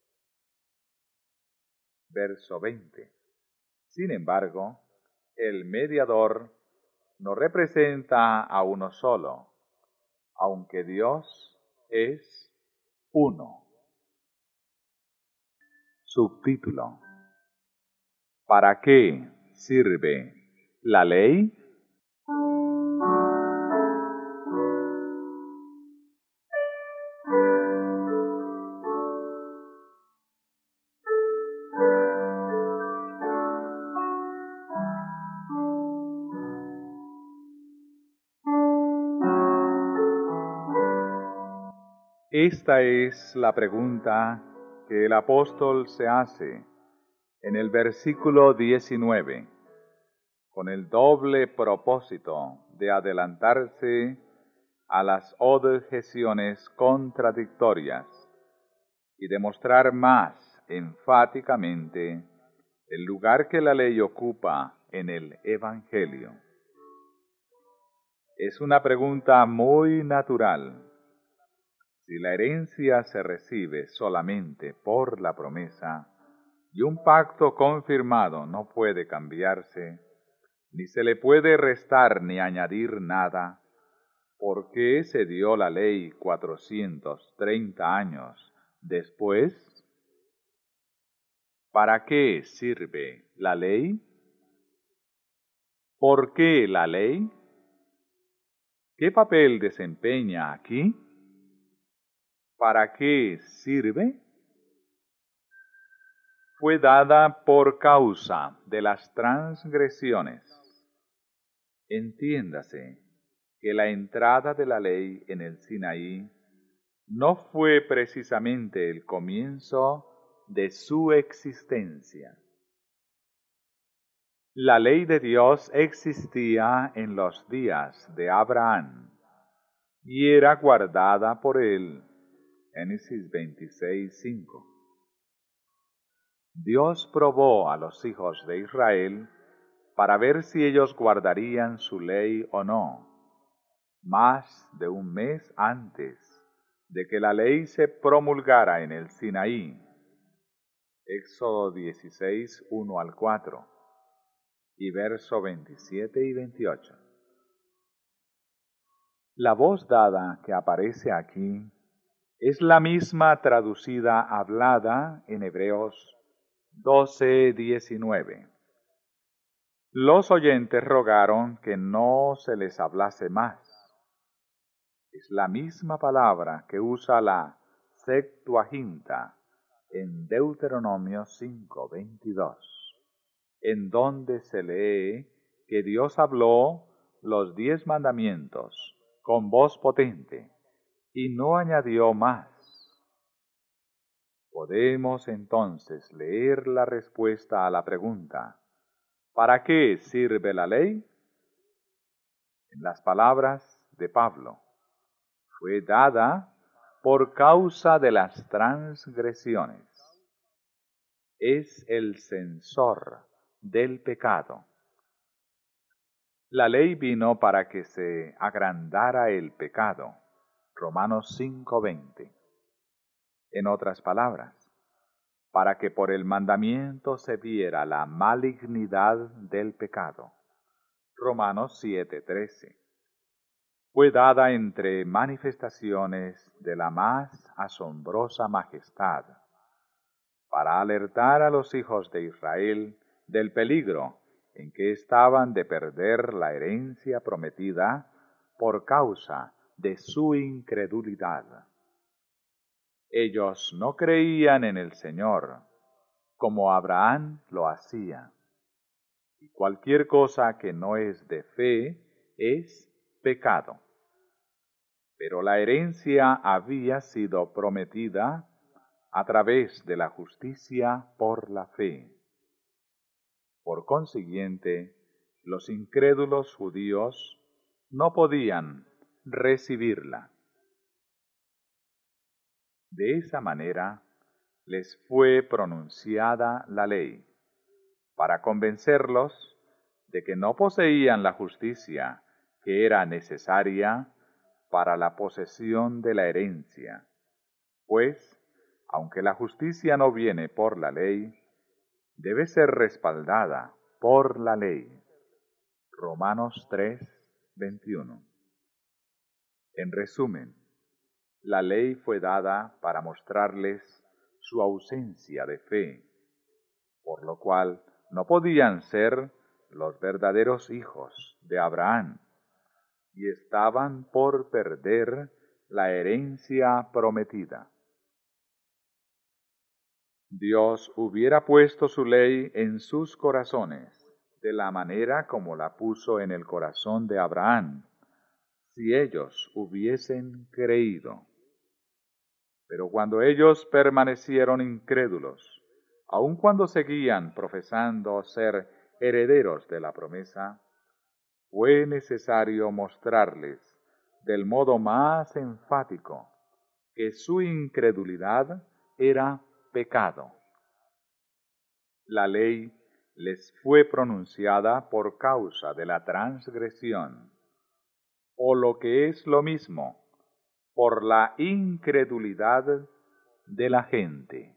Verso veinte. Sin embargo, el mediador no representa a uno solo, aunque Dios es uno. Subtítulo: ¿para qué sirve la ley? Esta es la pregunta que el apóstol se hace en el versículo diecinueve, con el doble propósito de adelantarse a las objeciones contradictorias y demostrar más enfáticamente el lugar que la ley ocupa en el Evangelio. Es una pregunta muy natural. Si la herencia se recibe solamente por la promesa y un pacto confirmado no puede cambiarse, ni se le puede restar ni añadir nada. ¿Por qué se dio la ley cuatrocientos treinta años después? ¿Para qué sirve la ley? ¿Por qué la ley? ¿Qué papel desempeña aquí? ¿Para qué sirve? Fue dada por causa de las transgresiones. Entiéndase que la entrada de la ley en el Sinaí no fue precisamente el comienzo de su existencia. La ley de Dios existía en los días de Abraham y era guardada por él. Génesis veintiséis, cinco. Dios probó a los hijos de Israel para ver si ellos guardarían su ley o no, más de un mes antes de que la ley se promulgara en el Sinaí. Éxodo dieciséis, uno al cuatro y verso veintisiete y veintiocho. La voz dada que aparece aquí es la misma traducida hablada en Hebreos doce, diecinueve. Los oyentes rogaron que no se les hablase más. Es la misma palabra que usa la Septuaginta en Deuteronomio cinco, veintidós, en donde se lee que Dios habló los diez mandamientos con voz potente y no añadió más. Podemos entonces leer la respuesta a la pregunta: ¿para qué sirve la ley? En las palabras de Pablo: fue dada por causa de las transgresiones. Es el censor del pecado. La ley vino para que se agrandara el pecado. Romanos cinco, veinte. En otras palabras, para que por el mandamiento se viera la malignidad del pecado. Romanos siete, trece. Fue dada entre manifestaciones de la más asombrosa majestad, para alertar a los hijos de Israel del peligro en que estaban de perder la herencia prometida por causa de su incredulidad. Ellos no creían en el Señor, como Abraham lo hacía. Y cualquier cosa que no es de fe es pecado. Pero la herencia había sido prometida a través de la justicia por la fe. Por consiguiente, los incrédulos judíos no podían recibirla. De esa manera les fue pronunciada la ley, para convencerlos de que no poseían la justicia que era necesaria para la posesión de la herencia, pues, aunque la justicia no viene por la ley, debe ser respaldada por la ley. Romanos tres, veintiuno. En resumen, la ley fue dada para mostrarles su ausencia de fe, por lo cual no podían ser los verdaderos hijos de Abraham, y estaban por perder la herencia prometida. Dios hubiera puesto su ley en sus corazones, de la manera como la puso en el corazón de Abraham, si ellos hubiesen creído. Pero cuando ellos permanecieron incrédulos, aun cuando seguían profesando ser herederos de la promesa, fue necesario mostrarles del modo más enfático que su incredulidad era pecado. La ley les fue pronunciada por causa de la transgresión, o lo que es lo mismo, por la incredulidad de la gente.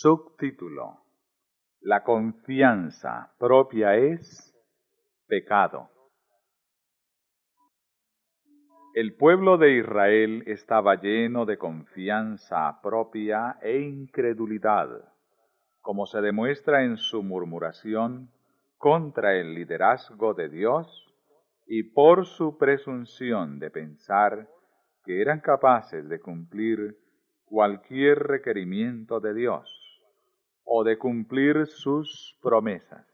Subtítulo: La confianza propia es pecado. El pueblo de Israel estaba lleno de confianza propia e incredulidad, como se demuestra en su murmuración contra el liderazgo de Dios y por su presunción de pensar que eran capaces de cumplir cualquier requerimiento de Dios o de cumplir sus promesas.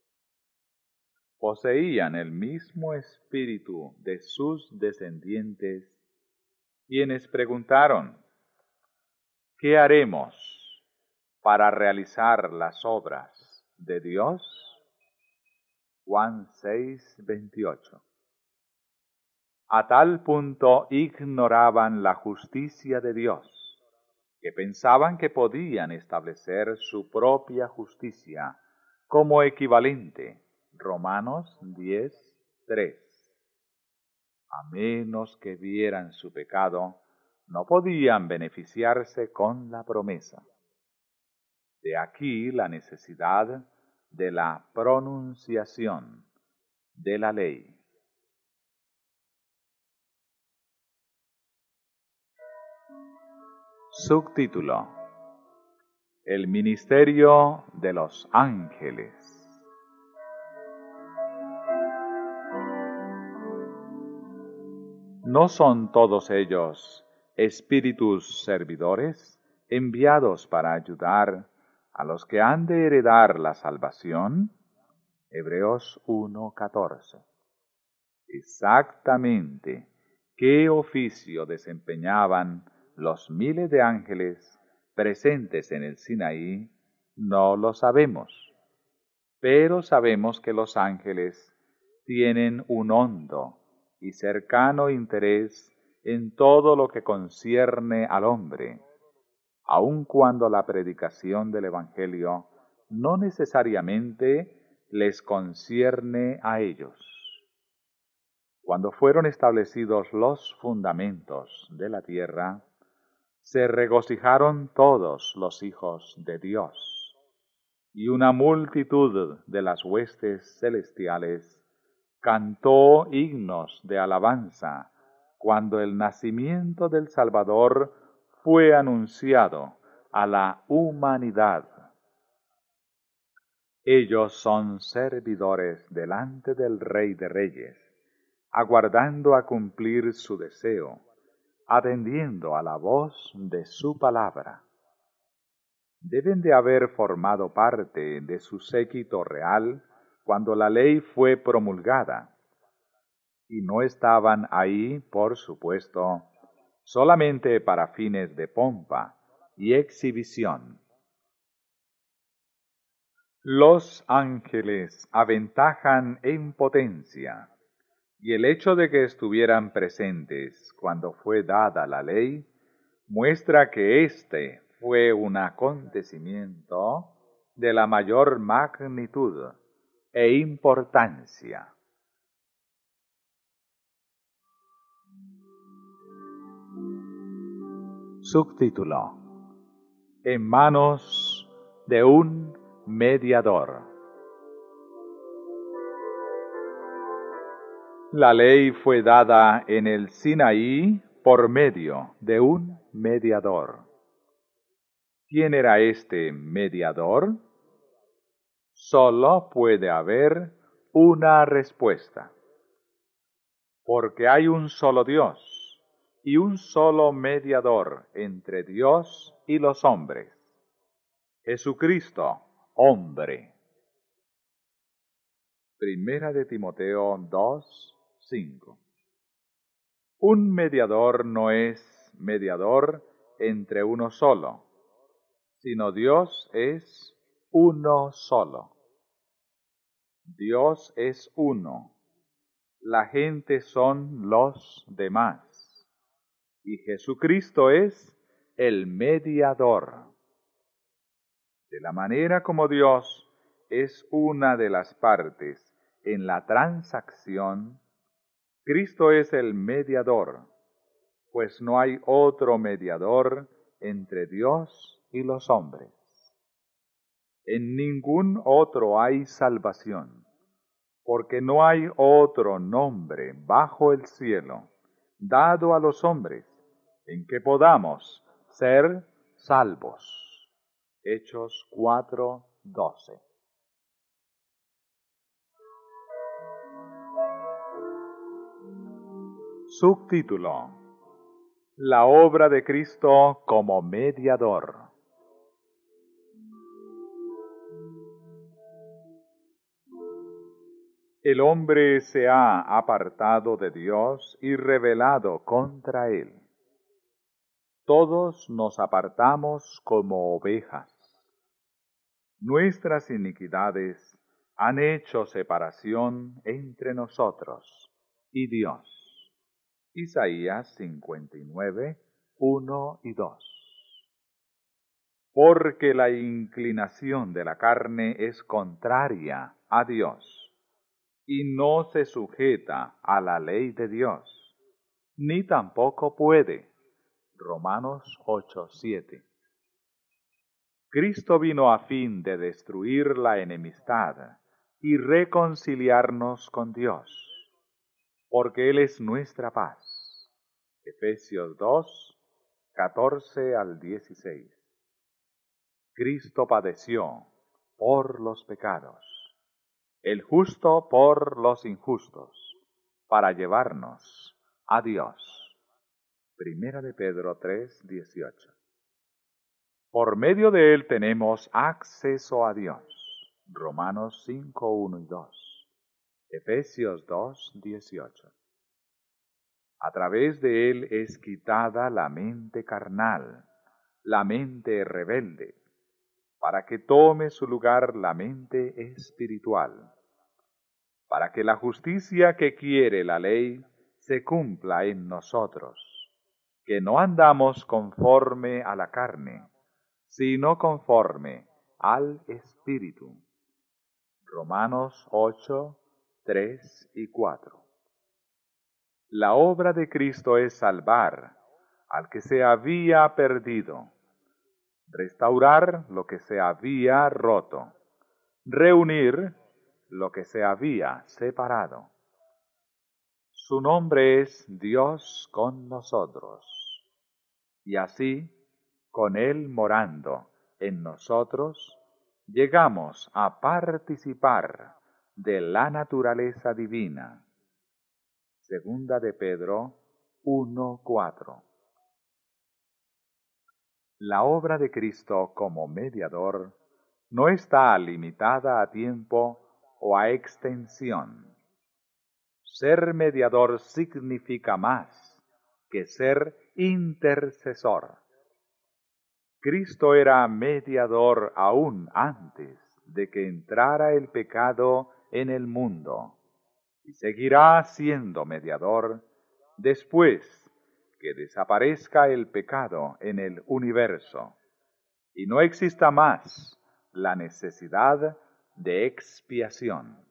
Poseían el mismo espíritu de sus descendientes, quienes preguntaron: ¿qué haremos para realizar las obras de Dios? Juan seis, veintiocho. A tal punto ignoraban la justicia de Dios, que pensaban que podían establecer su propia justicia como equivalente. Romanos diez, tres. A menos que vieran su pecado, no podían beneficiarse con la promesa. De aquí la necesidad de la pronunciación de la ley. Subtítulo: El ministerio de los ángeles. ¿No son todos ellos espíritus servidores enviados para ayudar a los que han de heredar la salvación? Hebreos uno, catorce. Exactamente qué oficio desempeñaban los miles de ángeles presentes en el Sinaí no lo sabemos, pero sabemos que los ángeles tienen un hondo y cercano interés en todo lo que concierne al hombre, aun cuando la predicación del Evangelio no necesariamente les concierne a ellos. Cuando fueron establecidos los fundamentos de la tierra, se regocijaron todos los hijos de Dios, y una multitud de las huestes celestiales cantó himnos de alabanza cuando el nacimiento del Salvador fue anunciado a la humanidad. Ellos son servidores delante del Rey de Reyes, aguardando a cumplir su deseo, atendiendo a la voz de su palabra. Deben de haber formado parte de su séquito real cuando la ley fue promulgada, y no estaban ahí, por supuesto, solamente para fines de pompa y exhibición. Los ángeles aventajan en potencia, y el hecho de que estuvieran presentes cuando fue dada la ley muestra que éste fue un acontecimiento de la mayor magnitud e importancia. Subtítulo: En manos de un mediador. La ley fue dada en el Sinaí por medio de un mediador. ¿Quién era este mediador? Solo puede haber una respuesta. Porque hay un solo Dios y un solo mediador entre Dios y los hombres: Jesucristo, hombre. Primera de Timoteo dos, cinco. Un mediador no es mediador entre uno solo, sino Dios es uno solo. Dios es uno, la gente son los demás, y Jesucristo es el mediador. De la manera como Dios es una de las partes en la transacción, Cristo es el mediador, pues no hay otro mediador entre Dios y los hombres. En ningún otro hay salvación, porque no hay otro nombre bajo el cielo dado a los hombres en que podamos ser salvos. Hechos cuatro doce. Subtítulo: La obra de Cristo como mediador. El hombre se ha apartado de Dios y rebelado contra Él. Todos nos apartamos como ovejas. Nuestras iniquidades han hecho separación entre nosotros y Dios. Isaías cincuenta y nueve, uno y dos. Porque la inclinación de la carne es contraria a Dios, y no se sujeta a la ley de Dios, ni tampoco puede. Romanos ocho siete. Cristo vino a fin de destruir la enemistad y reconciliarnos con Dios, porque Él es nuestra paz. Efesios dos, catorce al dieciséis. Cristo padeció por los pecados, el justo por los injustos, para llevarnos a Dios. Primera de Pedro tres dieciocho. Por medio de él tenemos acceso a Dios. Romanos cinco uno y dos. Efesios dos dieciocho. A través de él es quitada la mente carnal, la mente rebelde, para que tome su lugar la mente espiritual, para que la justicia que quiere la ley se cumpla en nosotros, que no andamos conforme a la carne, sino conforme al Espíritu. Romanos ocho, tres y cuatro. La obra de Cristo es salvar al que se había perdido, restaurar lo que se había roto, reunir lo que se había separado. Su nombre es Dios con nosotros, y así, con Él morando en nosotros, llegamos a participar de la naturaleza divina. Segunda de Pedro uno cuatro. La obra de Cristo como mediador no está limitada a tiempo o a extensión. Ser mediador significa más que ser intercesor. Cristo era mediador aún antes de que entrara el pecado en el mundo, y seguirá siendo mediador después que desaparezca el pecado en el universo, y no exista más la necesidad de expiación.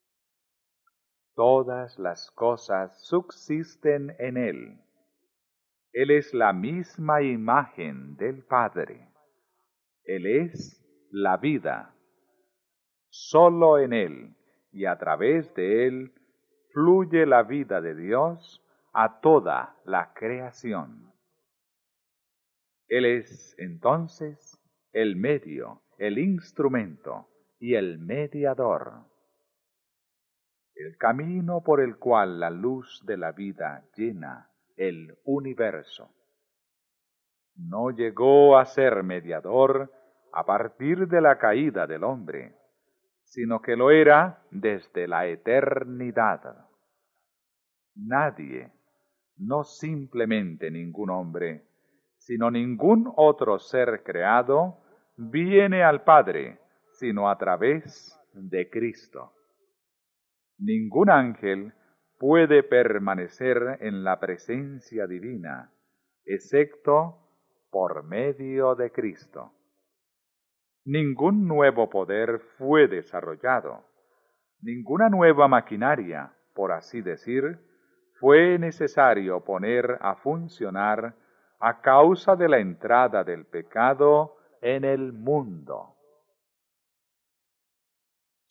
Todas las cosas subsisten en Él. Él es la misma imagen del Padre. Él es la vida. Solo en Él y a través de Él fluye la vida de Dios a toda la creación. Él es, entonces, el medio, el instrumento y el mediador. El camino por el cual la luz de la vida llena el universo. No llegó a ser mediador a partir de la caída del hombre, sino que lo era desde la eternidad. Nadie, no simplemente ningún hombre, sino ningún otro ser creado, viene al Padre, sino a través de Cristo. Ningún ángel puede permanecer en la presencia divina, excepto por medio de Cristo. Ningún nuevo poder fue desarrollado, ninguna nueva maquinaria, por así decir, fue necesario poner a funcionar a causa de la entrada del pecado en el mundo.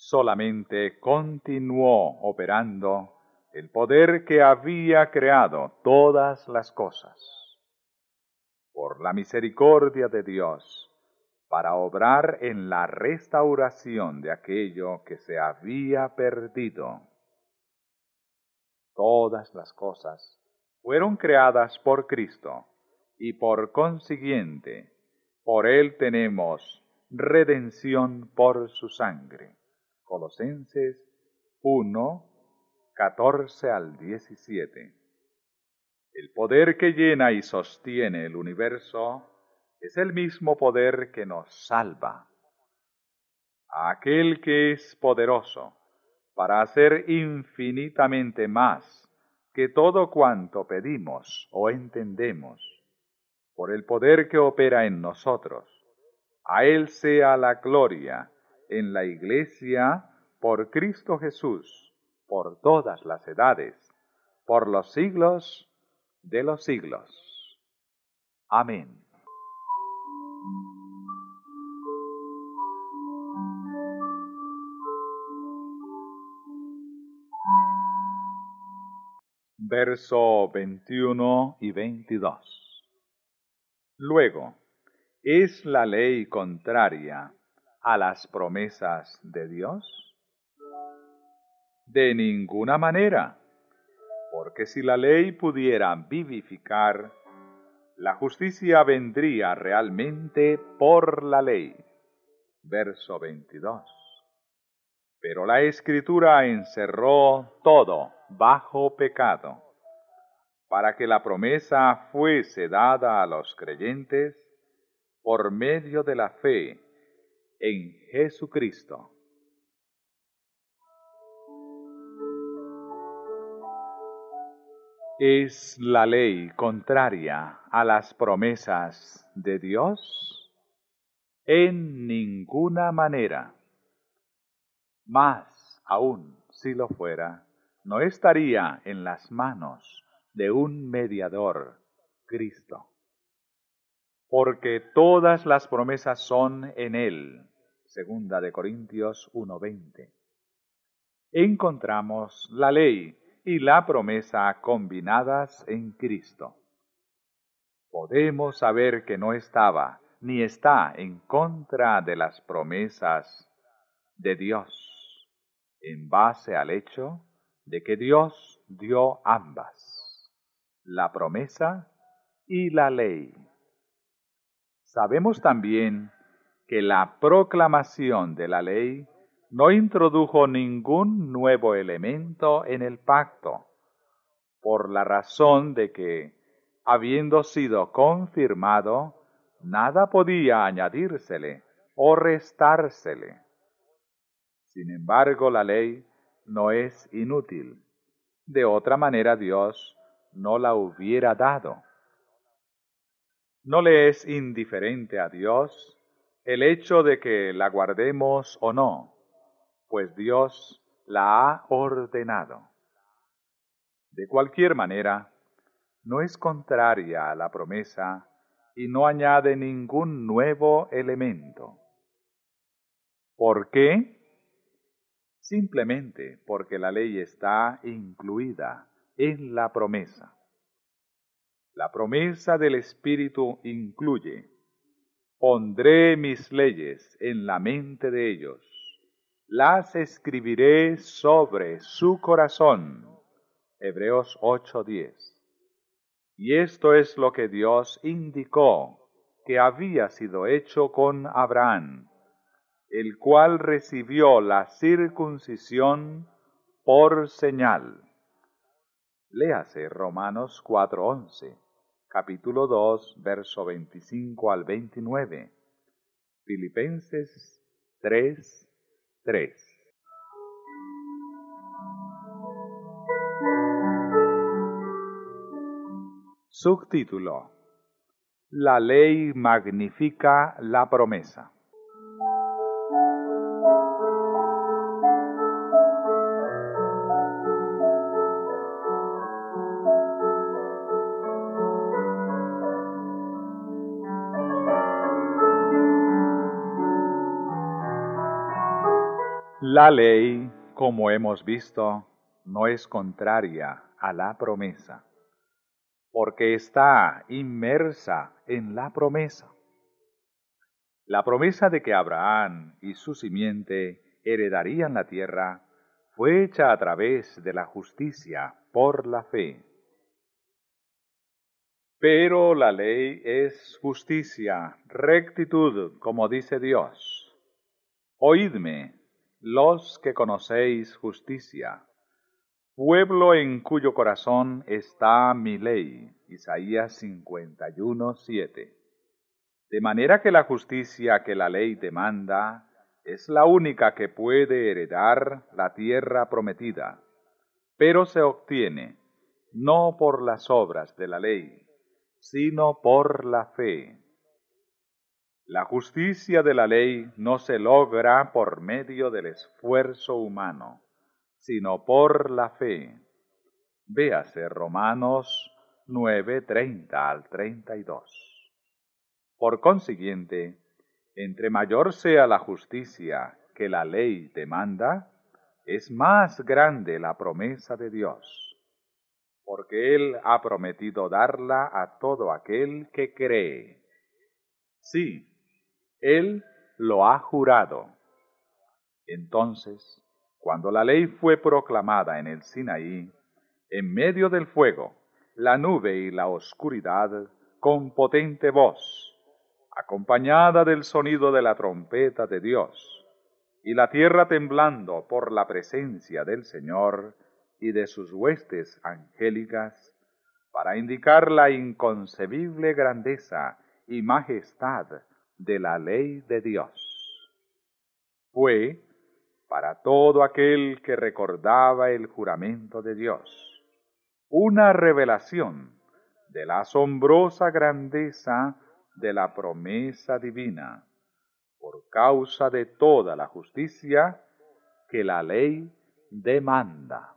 solamente continuó operando el poder que había creado todas las cosas, por la misericordia de Dios, para obrar en la restauración de aquello que se había perdido. Todas las cosas fueron creadas por Cristo, y por consiguiente, por Él tenemos redención por su sangre. Colosenses uno, catorce al diecisiete. El poder que llena y sostiene el universo es el mismo poder que nos salva. A aquel que es poderoso para hacer infinitamente más que todo cuanto pedimos o entendemos, por el poder que opera en nosotros, a Él sea la gloria en la Iglesia por Cristo Jesús, por todas las edades, por los siglos de los siglos. Amén. Verso veintiuno y veintidós. Luego, ¿es la ley contraria a las promesas de Dios? De ninguna manera, porque si la ley pudiera vivificar, la justicia vendría realmente por la ley. Verso veintidós. Pero la Escritura encerró todo bajo pecado, para que la promesa fuese dada a los creyentes por medio de la fe en Jesucristo. ¿Es la ley contraria a las promesas de Dios? En ninguna manera. Más aún, si lo fuera, no estaría en las manos de un mediador, Cristo. Porque todas las promesas son en Él. Segunda de Corintios uno veinte. Encontramos la ley y la promesa combinadas en Cristo. Podemos saber que no estaba ni está en contra de las promesas de Dios, en base al hecho de que Dios dio ambas, la promesa y la ley. Sabemos también que la proclamación de la ley no introdujo ningún nuevo elemento en el pacto, por la razón de que, habiendo sido confirmado, nada podía añadírsele o restársele. Sin embargo, la ley no es inútil. De otra manera Dios no la hubiera dado. No le es indiferente a Dios el hecho de que la guardemos o no, pues Dios la ha ordenado. De cualquier manera, no es contraria a la promesa y no añade ningún nuevo elemento. ¿Por qué? Simplemente porque la ley está incluida en la promesa. La promesa del Espíritu incluye: pondré mis leyes en la mente de ellos, las escribiré sobre su corazón. Hebreos ocho diez. Y esto es lo que Dios indicó que había sido hecho con Abraham, el cual recibió la circuncisión por señal. Léase Romanos cuatro once, capítulo dos, verso veinticinco al veintinueve, Filipenses tres tres. Subtítulo: La ley magnifica la promesa. La ley, como hemos visto, no es contraria a la promesa, porque está inmersa en la promesa. La promesa de que Abraham y su simiente heredarían la tierra fue hecha a través de la justicia por la fe. Pero la ley es justicia, rectitud, como dice Dios. Oídme, los que conocéis justicia, pueblo en cuyo corazón está mi ley. Isaías cincuenta y uno, siete. De manera que la justicia que la ley demanda es la única que puede heredar la tierra prometida, pero se obtiene no por las obras de la ley, sino por la fe. La justicia de la ley no se logra por medio del esfuerzo humano, sino por la fe. Véase Romanos nueve, treinta al treinta y dos. Por consiguiente, entre mayor sea la justicia que la ley demanda, es más grande la promesa de Dios, porque Él ha prometido darla a todo aquel que cree. Sí, Él lo ha jurado. Entonces, cuando la ley fue proclamada en el Sinaí, en medio del fuego, la nube y la oscuridad, con potente voz, acompañada del sonido de la trompeta de Dios, y la tierra temblando por la presencia del Señor y de sus huestes angélicas, para indicar la inconcebible grandeza y majestad de la ley de Dios. Fue para todo aquel que recordaba el juramento de Dios, una revelación de la asombrosa grandeza de la promesa divina, por causa de toda la justicia que la ley demanda.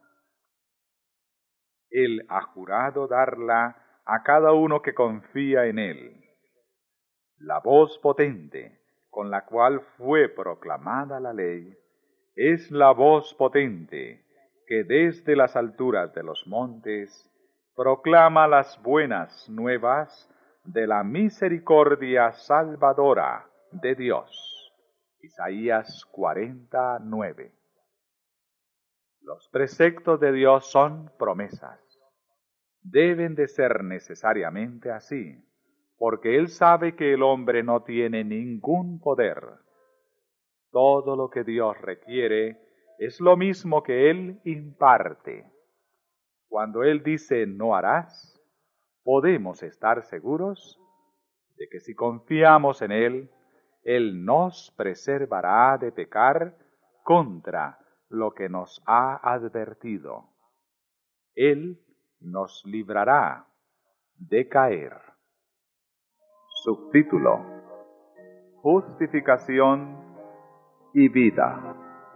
Él ha jurado darla a cada uno que confía en Él. La voz potente con la cual fue proclamada la ley es la voz potente que desde las alturas de los montes proclama las buenas nuevas de la misericordia salvadora de Dios. Isaías cuarenta, nueve. Los preceptos de Dios son promesas. Deben de ser necesariamente así, porque Él sabe que el hombre no tiene ningún poder. Todo lo que Dios requiere es lo mismo que Él imparte. Cuando Él dice no harás, podemos estar seguros de que si confiamos en Él, Él nos preservará de pecar contra lo que nos ha advertido. Él nos librará de caer. Subtítulo: Justificación y vida.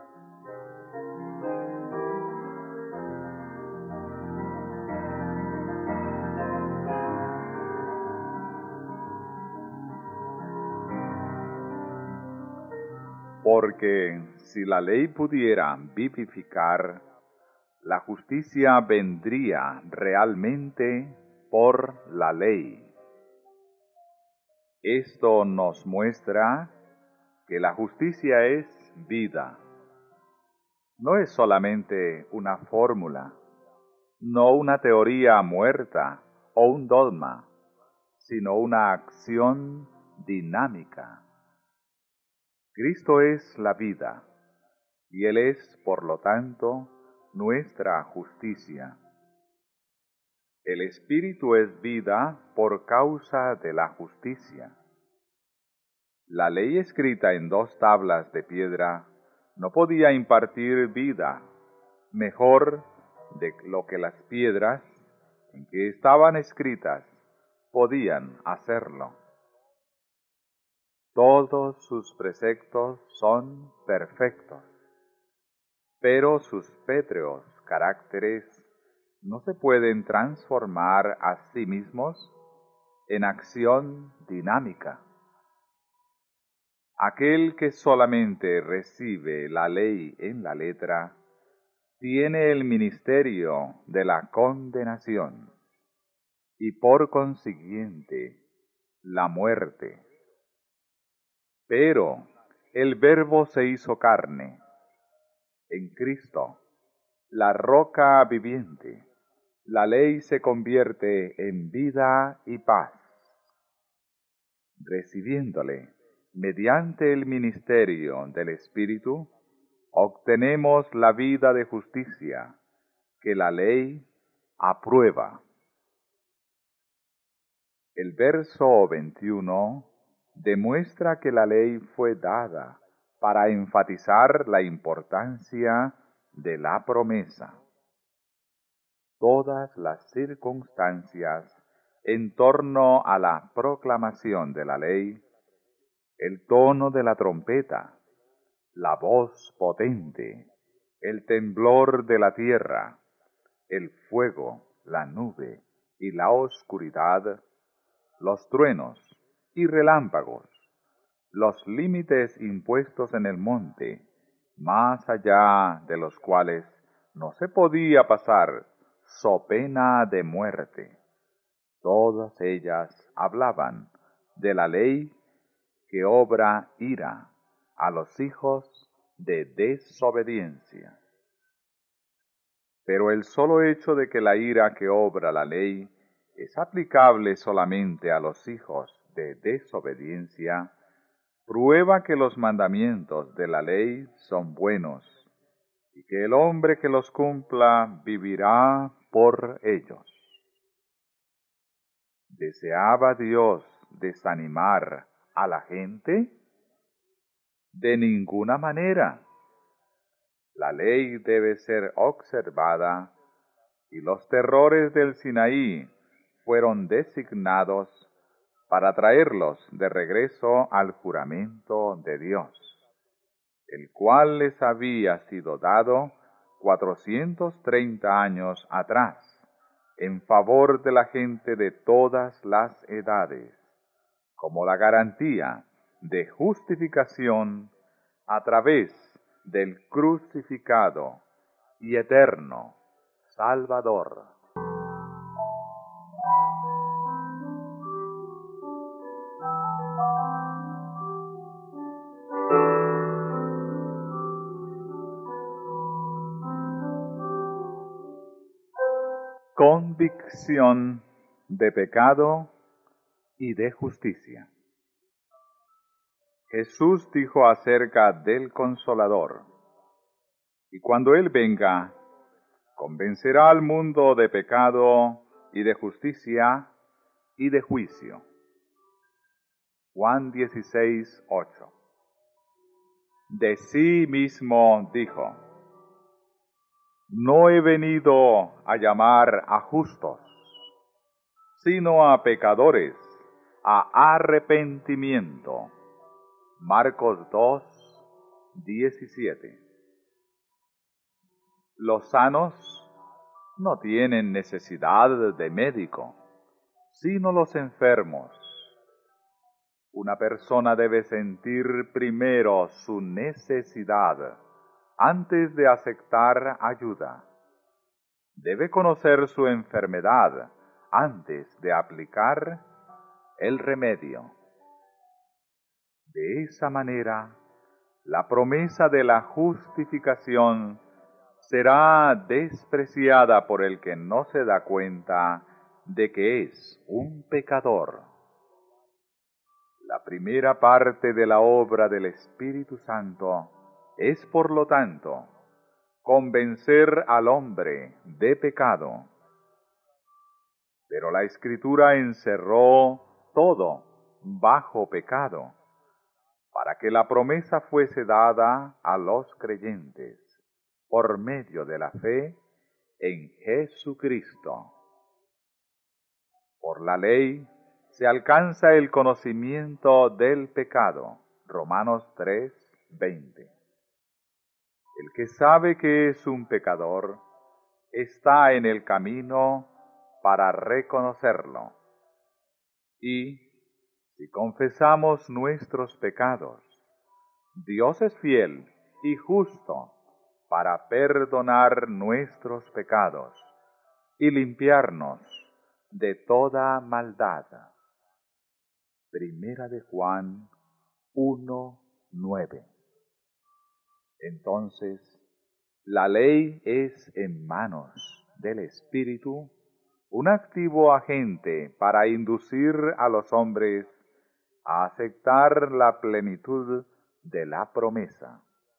Porque si la ley pudiera vivificar, la justicia vendría realmente por la ley. Esto nos muestra que la justicia es vida. No es solamente una fórmula, no una teoría muerta o un dogma, sino una acción dinámica. Cristo es la vida, y Él es, por lo tanto, nuestra justicia. El Espíritu es vida por causa de la justicia. La ley escrita en dos tablas de piedra no podía impartir vida mejor de lo que las piedras en que estaban escritas podían hacerlo. Todos sus preceptos son perfectos, pero sus pétreos caracteres no se pueden transformar a sí mismos en acción dinámica. Aquel que solamente recibe la ley en la letra, tiene el ministerio de la condenación y por consiguiente la muerte. Pero el Verbo se hizo carne en Cristo, la roca viviente. La ley se convierte en vida y paz. Recibiéndole mediante el ministerio del Espíritu, obtenemos la vida de justicia que la ley aprueba. El verso veintiuno demuestra que la ley fue dada para enfatizar la importancia de la promesa. Todas las circunstancias en torno a la proclamación de la ley, el tono de la trompeta, la voz potente, el temblor de la tierra, el fuego, la nube y la oscuridad, los truenos y relámpagos, los límites impuestos en el monte, más allá de los cuales no se podía pasar so pena de muerte. Todas ellas hablaban de la ley que obra ira a los hijos de desobediencia. Pero el solo hecho de que la ira que obra la ley es aplicable solamente a los hijos de desobediencia, prueba que los mandamientos de la ley son buenos y que el hombre que los cumpla vivirá por ellos. ¿Deseaba Dios desanimar a la gente? De ninguna manera. La ley debe ser observada y los terrores del Sinaí fueron designados para traerlos de regreso al juramento de Dios, el cual les había sido dado cuatrocientos treinta años atrás, en favor de la gente de todas las edades, como la garantía de justificación a través del crucificado y eterno Salvador. Convicción de pecado y de justicia. Jesús dijo acerca del Consolador: y cuando Él venga, convencerá al mundo de pecado y de justicia y de juicio. Juan dieciséis, ocho. De sí mismo dijo: no he venido a llamar a justos, sino a pecadores, a arrepentimiento. Marcos dos, diecisiete. Los sanos no tienen necesidad de médico, sino los enfermos. Una persona debe sentir primero su necesidad antes de aceptar ayuda. Debe conocer su enfermedad antes de aplicar el remedio. De esa manera, la promesa de la justificación será despreciada por el que no se da cuenta de que es un pecador. La primera parte de la obra del Espíritu Santo es, por lo tanto, convencer al hombre de pecado. Pero la Escritura encerró todo bajo pecado, para que la promesa fuese dada a los creyentes por medio de la fe en Jesucristo. Por la ley se alcanza el conocimiento del pecado. Romanos tres, veinte. El que sabe que es un pecador está en el camino para reconocerlo. Y si confesamos nuestros pecados, Dios es fiel y justo para perdonar nuestros pecados y limpiarnos de toda maldad. Primera de Juan uno, nueve. Entonces, la ley es en manos del Espíritu un activo agente para inducir a los hombres a aceptar la plenitud de la promesa.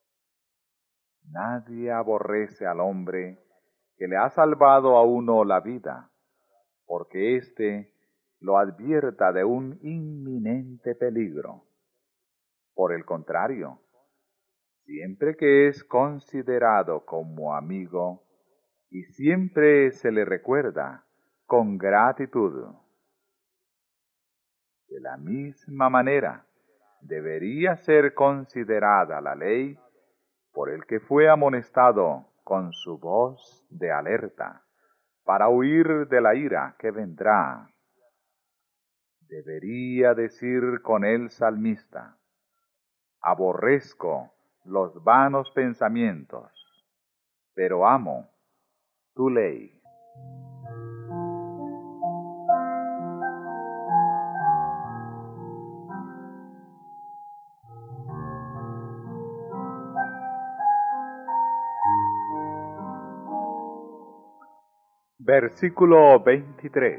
Nadie aborrece al hombre que le ha salvado a uno la vida, porque éste lo advierta de un inminente peligro. Por el contrario, siempre que es considerado como amigo y siempre se le recuerda con gratitud. De la misma manera, debería ser considerada la ley por el que fue amonestado con su voz de alerta para huir de la ira que vendrá. Debería decir con el salmista: aborrezco los vanos pensamientos, pero amo tu ley. Versículo veintitrés.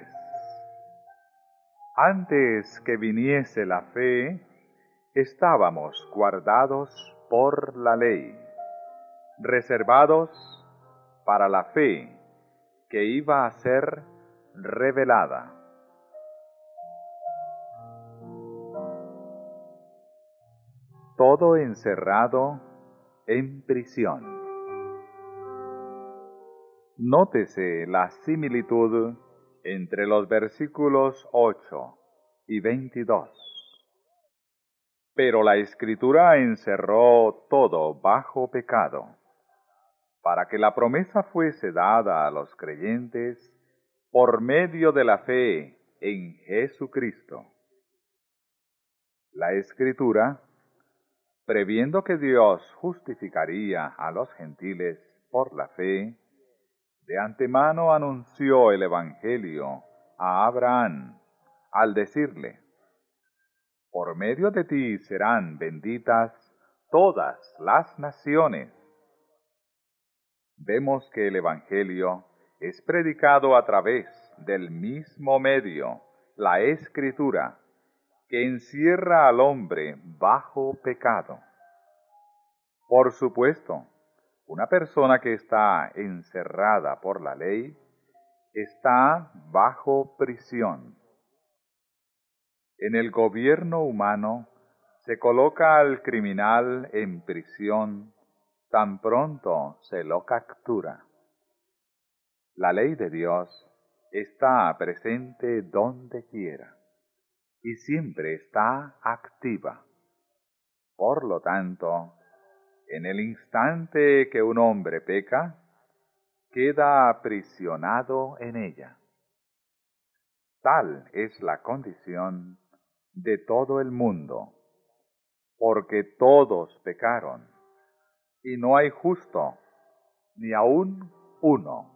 Antes que viniese la fe, estábamos guardados por la ley, reservados para la fe que iba a ser revelada. Todo encerrado en prisión. Nótese la similitud entre los versículos ocho y veintidós. Pero la Escritura encerró todo bajo pecado, para que la promesa fuese dada a los creyentes por medio de la fe en Jesucristo. La Escritura, previendo que Dios justificaría a los gentiles por la fe, de antemano anunció el Evangelio a Abraham, al decirle: por medio de ti serán benditas todas las naciones. Vemos que el Evangelio es predicado a través del mismo medio, la Escritura, que encierra al hombre bajo pecado. Por supuesto, una persona que está encerrada por la ley está bajo prisión. En el gobierno humano se coloca al criminal en prisión tan pronto se lo captura. La ley de Dios está presente donde quiera y siempre está activa. Por lo tanto, en el instante que un hombre peca, queda aprisionado en ella. Tal es la condición de todo el mundo, porque todos pecaron, y no hay justo, ni aun uno.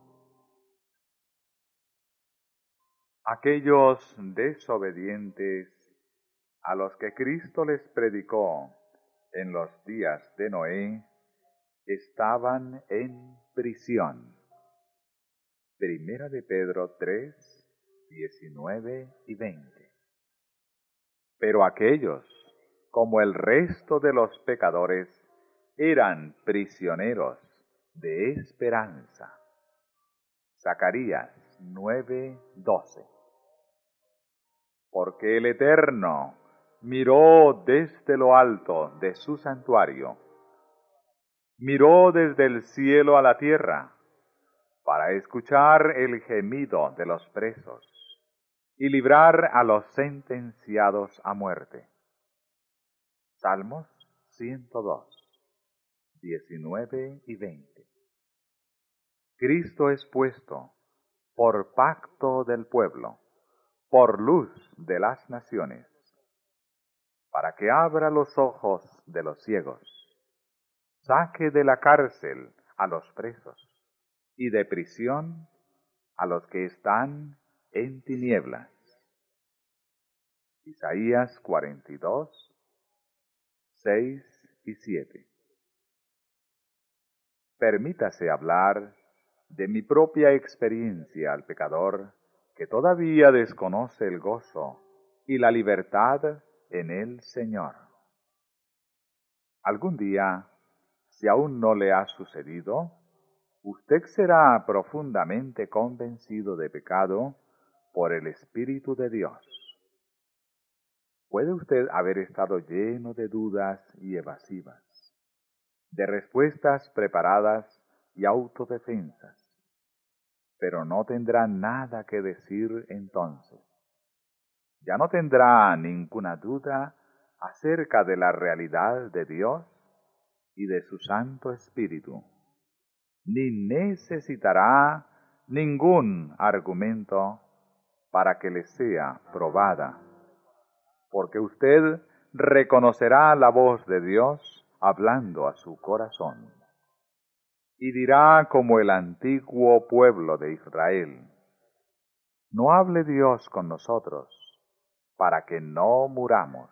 Aquellos desobedientes a los que Cristo les predicó en los días de Noé, estaban en prisión. Primera de Pedro tres, diecinueve y veinte. Pero aquellos, como el resto de los pecadores, eran prisioneros de esperanza. Zacarías nueve, doce. Porque el Eterno miró desde lo alto de su santuario, miró desde el cielo a la tierra, para escuchar el gemido de los presos y librar a los sentenciados a muerte. Salmos ciento dos, diecinueve y veinte. Cristo es puesto por pacto del pueblo, por luz de las naciones. para que abra los ojos de los ciegos, saque de la cárcel a los presos, y de prisión a los que están en tinieblas. Isaías cuarenta y dos, seis y siete. Permítase hablar de mi propia experiencia al pecador que todavía desconoce el gozo y la libertad en el Señor. Algún día, si aún no le ha sucedido, usted será profundamente convencido de pecado por el Espíritu de Dios. Puede usted haber estado lleno de dudas y evasivas, de respuestas preparadas y autodefensas, pero no tendrá nada que decir entonces. Ya no tendrá ninguna duda acerca de la realidad de Dios y de su Santo Espíritu, ni necesitará ningún argumento para que le sea probada, porque usted reconocerá la voz de Dios hablando a su corazón, y dirá como el antiguo pueblo de Israel: no hable Dios con nosotros, para que no muramos.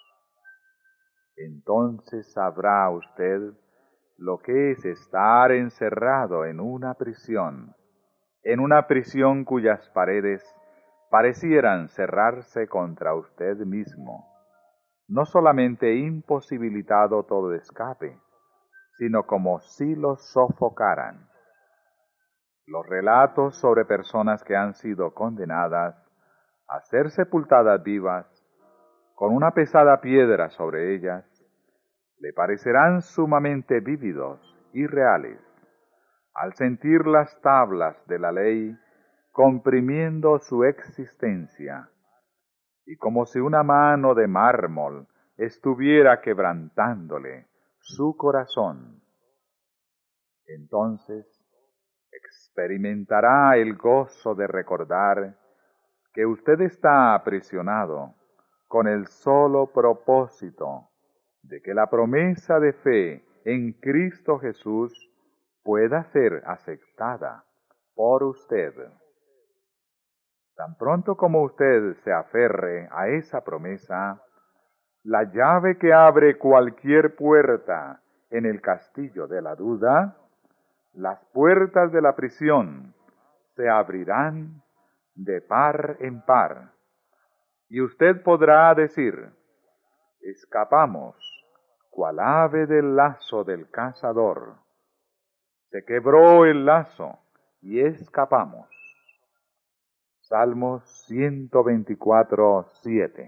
Entonces sabrá usted lo que es estar encerrado en una prisión, en una prisión cuyas paredes parecieran cerrarse contra usted mismo, no solamente imposibilitado todo escape, sino como si lo sofocaran. Los relatos sobre personas que han sido condenadas a ser sepultadas vivas, con una pesada piedra sobre ellas, le parecerán sumamente vívidos y reales, al sentir las tablas de la ley comprimiendo su existencia, y como si una mano de mármol estuviera quebrantándole su corazón. Entonces experimentará el gozo de recordar que usted está aprisionado con el solo propósito de que la promesa de fe en Cristo Jesús pueda ser aceptada por usted. Tan pronto como usted se aferre a esa promesa, la llave que abre cualquier puerta en el castillo de la duda, las puertas de la prisión se abrirán de par en par, y usted podrá decir: escapamos cual ave del lazo del cazador. Se quebró el lazo y escapamos. Salmos ciento veinticuatro, siete.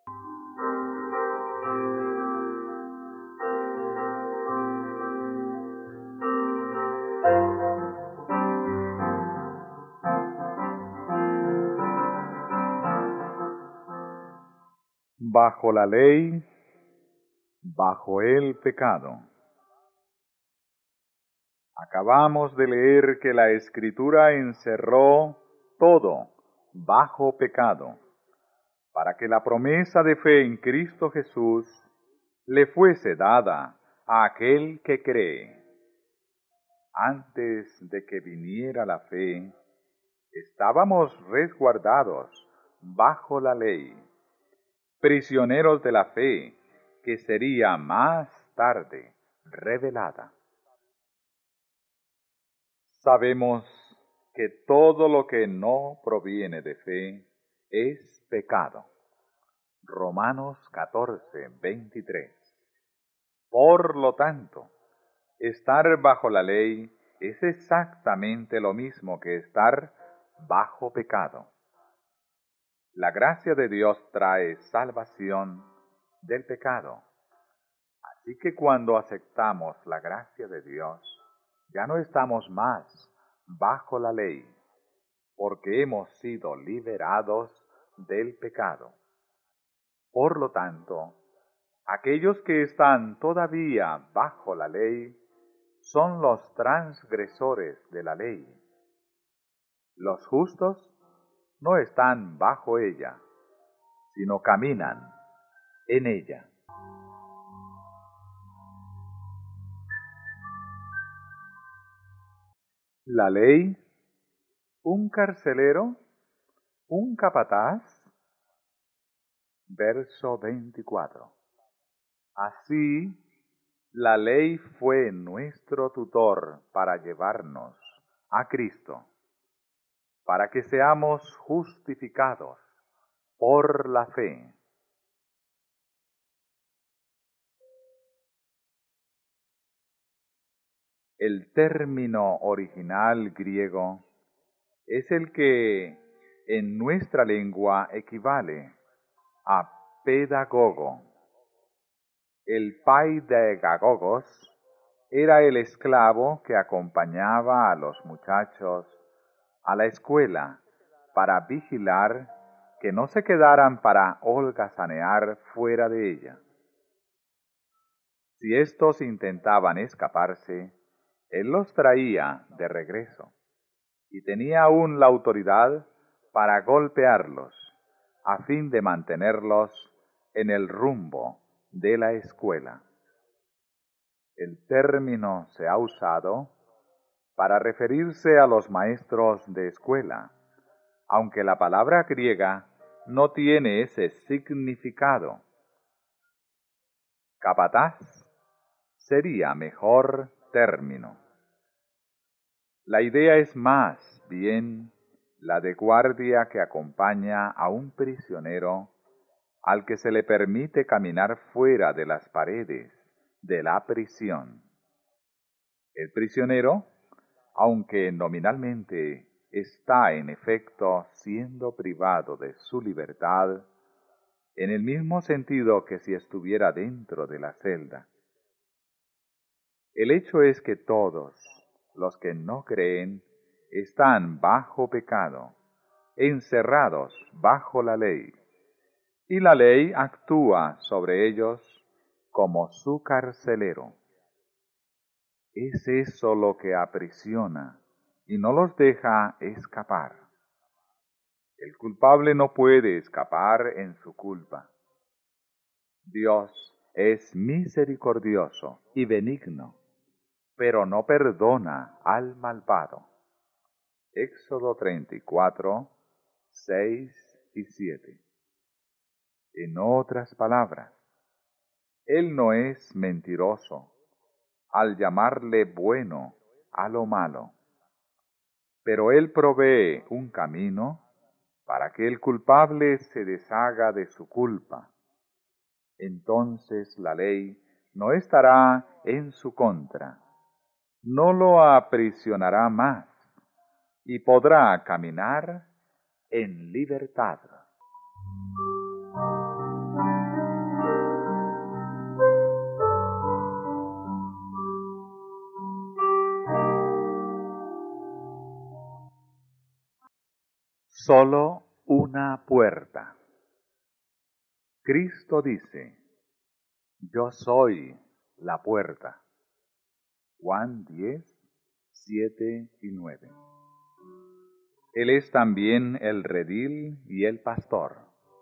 Bajo la ley, bajo el pecado. Acabamos de leer que la Escritura encerró todo bajo pecado, para que la promesa de fe en Cristo Jesús le fuese dada a aquel que cree. Antes de que viniera la fe, estábamos resguardados bajo la ley, prisioneros de la fe que sería más tarde revelada. Sabemos que todo lo que no proviene de fe es pecado. Romanos catorce, veintitrés. Por lo tanto, estar bajo la ley es exactamente lo mismo que estar bajo pecado. La gracia de Dios trae salvación del pecado. Así que cuando aceptamos la gracia de Dios, ya no estamos más bajo la ley, porque hemos sido liberados del pecado. Por lo tanto, aquellos que están todavía bajo la ley son los transgresores de la ley. Los justos no están bajo ella, sino caminan en ella. La ley, un carcelero, un capataz. Verso veinticuatro. Así, la ley fue nuestro tutor para llevarnos a Cristo, para que seamos justificados por la fe. El término original griego es el que en nuestra lengua equivale a pedagogo. El paidagogos era el esclavo que acompañaba a los muchachos a la escuela para vigilar que no se quedaran para holgazanear fuera de ella. Si éstos intentaban escaparse, él los traía de regreso y tenía aún la autoridad para golpearlos a fin de mantenerlos en el rumbo de la escuela. El término se ha usado para referirse a los maestros de escuela, aunque la palabra griega no tiene ese significado. Capataz sería mejor término. La idea es más bien la de guardia que acompaña a un prisionero al que se le permite caminar fuera de las paredes de la prisión. El prisionero, aunque nominalmente está en efecto siendo privado de su libertad, en el mismo sentido que si estuviera dentro de la celda. El hecho es que todos los que no creen están bajo pecado, encerrados bajo la ley, y la ley actúa sobre ellos como su carcelero. Es eso lo que aprisiona y no los deja escapar. El culpable no puede escapar en su culpa. Dios es misericordioso y benigno, pero no perdona al malvado. Éxodo treinta y cuatro, seis y siete. En otras palabras, Él no es mentiroso al llamarle bueno a lo malo, pero Él provee un camino para que el culpable se deshaga de su culpa. Entonces la ley no estará en su contra, no lo aprisionará más y podrá caminar en libertad. Solo una puerta. Cristo dice, yo soy la puerta. Juan diez, siete y nueve. Él es también el redil y el pastor.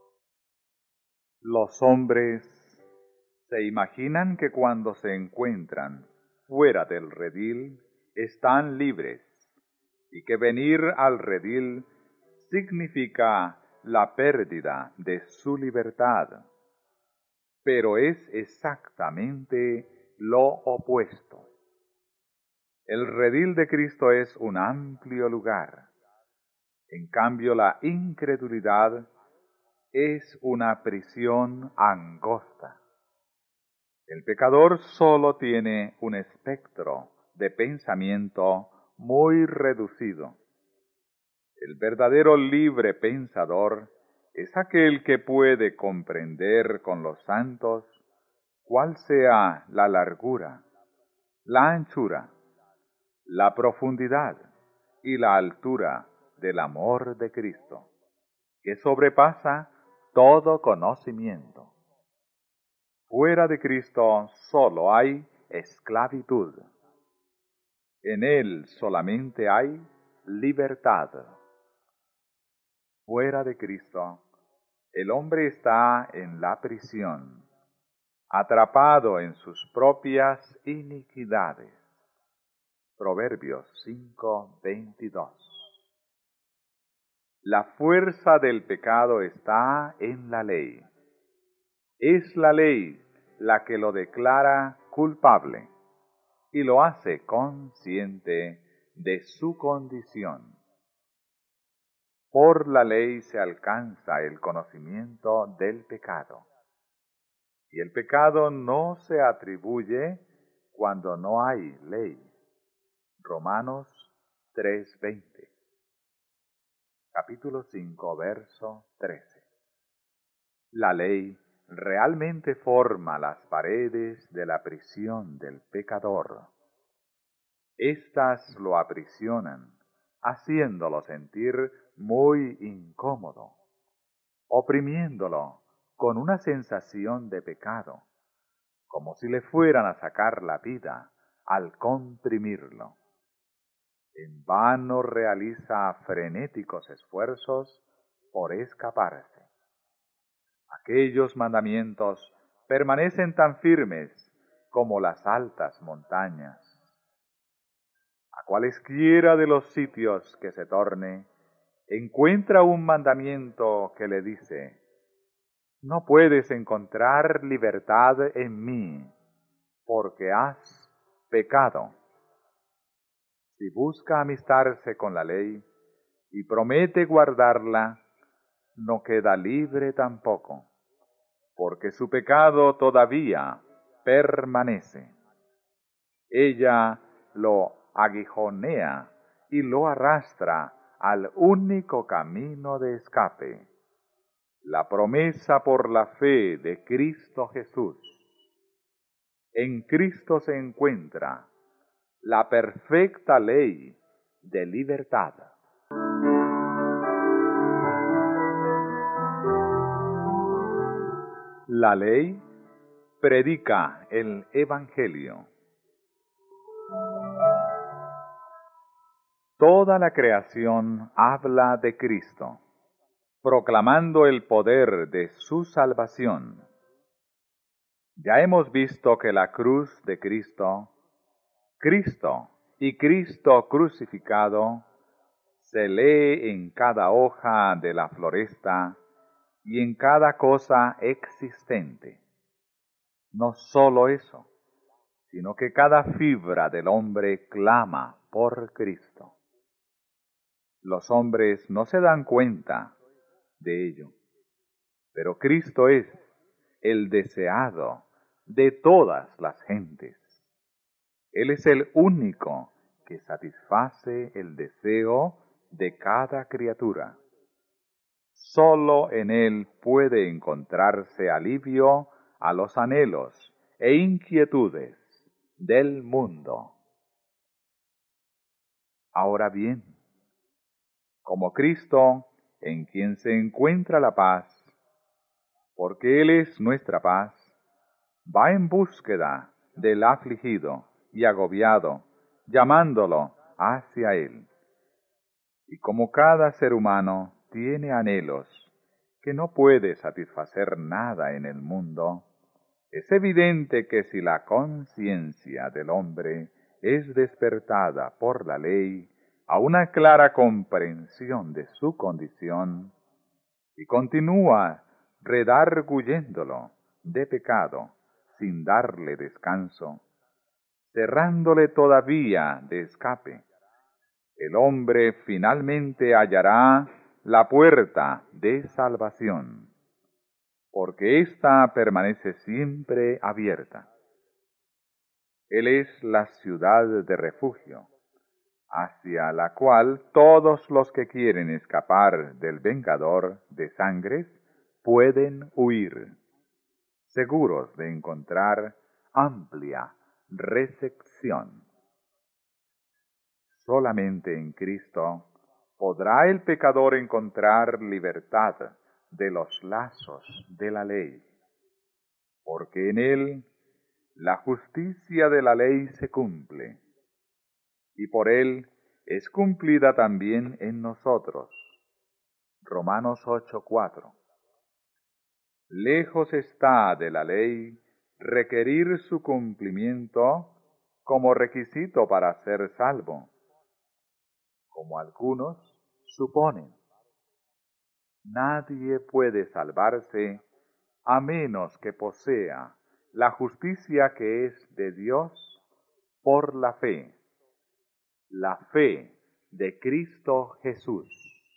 Los hombres se imaginan que cuando se encuentran fuera del redil están libres y que venir al redil significa la pérdida de su libertad. Pero es exactamente lo opuesto. El redil de Cristo es un amplio lugar. En cambio, la incredulidad es una prisión angosta. El pecador solo tiene un espectro de pensamiento muy reducido. El verdadero libre pensador es aquel que puede comprender con los santos cuál sea la largura, la anchura, la profundidad y la altura del amor de Cristo, que sobrepasa todo conocimiento. Fuera de Cristo solo hay esclavitud. En Él solamente hay libertad. Fuera de Cristo El hombre está en la prisión, atrapado en sus propias iniquidades. Proverbios cinco, veintidós. La fuerza del pecado está en la ley. Es la ley la que lo declara culpable y lo hace consciente de su condición. Por la ley se alcanza el conocimiento del pecado. Y el pecado no se atribuye cuando no hay ley. Romanos tres veinte. Capítulo cinco, verso trece. La ley realmente forma las paredes de la prisión del pecador. Estas lo aprisionan, haciéndolo sentir muy incómodo, oprimiéndolo con una sensación de pecado, como si le fueran a sacar la vida al comprimirlo. En vano realiza frenéticos esfuerzos por escaparse. Aquellos mandamientos permanecen tan firmes como las altas montañas. A cualesquiera de los sitios que se torne, encuentra un mandamiento que le dice: no puedes encontrar libertad en mí, porque has pecado. Si busca amistarse con la ley y promete guardarla, no queda libre tampoco, porque su pecado todavía permanece. Ella lo aguijonea y lo arrastra al único camino de escape, la promesa por la fe de Cristo Jesús. En Cristo se encuentra la perfecta ley de libertad. La ley predica el Evangelio. Toda la creación habla de Cristo, proclamando el poder de su salvación. Ya hemos visto que la cruz de Cristo, Cristo y Cristo crucificado, se lee en cada hoja de la floresta y en cada cosa existente. No solo eso, sino que cada fibra del hombre clama por Cristo. Los hombres no se dan cuenta de ello, pero Cristo es el deseado de todas las gentes. Él es el único que satisface el deseo de cada criatura. Solo en Él puede encontrarse alivio a los anhelos e inquietudes del mundo. Ahora bien, como Cristo, en quien se encuentra la paz, porque Él es nuestra paz, va en búsqueda del afligido y agobiado, llamándolo hacia Él. Y como cada ser humano tiene anhelos que no puede satisfacer nada en el mundo, es evidente que si la conciencia del hombre es despertada por la ley a una clara comprensión de su condición, y continúa redarguyéndolo de pecado sin darle descanso, cerrándole todavía de escape, el hombre finalmente hallará la puerta de salvación, porque ésta permanece siempre abierta. Él es la ciudad de refugio, hacia la cual todos los que quieren escapar del vengador de sangres pueden huir, seguros de encontrar amplia recepción. Solamente en Cristo podrá el pecador encontrar libertad de los lazos de la ley, porque en Él la justicia de la ley se cumple, y por Él es cumplida también en nosotros. Romanos ocho cuatro. Lejos está de la ley requerir su cumplimiento como requisito para ser salvo, como algunos suponen. Nadie puede salvarse a menos que posea la justicia que es de Dios por la fe, la fe de Cristo Jesús.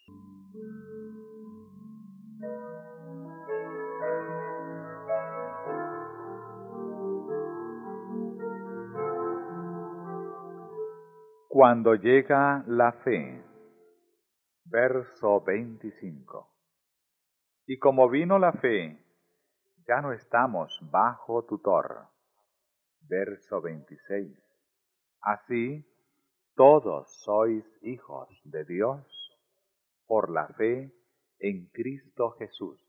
Cuando llega la fe. Verso veinticinco. Y como vino la fe, ya no estamos bajo tutor. Verso veintiséis. Así, todos sois hijos de Dios por la fe en Cristo Jesús.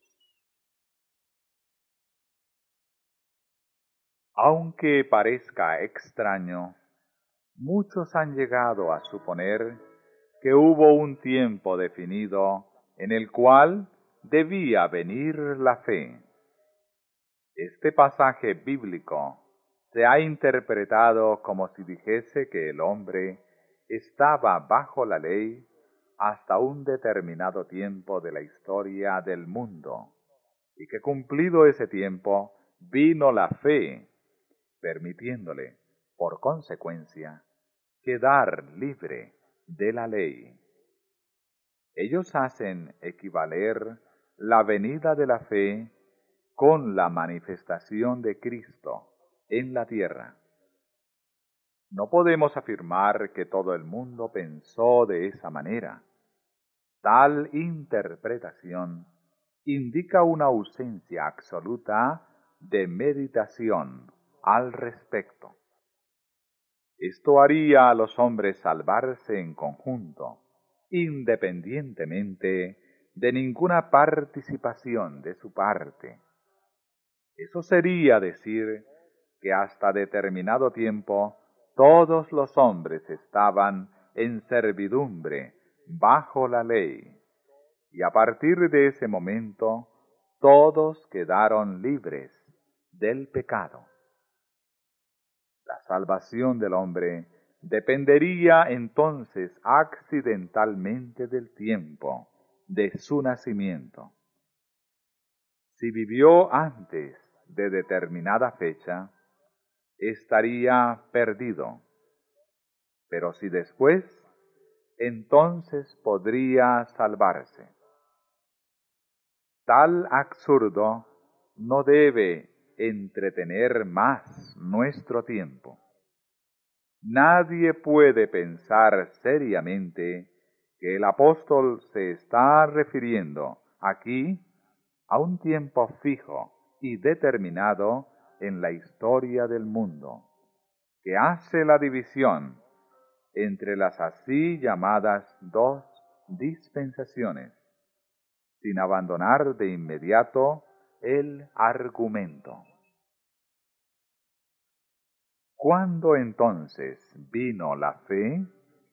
Aunque parezca extraño, muchos han llegado a suponer que hubo un tiempo definido en el cual debía venir la fe. Este pasaje bíblico se ha interpretado como si dijese que el hombre estaba bajo la ley hasta un determinado tiempo de la historia del mundo, y que cumplido ese tiempo vino la fe, permitiéndole, por consecuencia, quedar libre de la ley. Ellos hacen equivaler la venida de la fe con la manifestación de Cristo en la tierra. No podemos afirmar que todo el mundo pensó de esa manera. Tal interpretación indica una ausencia absoluta de meditación al respecto. Esto haría a los hombres salvarse en conjunto, independientemente de ninguna participación de su parte. Eso sería decir que hasta determinado tiempo todos los hombres estaban en servidumbre bajo la ley, y a partir de ese momento todos quedaron libres del pecado. La salvación del hombre dependería entonces accidentalmente del tiempo de su nacimiento. Si vivió antes de determinada fecha, estaría perdido, pero si después, entonces podría salvarse. Tal absurdo no debe entretener más nuestro tiempo. Nadie puede pensar seriamente que el apóstol se está refiriendo aquí a un tiempo fijo y determinado en la historia del mundo, que hace la división entre las así llamadas dos dispensaciones, sin abandonar de inmediato el argumento. ¿Cuándo entonces vino la fe?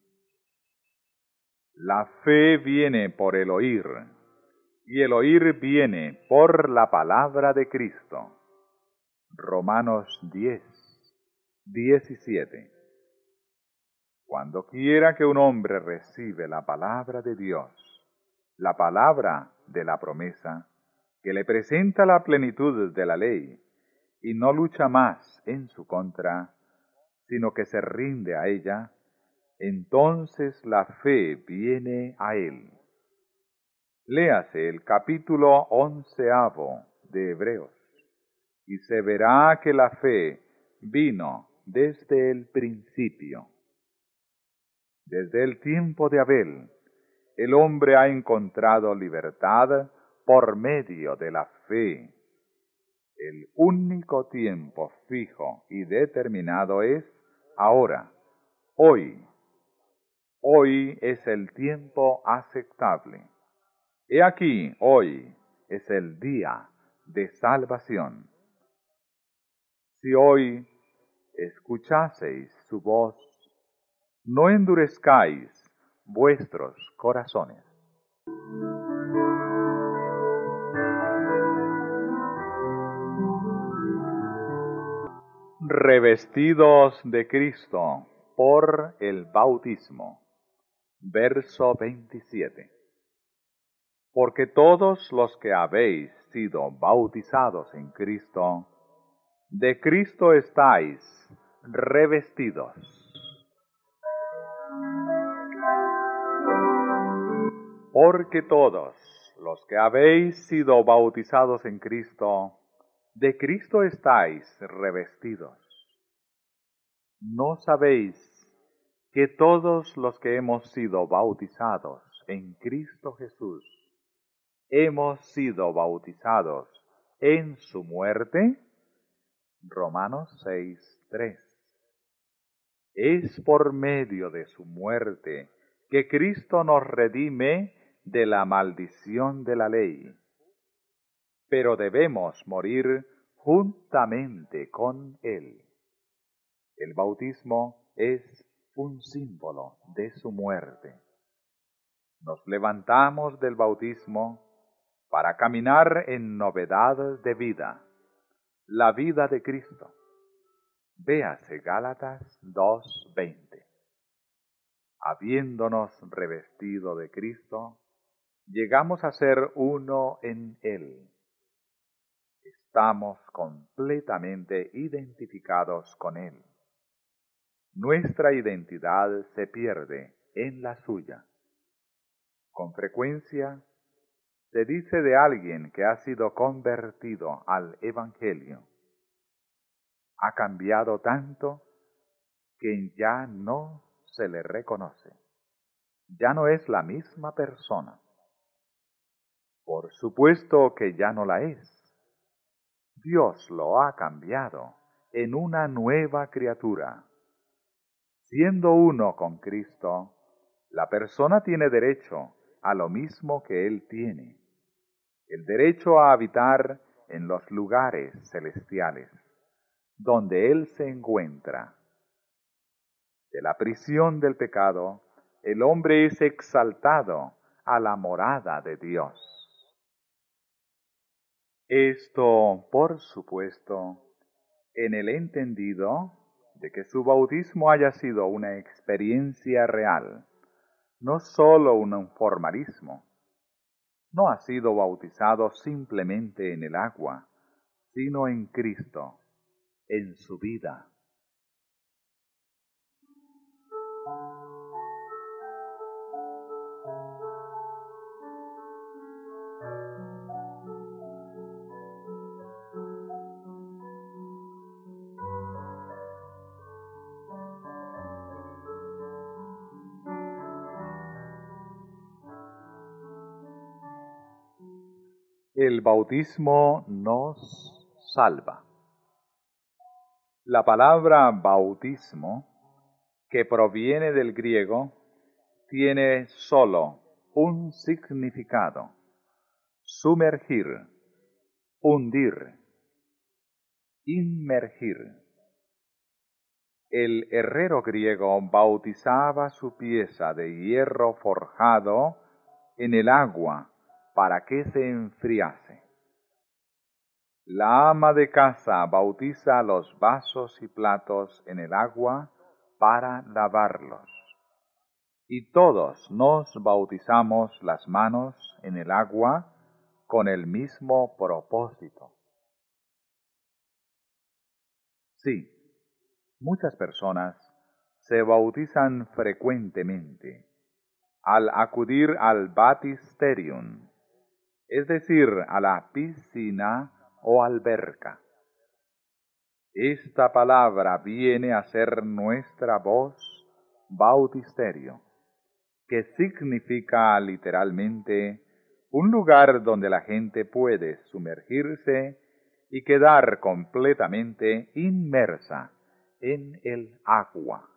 La fe viene por el oír, y el oír viene por la palabra de Cristo. Romanos diez, diecisiete. Cuando quiera que un hombre recibe la palabra de Dios, la palabra de la promesa, que le presenta la plenitud de la ley, y no lucha más en su contra, sino que se rinde a ella, entonces la fe viene a él. Léase el capítulo onceavo de Hebreos, y se verá que la fe vino desde el principio. Desde el tiempo de Abel, el hombre ha encontrado libertad por medio de la fe. El único tiempo fijo y determinado es ahora, hoy. Hoy es el tiempo aceptable. He aquí, hoy es el día de salvación. Si hoy escuchaseis su voz, no endurezcáis vuestros corazones. revestidos de Cristo por el bautismo. Verso veintisiete. Porque todos los que habéis sido bautizados en Cristo, de Cristo estáis revestidos. Porque todos los que habéis sido bautizados en Cristo, de Cristo estáis revestidos. ¿No sabéis que todos los que hemos sido bautizados en Cristo Jesús, hemos sido bautizados en su muerte? Romanos seis, tres. Es por medio de su muerte que Cristo nos redime de la maldición de la ley. Pero debemos morir juntamente con Él. El bautismo es un símbolo de su muerte. Nos levantamos del bautismo para caminar en novedad de vida, la vida de Cristo. Véase Gálatas dos veinte. Habiéndonos revestido de Cristo, llegamos a ser uno en Él. Estamos completamente identificados con Él. Nuestra identidad se pierde en la suya. Con frecuencia se dice de alguien que ha sido convertido al Evangelio: ha cambiado tanto que ya no se le reconoce. Ya no es la misma persona. Por supuesto que ya no la es. Dios lo ha cambiado en una nueva criatura. Siendo uno con Cristo, la persona tiene derecho a lo mismo que Él tiene, el derecho a habitar en los lugares celestiales, donde Él se encuentra. De la prisión del pecado, el hombre es exaltado a la morada de Dios. Esto, por supuesto, en el entendido de que su bautismo haya sido una experiencia real, no sólo un formalismo. No ha sido bautizado simplemente en el agua, sino en Cristo, en su vida. El bautismo nos salva. La palabra bautismo, que proviene del griego, tiene solo un significado: sumergir, hundir, inmergir. El herrero griego bautizaba su pieza de hierro forjado en el agua para que se enfriase. La ama de casa bautiza los vasos y platos en el agua para lavarlos. Y todos nos bautizamos las manos en el agua con el mismo propósito. Sí, muchas personas se bautizan frecuentemente al acudir al baptisterium, es decir, a la piscina o alberca. Esta palabra viene a ser nuestra voz bautisterio, que significa literalmente un lugar donde la gente puede sumergirse y quedar completamente inmersa en el agua.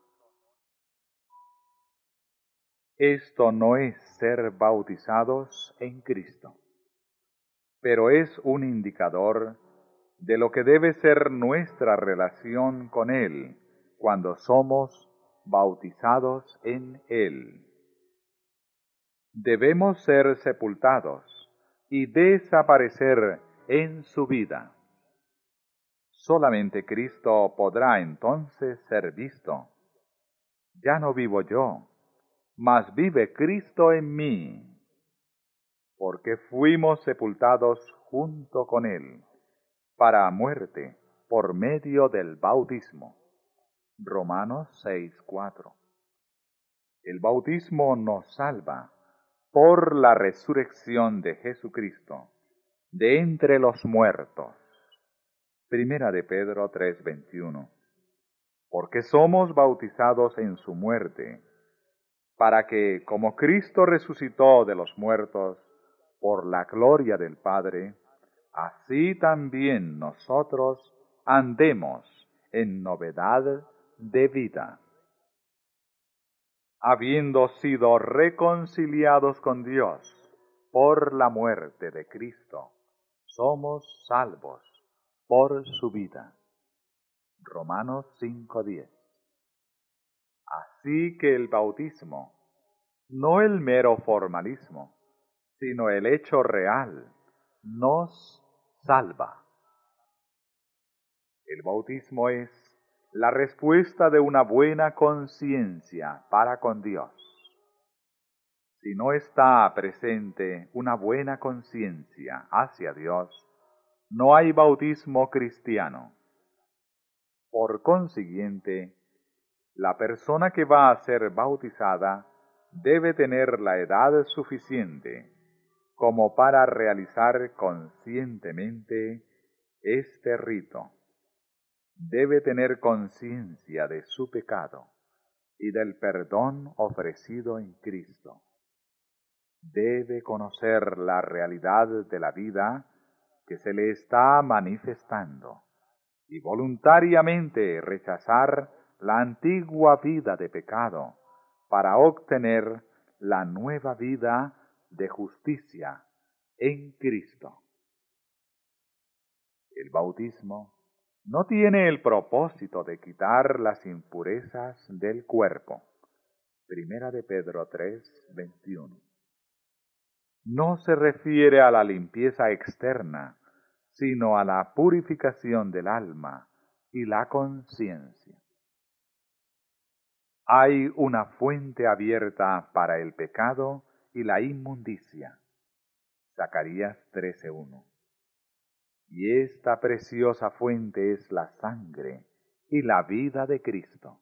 Esto no es ser bautizados en Cristo, pero es un indicador de lo que debe ser nuestra relación con Él cuando somos bautizados en Él. Debemos ser sepultados y desaparecer en su vida. Solamente Cristo podrá entonces ser visto. Ya no vivo yo, mas vive Cristo en mí, porque fuimos sepultados junto con Él, para muerte, por medio del bautismo. Romanos seis, cuatro. El bautismo nos salva por la resurrección de Jesucristo de entre los muertos. Primera de Pedro tres, veintiuno. Porque somos bautizados en su muerte, para que, como Cristo resucitó de los muertos por la gloria del Padre, así también nosotros andemos en novedad de vida. Habiendo sido reconciliados con Dios por la muerte de Cristo, somos salvos por su vida. Romanos cinco, diez. Así que el bautismo, no el mero formalismo, sino el hecho real, nos salva. El bautismo es la respuesta de una buena conciencia para con Dios. Si no está presente una buena conciencia hacia Dios, no hay bautismo cristiano. Por consiguiente, la persona que va a ser bautizada debe tener la edad suficiente como para realizar conscientemente este rito. Debe tener conciencia de su pecado y del perdón ofrecido en Cristo. Debe conocer la realidad de la vida que se le está manifestando y voluntariamente rechazar la antigua vida de pecado para obtener la nueva vida de justicia en Cristo. El bautismo no tiene el propósito de quitar las impurezas del cuerpo. Primera de Pedro tres, veintiuno. No se refiere a la limpieza externa, sino a la purificación del alma y la conciencia. Hay una fuente abierta para el pecado y la inmundicia. Zacarías trece, uno. Y esta preciosa fuente es la sangre y la vida de Cristo.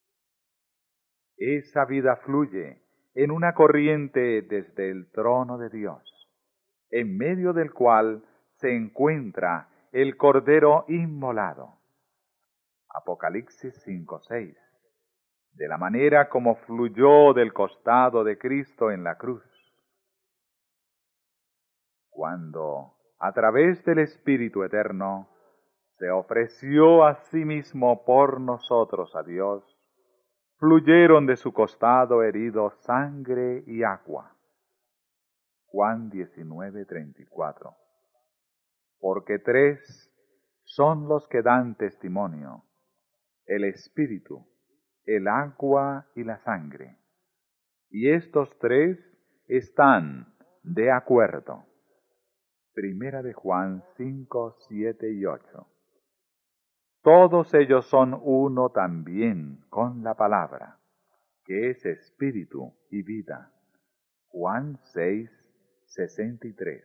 Esa vida fluye en una corriente desde el trono de Dios, en medio del cual se encuentra el Cordero inmolado. Apocalipsis cinco, seis. De la manera como fluyó del costado de Cristo en la cruz. Cuando, a través del Espíritu Eterno, se ofreció a sí mismo por nosotros a Dios, fluyeron de su costado herido sangre y agua. Juan diecinueve, treinta y cuatro. Porque tres son los que dan testimonio: el Espíritu, el agua y la sangre. Y estos tres están de acuerdo. Primera de Juan cinco, siete y ocho. Todos ellos son uno también con la palabra, que es espíritu y vida. Juan seis, sesenta y tres.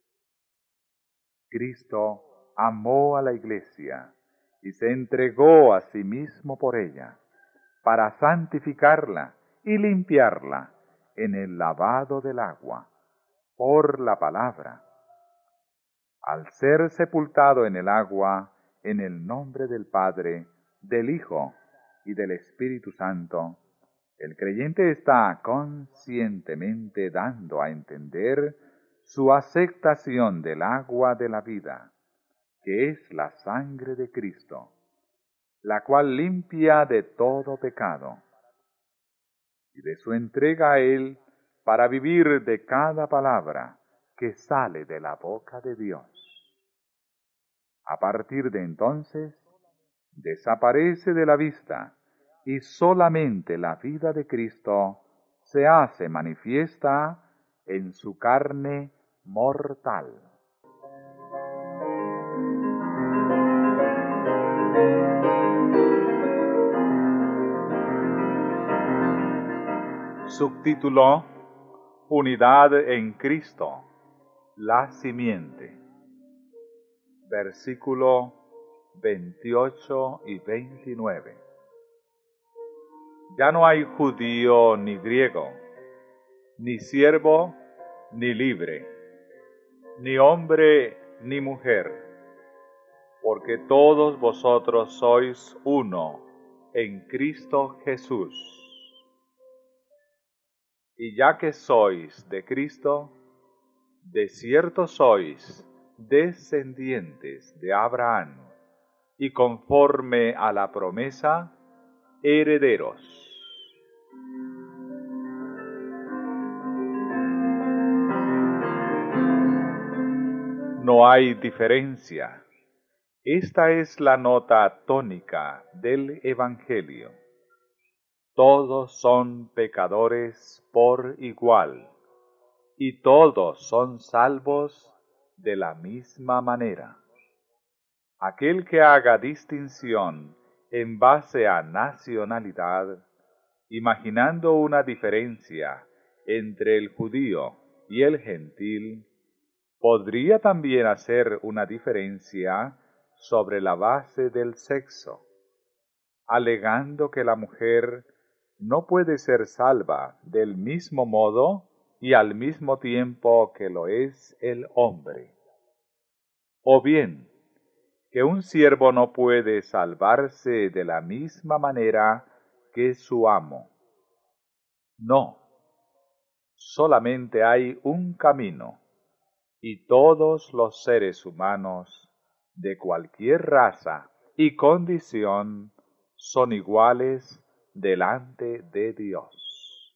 Cristo amó a la iglesia y se entregó a sí mismo por ella, para santificarla y limpiarla en el lavado del agua, por la palabra. Al ser sepultado en el agua, en el nombre del Padre, del Hijo y del Espíritu Santo, el creyente está conscientemente dando a entender su aceptación del agua de la vida, que es la sangre de Cristo, la cual limpia de todo pecado, y de su entrega a Él para vivir de cada palabra que sale de la boca de Dios. A partir de entonces, desaparece de la vista y solamente la vida de Cristo se hace manifiesta en su carne mortal. Subtítulo: Unidad en Cristo, la simiente. Versículo veintiocho y veintinueve. Ya no hay judío ni griego, ni siervo ni libre, ni hombre ni mujer, porque todos vosotros sois uno en Cristo Jesús. Y ya que sois de Cristo, de cierto sois descendientes de Abraham, y conforme a la promesa, herederos. No hay diferencia. Esta es la nota tónica del Evangelio. Todos son pecadores por igual, y todos son salvos de la misma manera. Aquel que haga distinción en base a nacionalidad, imaginando una diferencia entre el judío y el gentil, podría también hacer una diferencia sobre la base del sexo, alegando que la mujer no puede ser salva del mismo modo y al mismo tiempo que lo es el hombre. O bien, que un siervo no puede salvarse de la misma manera que su amo. No, solamente hay un camino, y todos los seres humanos, de cualquier raza y condición, son iguales delante de Dios.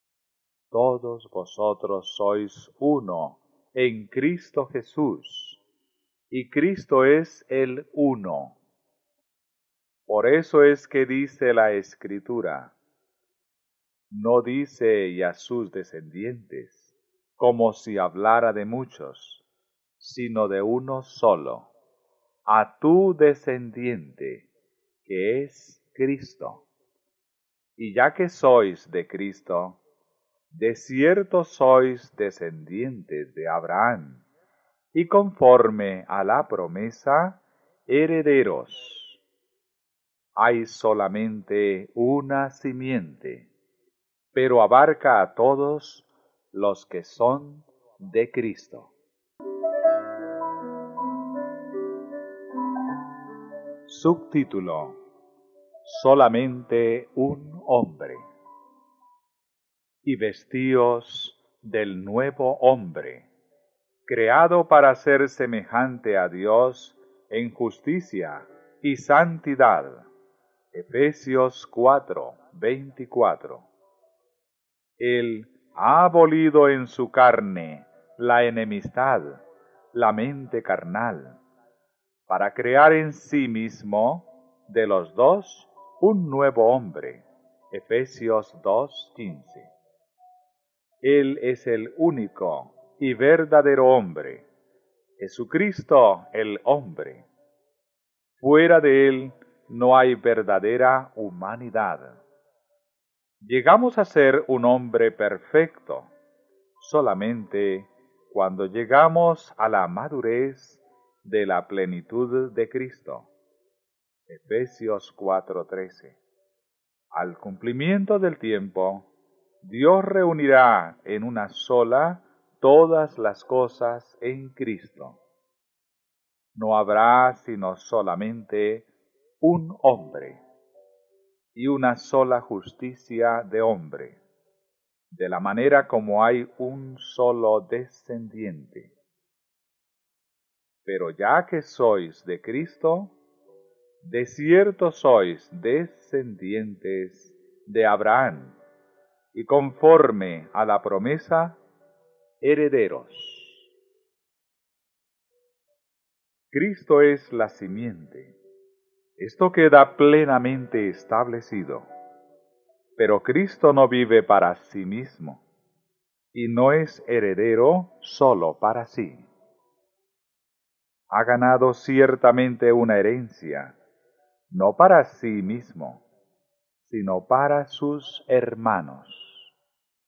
Todos vosotros sois uno en Cristo Jesús, y Cristo es el uno. Por eso es que dice la Escritura, no dice y a sus descendientes, como si hablara de muchos, sino de uno solo, a tu descendiente, que es Cristo. Y ya que sois de Cristo, de cierto sois descendientes de Abraham, y conforme a la promesa, herederos. Hay solamente una simiente, pero abarca a todos los que son de Cristo. Subtítulo: Solamente un hombre. Y vestíos del nuevo hombre, creado para ser semejante a Dios en justicia y santidad. Efesios cuatro, veinticuatro. Él ha abolido en su carne la enemistad, la mente carnal, para crear en sí mismo de los dos un nuevo hombre. Efesios dos, quince. Él es el único y verdadero hombre, Jesucristo el hombre. Fuera de él no hay verdadera humanidad. Llegamos a ser un hombre perfecto solamente cuando llegamos a la madurez de la plenitud de Cristo. Efesios cuatro, trece. Al cumplimiento del tiempo, Dios reunirá en una sola todas las cosas en Cristo. No habrá sino solamente un hombre y una sola justicia de hombre, de la manera como hay un solo descendiente. Pero ya que sois de Cristo, de cierto sois descendientes de Abraham, y conforme a la promesa, herederos. Cristo es la simiente. Esto queda plenamente establecido. Pero Cristo no vive para sí mismo, y no es heredero solo para sí. Ha ganado ciertamente una herencia, no para sí mismo, sino para sus hermanos.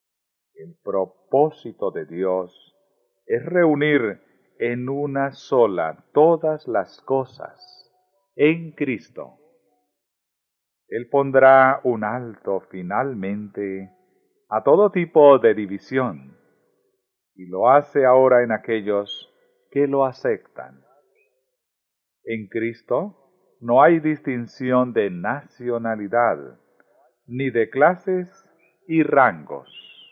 El propósito de Dios es reunir en una sola todas las cosas en Cristo. Él pondrá un alto finalmente a todo tipo de división, y lo hace ahora en aquellos que lo aceptan. En Cristo no hay distinción de nacionalidad, ni de clases y rangos.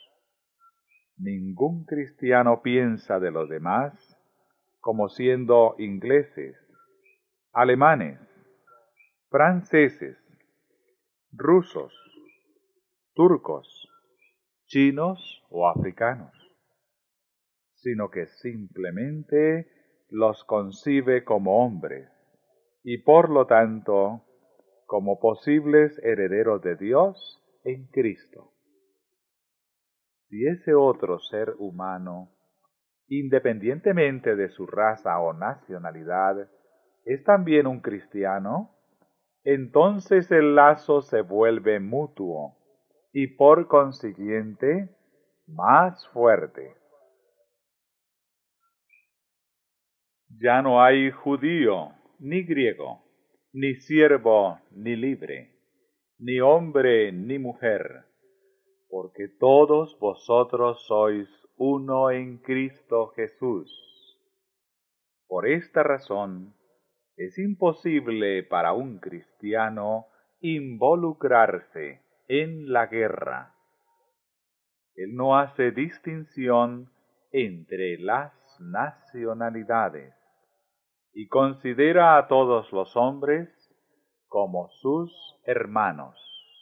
Ningún cristiano piensa de los demás como siendo ingleses, alemanes, franceses, rusos, turcos, chinos o africanos, sino que simplemente los concibe como hombres y por lo tanto como posibles herederos de Dios en Cristo. Si ese otro ser humano, independientemente de su raza o nacionalidad, es también un cristiano, entonces el lazo se vuelve mutuo y por consiguiente más fuerte. Ya no hay judío ni griego, ni siervo ni libre, ni hombre ni mujer, porque todos vosotros sois uno en Cristo Jesús. Por esta razón, es imposible para un cristiano involucrarse en la guerra. Él no hace distinción entre las nacionalidades y considera a todos los hombres como sus hermanos.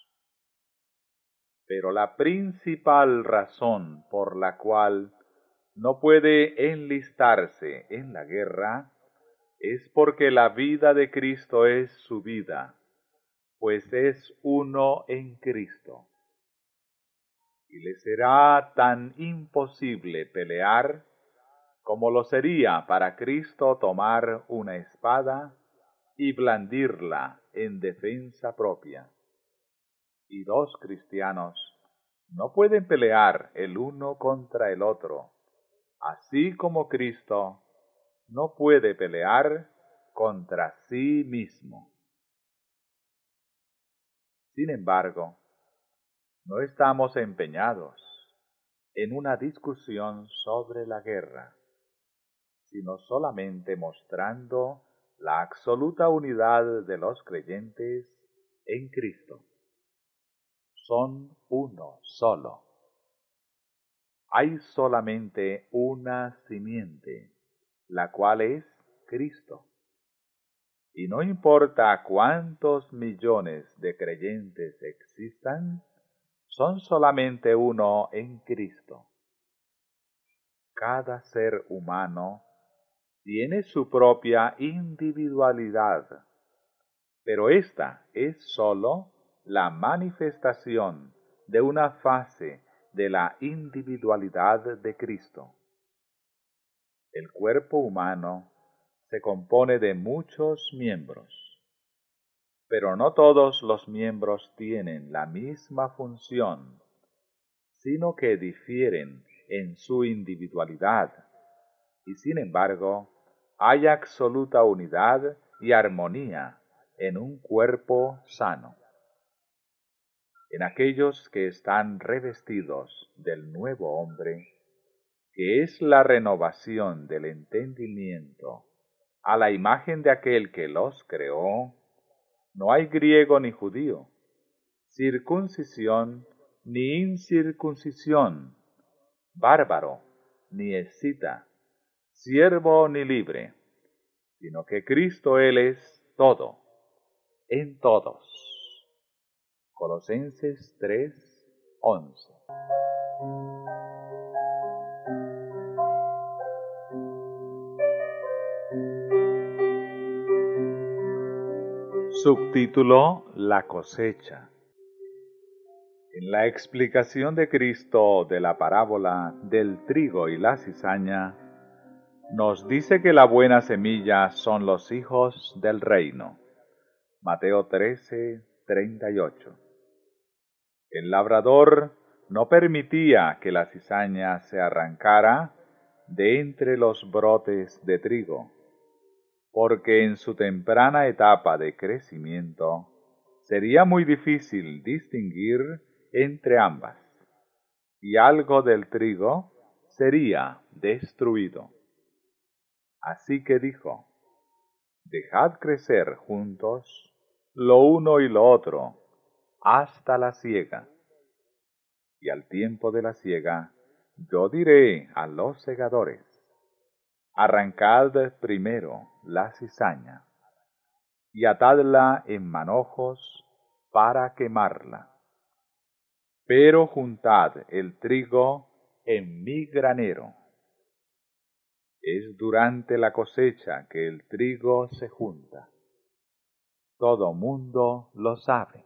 Pero la principal razón por la cual no puede enlistarse en la guerra es porque la vida de Cristo es su vida, pues es uno en Cristo. Y le será tan imposible pelear como lo sería para Cristo tomar una espada y blandirla en defensa propia. Y dos cristianos no pueden pelear el uno contra el otro, así como Cristo no puede pelear contra sí mismo. Sin embargo, no estamos empeñados en una discusión sobre la guerra, sino solamente mostrando la absoluta unidad de los creyentes en Cristo. Son uno solo. Hay solamente una simiente, la cual es Cristo. Y no importa cuántos millones de creyentes existan, son solamente uno en Cristo. Cada ser humano tiene su propia individualidad, pero esta es sólo la manifestación de una fase de la individualidad de Cristo. El cuerpo humano se compone de muchos miembros, pero no todos los miembros tienen la misma función, sino que difieren en su individualidad, y sin embargo, hay absoluta unidad y armonía en un cuerpo sano. En aquellos que están revestidos del nuevo hombre, que es la renovación del entendimiento a la imagen de aquel que los creó, no hay griego ni judío, circuncisión ni incircuncisión, bárbaro ni escita, siervo ni libre, sino que Cristo Él es todo, en todos. Colosenses tres, once. Subtítulo: La cosecha. En la explicación de Cristo de la parábola del trigo y la cizaña, nos dice que la buena semilla son los hijos del reino. Mateo trece, treinta y ocho. El labrador no permitía que la cizaña se arrancara de entre los brotes de trigo, porque en su temprana etapa de crecimiento sería muy difícil distinguir entre ambas, y algo del trigo sería destruido. Así que dijo: dejad crecer juntos lo uno y lo otro hasta la siega. Y al tiempo de la siega, yo diré a los segadores: arrancad primero la cizaña, y atadla en manojos para quemarla. Pero juntad el trigo en mi granero. Es durante la cosecha que el trigo se junta. Todo mundo lo sabe.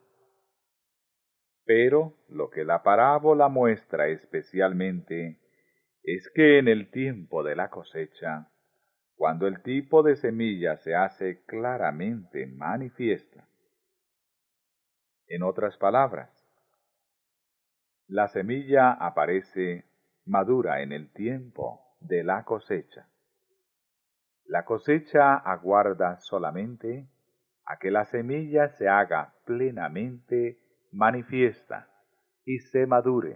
Pero lo que la parábola muestra especialmente es que en el tiempo de la cosecha, cuando el tipo de semilla se hace claramente manifiesta. En otras palabras, la semilla aparece madura en el tiempo de la cosecha. La cosecha aguarda solamente a que la semilla se haga plenamente manifiesta y se madure.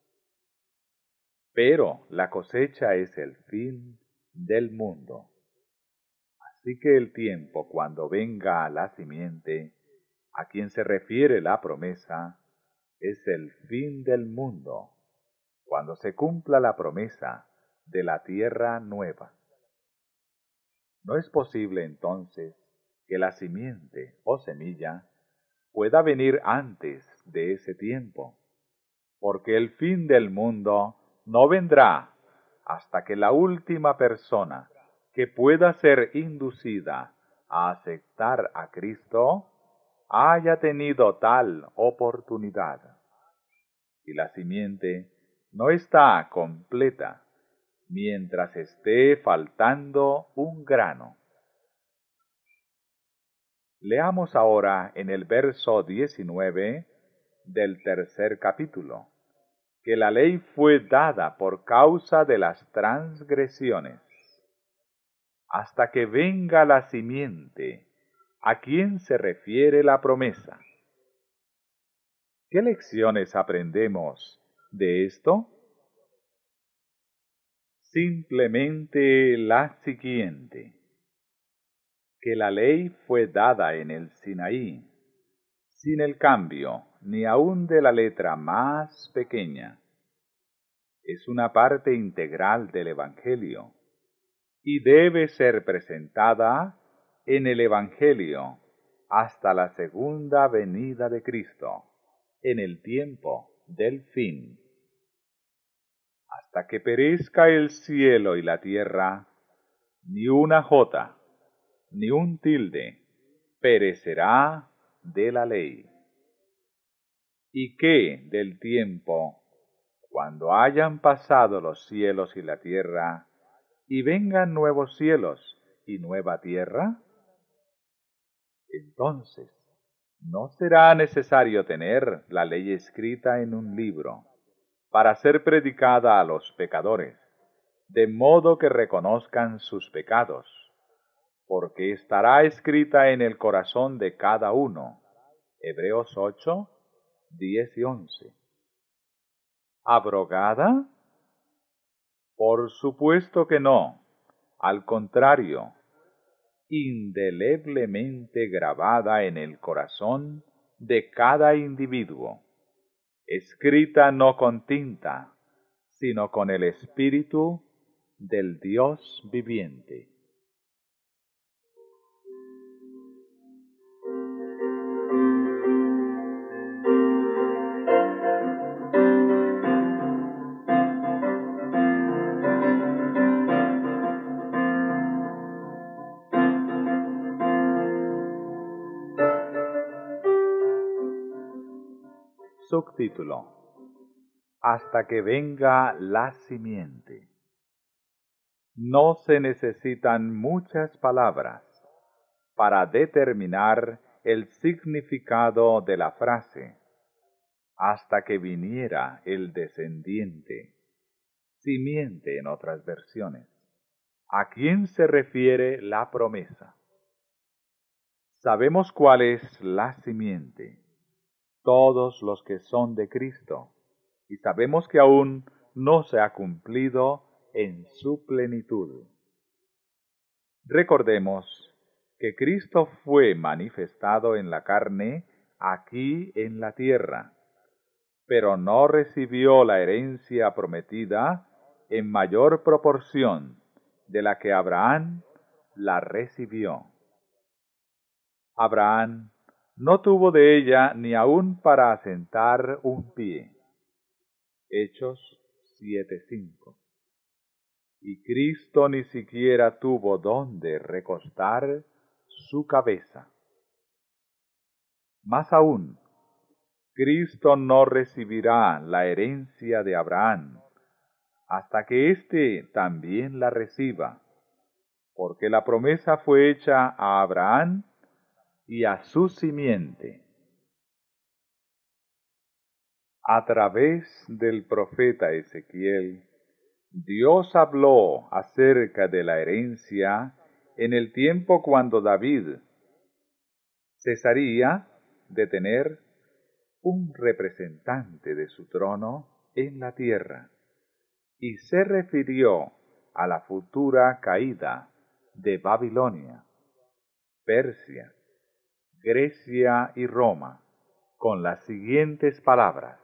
Pero la cosecha es el fin del mundo. Así que el tiempo cuando venga la simiente, a quien se refiere la promesa, es el fin del mundo, cuando se cumpla la promesa de la tierra nueva. No es posible entonces que la simiente o semilla pueda venir antes de ese tiempo, porque el fin del mundo no vendrá hasta que la última persona que pueda ser inducida a aceptar a Cristo haya tenido tal oportunidad. Y la simiente no está completa mientras esté faltando un grano. Leamos ahora en el verso diecinueve del tercer capítulo, que la ley fue dada por causa de las transgresiones, hasta que venga la simiente, ¿a quién se refiere la promesa? ¿Qué lecciones aprendemos de esto? Simplemente la siguiente: que la ley fue dada en el Sinaí, sin el cambio ni aun de la letra más pequeña. Es una parte integral del Evangelio y debe ser presentada en el Evangelio hasta la segunda venida de Cristo, en el tiempo del fin. Hasta que perezca el cielo y la tierra, ni una jota, ni un tilde perecerá de la ley. ¿Y qué del tiempo, cuando hayan pasado los cielos y la tierra, y vengan nuevos cielos y nueva tierra? Entonces, no será necesario tener la ley escrita en un libro para ser predicada a los pecadores, de modo que reconozcan sus pecados, porque estará escrita en el corazón de cada uno. Hebreos ocho, diez y once. ¿Abrogada? Por supuesto que no. Al contrario, indeleblemente grabada en el corazón de cada individuo, escrita no con tinta, sino con el Espíritu del Dios viviente. Subtítulo: hasta que venga la simiente. No se necesitan muchas palabras para determinar el significado de la frase: hasta que viniera el descendiente, simiente en otras versiones. ¿A quién se refiere la promesa? Sabemos cuál es la simiente, todos los que son de Cristo, y sabemos que aún no se ha cumplido en su plenitud. Recordemos que Cristo fue manifestado en la carne aquí en la tierra, pero no recibió la herencia prometida en mayor proporción de la que Abraham la recibió. Abraham no tuvo de ella ni aun para asentar un pie. Hechos siete cinco. Y Cristo ni siquiera tuvo donde recostar su cabeza. Más aún, Cristo no recibirá la herencia de Abraham hasta que éste también la reciba, porque la promesa fue hecha a Abraham y a su simiente. A través del profeta Ezequiel, Dios habló acerca de la herencia en el tiempo cuando David cesaría de tener un representante de su trono en la tierra, y se refirió a la futura caída de Babilonia, Persia, Grecia y Roma, con las siguientes palabras: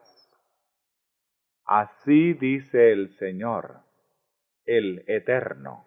Así dice el Señor, el Eterno: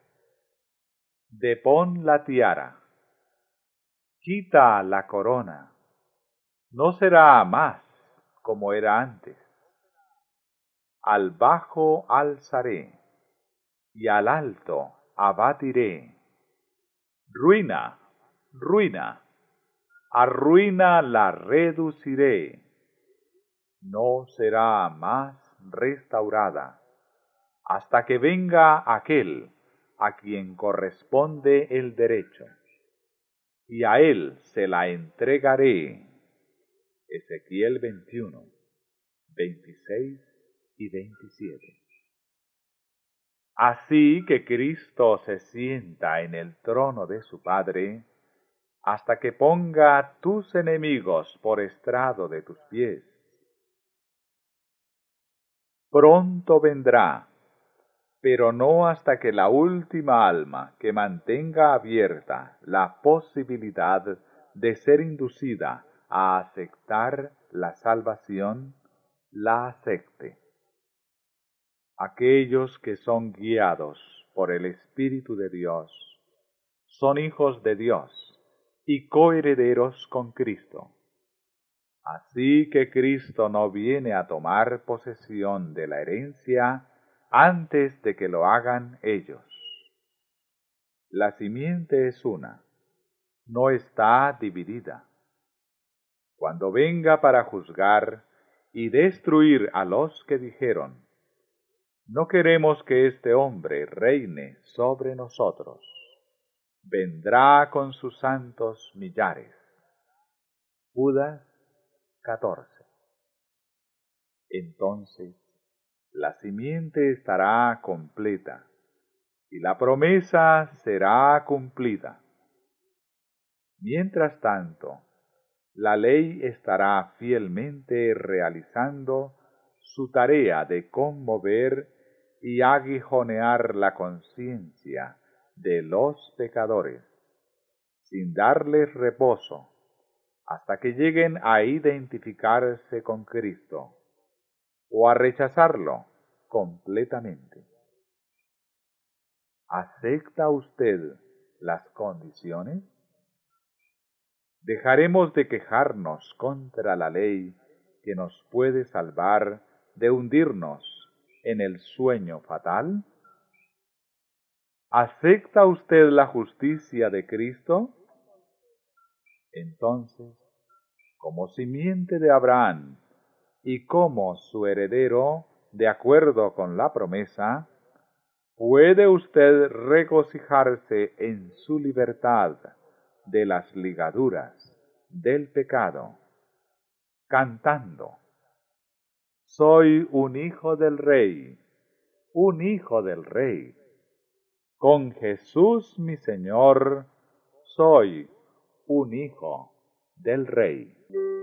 depón la tiara, quita la corona, no será más como era antes. Al bajo alzaré, y al alto abatiré. Ruina, ruina, a ruina la reduciré. No será más restaurada, hasta que venga aquel a quien corresponde el derecho, y a él se la entregaré. Ezequiel veintiuno, veintiséis y veintisiete. Así que Cristo se sienta en el trono de su Padre, hasta que ponga tus enemigos por estrado de tus pies. Pronto vendrá, pero no hasta que la última alma que mantenga abierta la posibilidad de ser inducida a aceptar la salvación, la acepte. Aquellos que son guiados por el Espíritu de Dios son hijos de Dios y coherederos con Cristo. Así que Cristo no viene a tomar posesión de la herencia antes de que lo hagan ellos. La simiente es una, no está dividida. Cuando venga para juzgar y destruir a los que dijeron: no queremos que este hombre reine sobre nosotros, vendrá con sus santos millares. Judas catorce. Entonces la simiente estará completa y la promesa será cumplida. Mientras tanto, la ley estará fielmente realizando su tarea de conmover y aguijonear la conciencia de los pecadores, sin darles reposo, hasta que lleguen a identificarse con Cristo, o a rechazarlo completamente. ¿Acepta usted las condiciones? ¿Dejaremos de quejarnos contra la ley que nos puede salvar de hundirnos en el sueño fatal? ¿Acepta usted la justicia de Cristo? Entonces, como simiente de Abraham y como su heredero, de acuerdo con la promesa, puede usted regocijarse en su libertad de las ligaduras del pecado, cantando: soy un hijo del Rey, un hijo del Rey. Con Jesús mi Señor, soy un hijo del Rey.